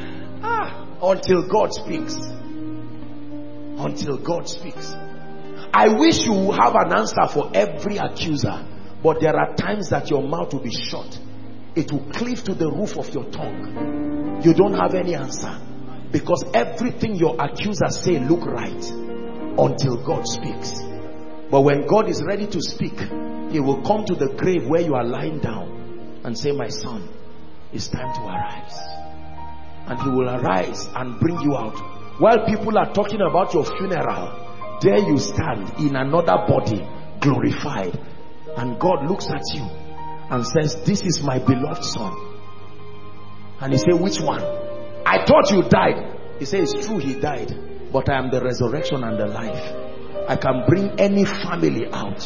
C: ah, until God speaks. Until God speaks.
D: I wish you would have an answer for every accuser, but there are times that your mouth will be shut. It will cleave to the roof of your tongue. You don't have any answer, because everything your accusers say look right until God speaks. But when God is ready to speak, he will come to the grave where you are lying down and say, my son, it's time to arise. And he will arise and bring you out. While people are talking about your funeral, there you stand in another body, glorified. And God looks at you and says, this is my beloved son. And he says, which one? I thought you died. He says, it's true, he died, but I am the resurrection and the life. I can bring any family out.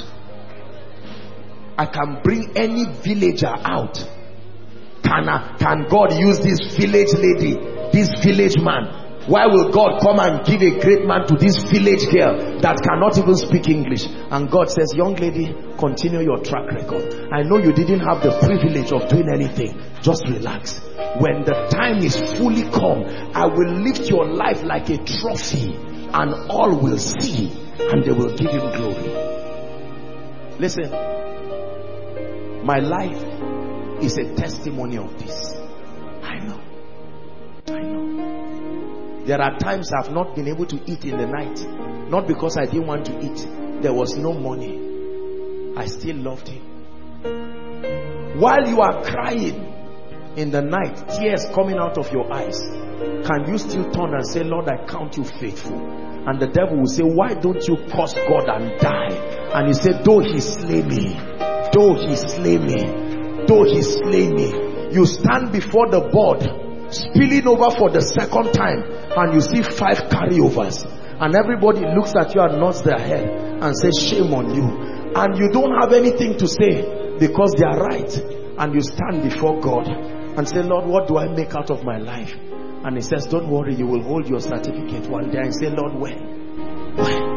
D: I can bring any villager out. Can, I, can God use this village lady, this village man? Why will God come and give a great man to this village girl that cannot even speak English? And God says, young lady, continue your track record. I know you didn't have the privilege of doing anything. Just relax. When the time is fully come, I will lift your life like a trophy, and all will see, and they will give him glory. Listen, my life is a testimony of this. I know. I know. There are times I've not been able to eat in the night. Not because I didn't want to eat. There was no money. I still loved him. While you are crying in the night, tears coming out of your eyes, can you still turn and say, Lord, I count you faithful? And the devil will say, why don't you curse God and die? And he said, though he slay me, though he slay me, though he slay me. You stand before the board, spilling over for the second time, and you see five carryovers, and everybody looks at you and nods their head and says, shame on you. And you don't have anything to say because they are right. And you stand before God and say, Lord, what do I make out of my life? And he says, don't worry, you will hold your certificate one day. And say, Lord, when? When?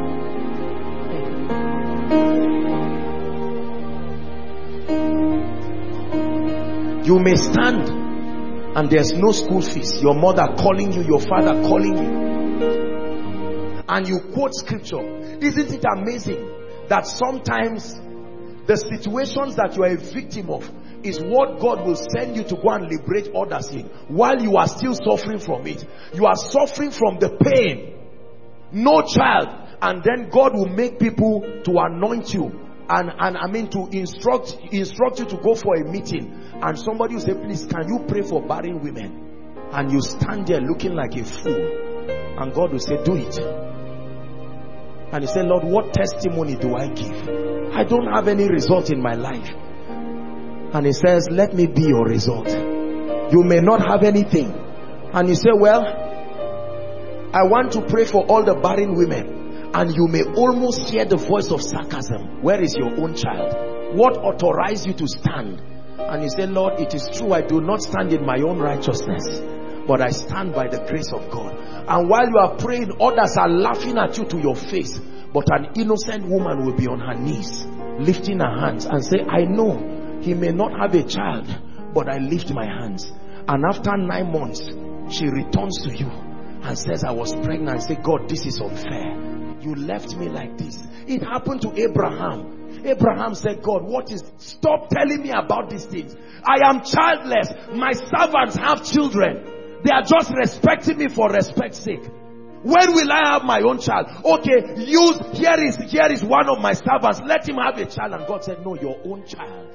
D: You may stand and there's no school fees. Your mother calling you, your father calling you, and you quote scripture. Isn't it amazing that sometimes the situations that you are a victim of is what God will send you to go and liberate others in, while you are still suffering from it. You are suffering from the pain. No child. And then God will make people to anoint you and, and I mean to instruct instruct you to go for a meeting, and somebody will say, please, can you pray for barren women? And you stand there looking like a fool, and God will say, do it. And you say, Lord, what testimony do I give? I don't have any result in my life. And he says, let me be your result. You may not have anything. And you say, well, I want to pray for all the barren women. And you may almost hear the voice of sarcasm. Where is your own child? What authorized you to stand? And you say, Lord, it is true, I do not stand in my own righteousness, but I stand by the grace of God. And while you are praying, others are laughing at you to your face. But an innocent woman will be on her knees, lifting her hands and say, I know he may not have a child, but I lift my hands. And after nine months, she returns to you and says, I was pregnant. And say, God, this is unfair. You left me like this. It happened to Abraham. Abraham said, God, what is, stop telling me about these things. I am childless. My servants have children. They are just respecting me for respect's sake. When will I have my own child? Okay, use, here is, here is one of my servants. Let him have a child. And God said, no, your own child.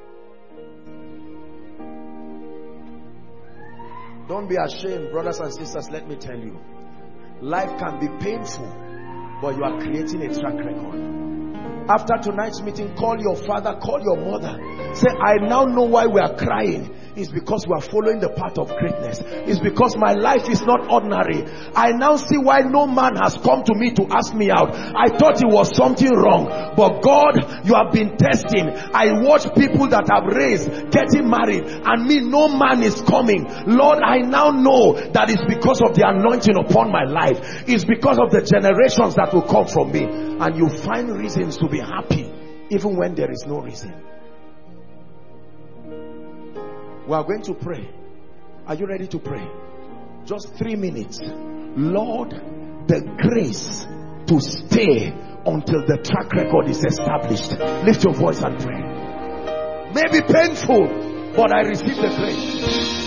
D: Don't be ashamed, brothers and sisters. Let me tell you, life can be painful, but you are creating a track record. After tonight's meeting, call your father, call your mother. Say, I now know why we are crying. It's because we are following the path of greatness. It's because my life is not ordinary. I now see why no man has come to me to ask me out. I thought it was something wrong. But God, you have been testing. I watch people that have raised, getting married, and me, no man is coming. Lord, I now know that it's because of the anointing upon my life. It's because of the generations that will come from me. And you find reasons to be happy, even when there is no reason. We are going to pray. Are you ready to pray? Just three minutes. Lord, the grace to stay until the track record is established. Lift your voice and pray. Maybe painful, but I receive the grace.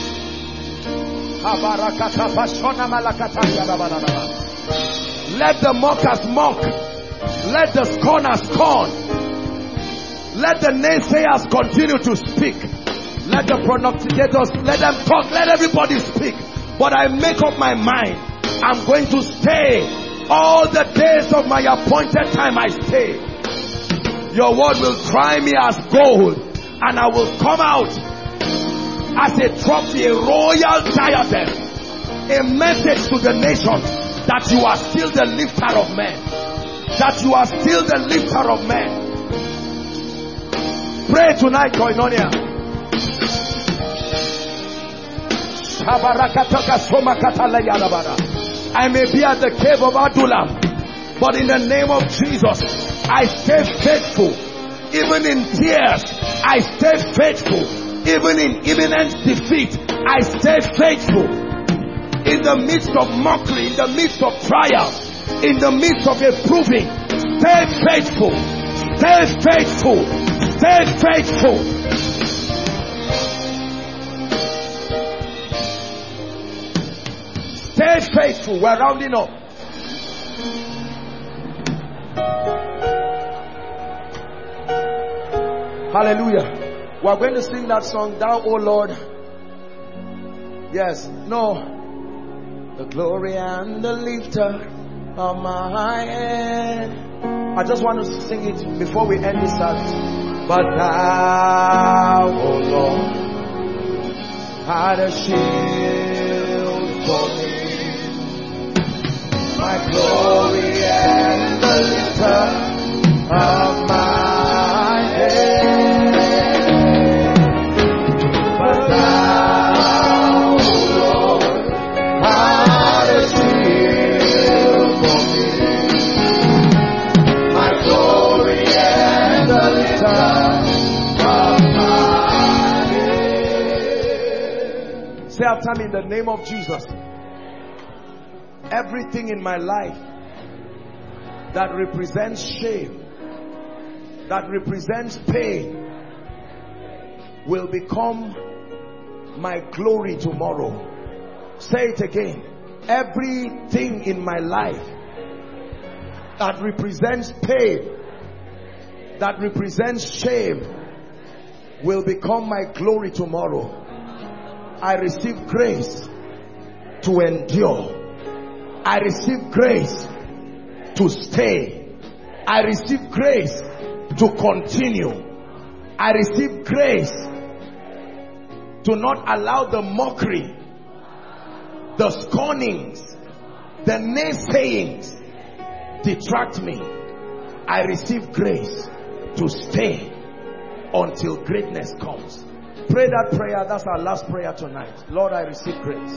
D: Let the mockers mock. Let the scorners scorn. Let the naysayers continue to speak. Let the prognosticators, let them talk. Let everybody speak. But I make up my mind. I'm going to stay. All the days of my appointed time I stay. Your word will try me as gold, and I will come out as a trophy, a royal diadem, a message to the nations that you are still the lifter of men, that you are still the lifter of men. Pray tonight, Koinonia. I may be at the cave of Adullam, but in the name of Jesus, I stay faithful. Even in tears, I stay faithful. Even in imminent defeat, I stay faithful. In the midst of mockery, in the midst of trial, in the midst of a proving, stay faithful. Stay faithful. Stay faithful. Stay faithful. We're rounding up. Hallelujah. We're going to sing that song, Thou, O Lord. Yes. No. The glory and the lifter of my head. I just want to sing it before we end this service. But Thou, O Lord, art a shield for me. My glory and the lifter of my head. But Thou, O Lord, art a shield for me. My glory and the lifter of my head. Say after me, in the name of Jesus. Everything in my life that represents shame, that represents pain, will become my glory tomorrow. Say it again. Everything in my life that represents pain, that represents shame, will become my glory tomorrow. I receive grace to endure. I receive grace to stay. I receive grace to continue. I receive grace to not allow the mockery, the scornings, the naysayings detract me. I receive grace to stay until greatness comes. Pray that prayer. That's our last prayer tonight. Lord, I receive grace.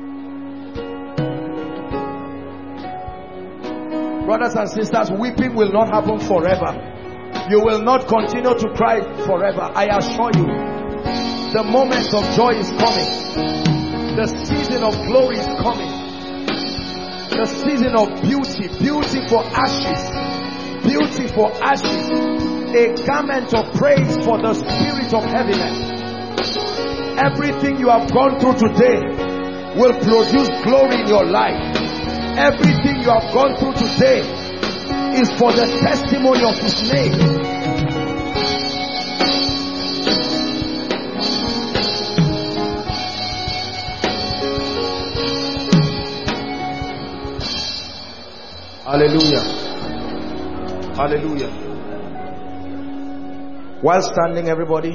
D: Brothers and sisters, weeping will not happen forever. You will not continue to cry forever. I assure you, the moment of joy is coming. The season of glory is coming. The season of beauty. Beauty for ashes. Beauty for ashes. A garment of praise for the spirit of heaviness. Everything you have gone through today will produce glory in your life. Everything you have gone through today is for the testimony of His name. Hallelujah. Hallelujah. While standing, everybody,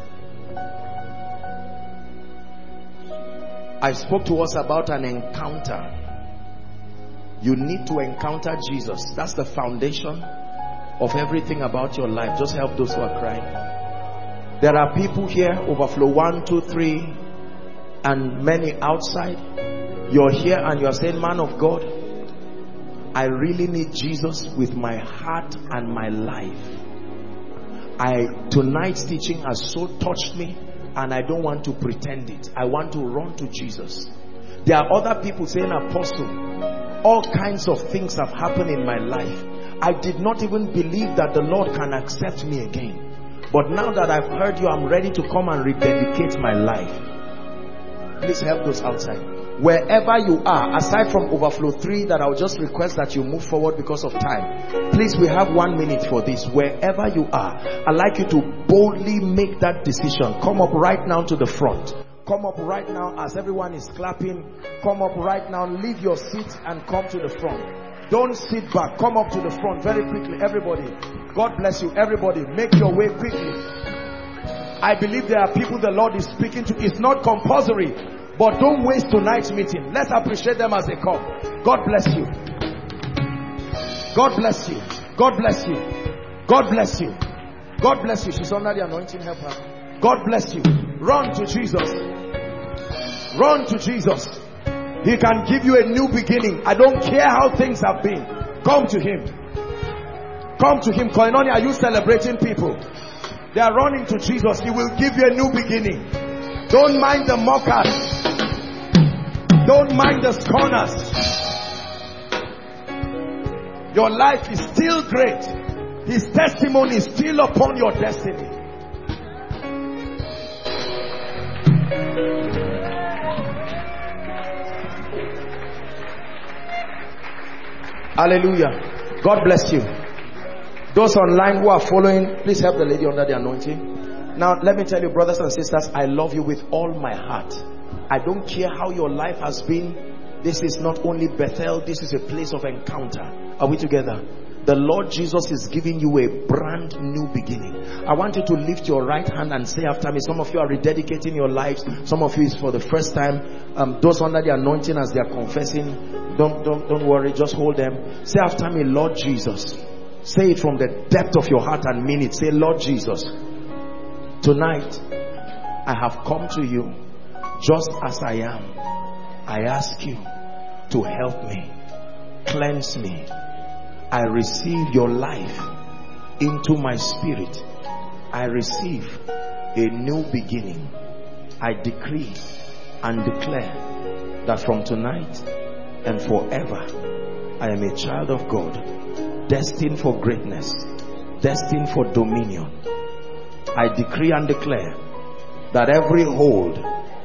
D: I spoke to us about an encounter. You need to encounter Jesus. That's the foundation of everything about your life. Just help those who are crying. There are people here, overflow one, two, three, and many outside. You're here and you're saying, man of God, I really need Jesus with my heart and my life. I tonight's teaching has so touched me, and I don't want to pretend it. I want to run to Jesus. There are other people saying, Apostle, all kinds of things have happened in my life. I did not even believe that the Lord can accept me again. But now that I've heard you, I'm ready to come and rededicate my life. Please help those outside. Wherever you are, aside from Overflow three, that I'll just request that you move forward because of time. Please, we have one minute for this. Wherever you are, I'd like you to boldly make that decision. Come up right now to the front. Come up right now as everyone is clapping. Come up right now. Leave your seat and come to the front. Don't sit back. Come up to the front very quickly. Everybody. God bless you. Everybody. Make your way quickly. I believe there are people the Lord is speaking to. It's not compulsory. But don't waste tonight's meeting. Let's appreciate them as they come. God bless you. God bless you. God bless you. God bless you. God bless you. She's under the anointing. Help her. God bless you. Run to Jesus. Run to Jesus. He can give you a new beginning. I don't care how things have been. Come to Him. Come to Him. Koinonia, are you celebrating people? They are running to Jesus. He will give you a new beginning. Don't mind the mockers. Don't mind the scorners. Your life is still great. His testimony is still upon your destiny. Hallelujah. God bless you. Those online who are following, please help the lady under the anointing. Now, let me tell you, brothers and sisters, I love you with all my heart. I don't care how your life has been. This is not only Bethel, this is a place of encounter. Are we together? The Lord Jesus is giving you a brand new beginning. I want you to lift your right hand and say after me. Some of you are rededicating your lives. Some of you is for the first time. Um, those under the anointing as they are confessing, don't, don't, don't worry, just hold them. Say after me, Lord Jesus. Say it from the depth of your heart and mean it. Say, Lord Jesus, tonight I have come to you just as I am. I ask you to help me, cleanse me. I receive your life into my spirit. I receive a new beginning. I decree and declare that from tonight and forever I am a child of God, destined for greatness, destined for dominion. I decree and declare that every hold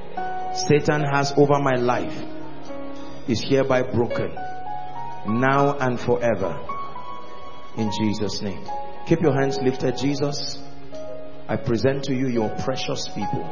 D: Satan has over my life is hereby broken now and forever, in Jesus' name. Keep your hands lifted. Jesus, I present to you your precious people,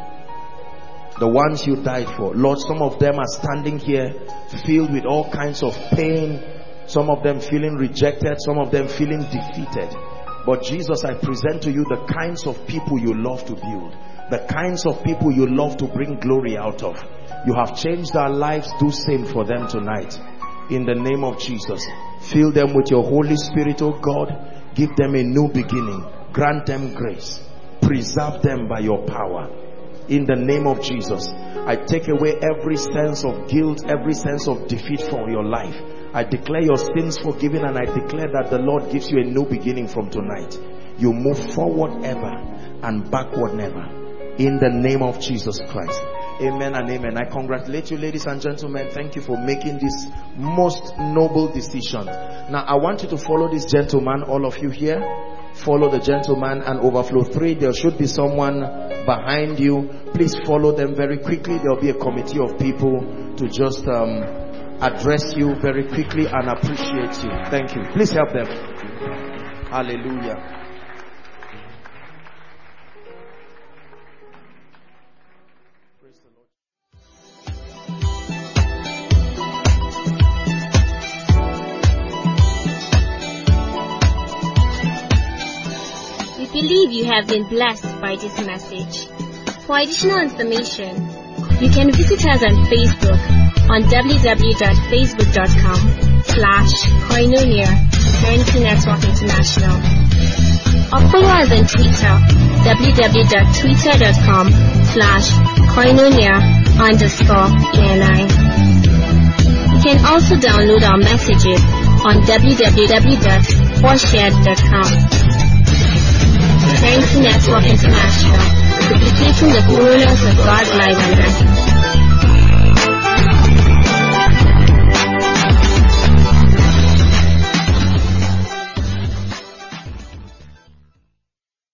D: the ones you died for. Lord, some of them are standing here filled with all kinds of pain, some of them feeling rejected, some of them feeling defeated. But Jesus, I present to you the kinds of people you love to build, the kinds of people you love to bring glory out of. You have changed our lives. Do same for them tonight. In the name of Jesus, fill them with your Holy Spirit, oh God. Give them a new beginning. Grant them grace. Preserve them by your power. In the name of Jesus, I take away every sense of guilt, every sense of defeat from your life. I declare your sins forgiven, and I declare that the Lord gives you a new beginning from tonight. You move forward ever and backward never. In the name of Jesus Christ. Amen and amen. I congratulate you, ladies and gentlemen. Thank you for making this most noble decision. Now, I want you to follow this gentleman, all of you here. Follow the gentleman, and Overflow three, there should be someone behind you. Please follow them very quickly. There will be a committee of people to just um, address you very quickly and appreciate you. Thank you. Please help them. Hallelujah.
E: We believe you have been blessed by this message. For additional information, you can visit us on Facebook on w w w dot facebook dot com slash koinonia Eternity Network International, or follow us on Twitter, w w w dot twitter dot com slash koinonia underscore E N I. You can also download our messages on w w w dot foreshared dot com. Eternity Network International, duplicating the fullness of God's life on earth.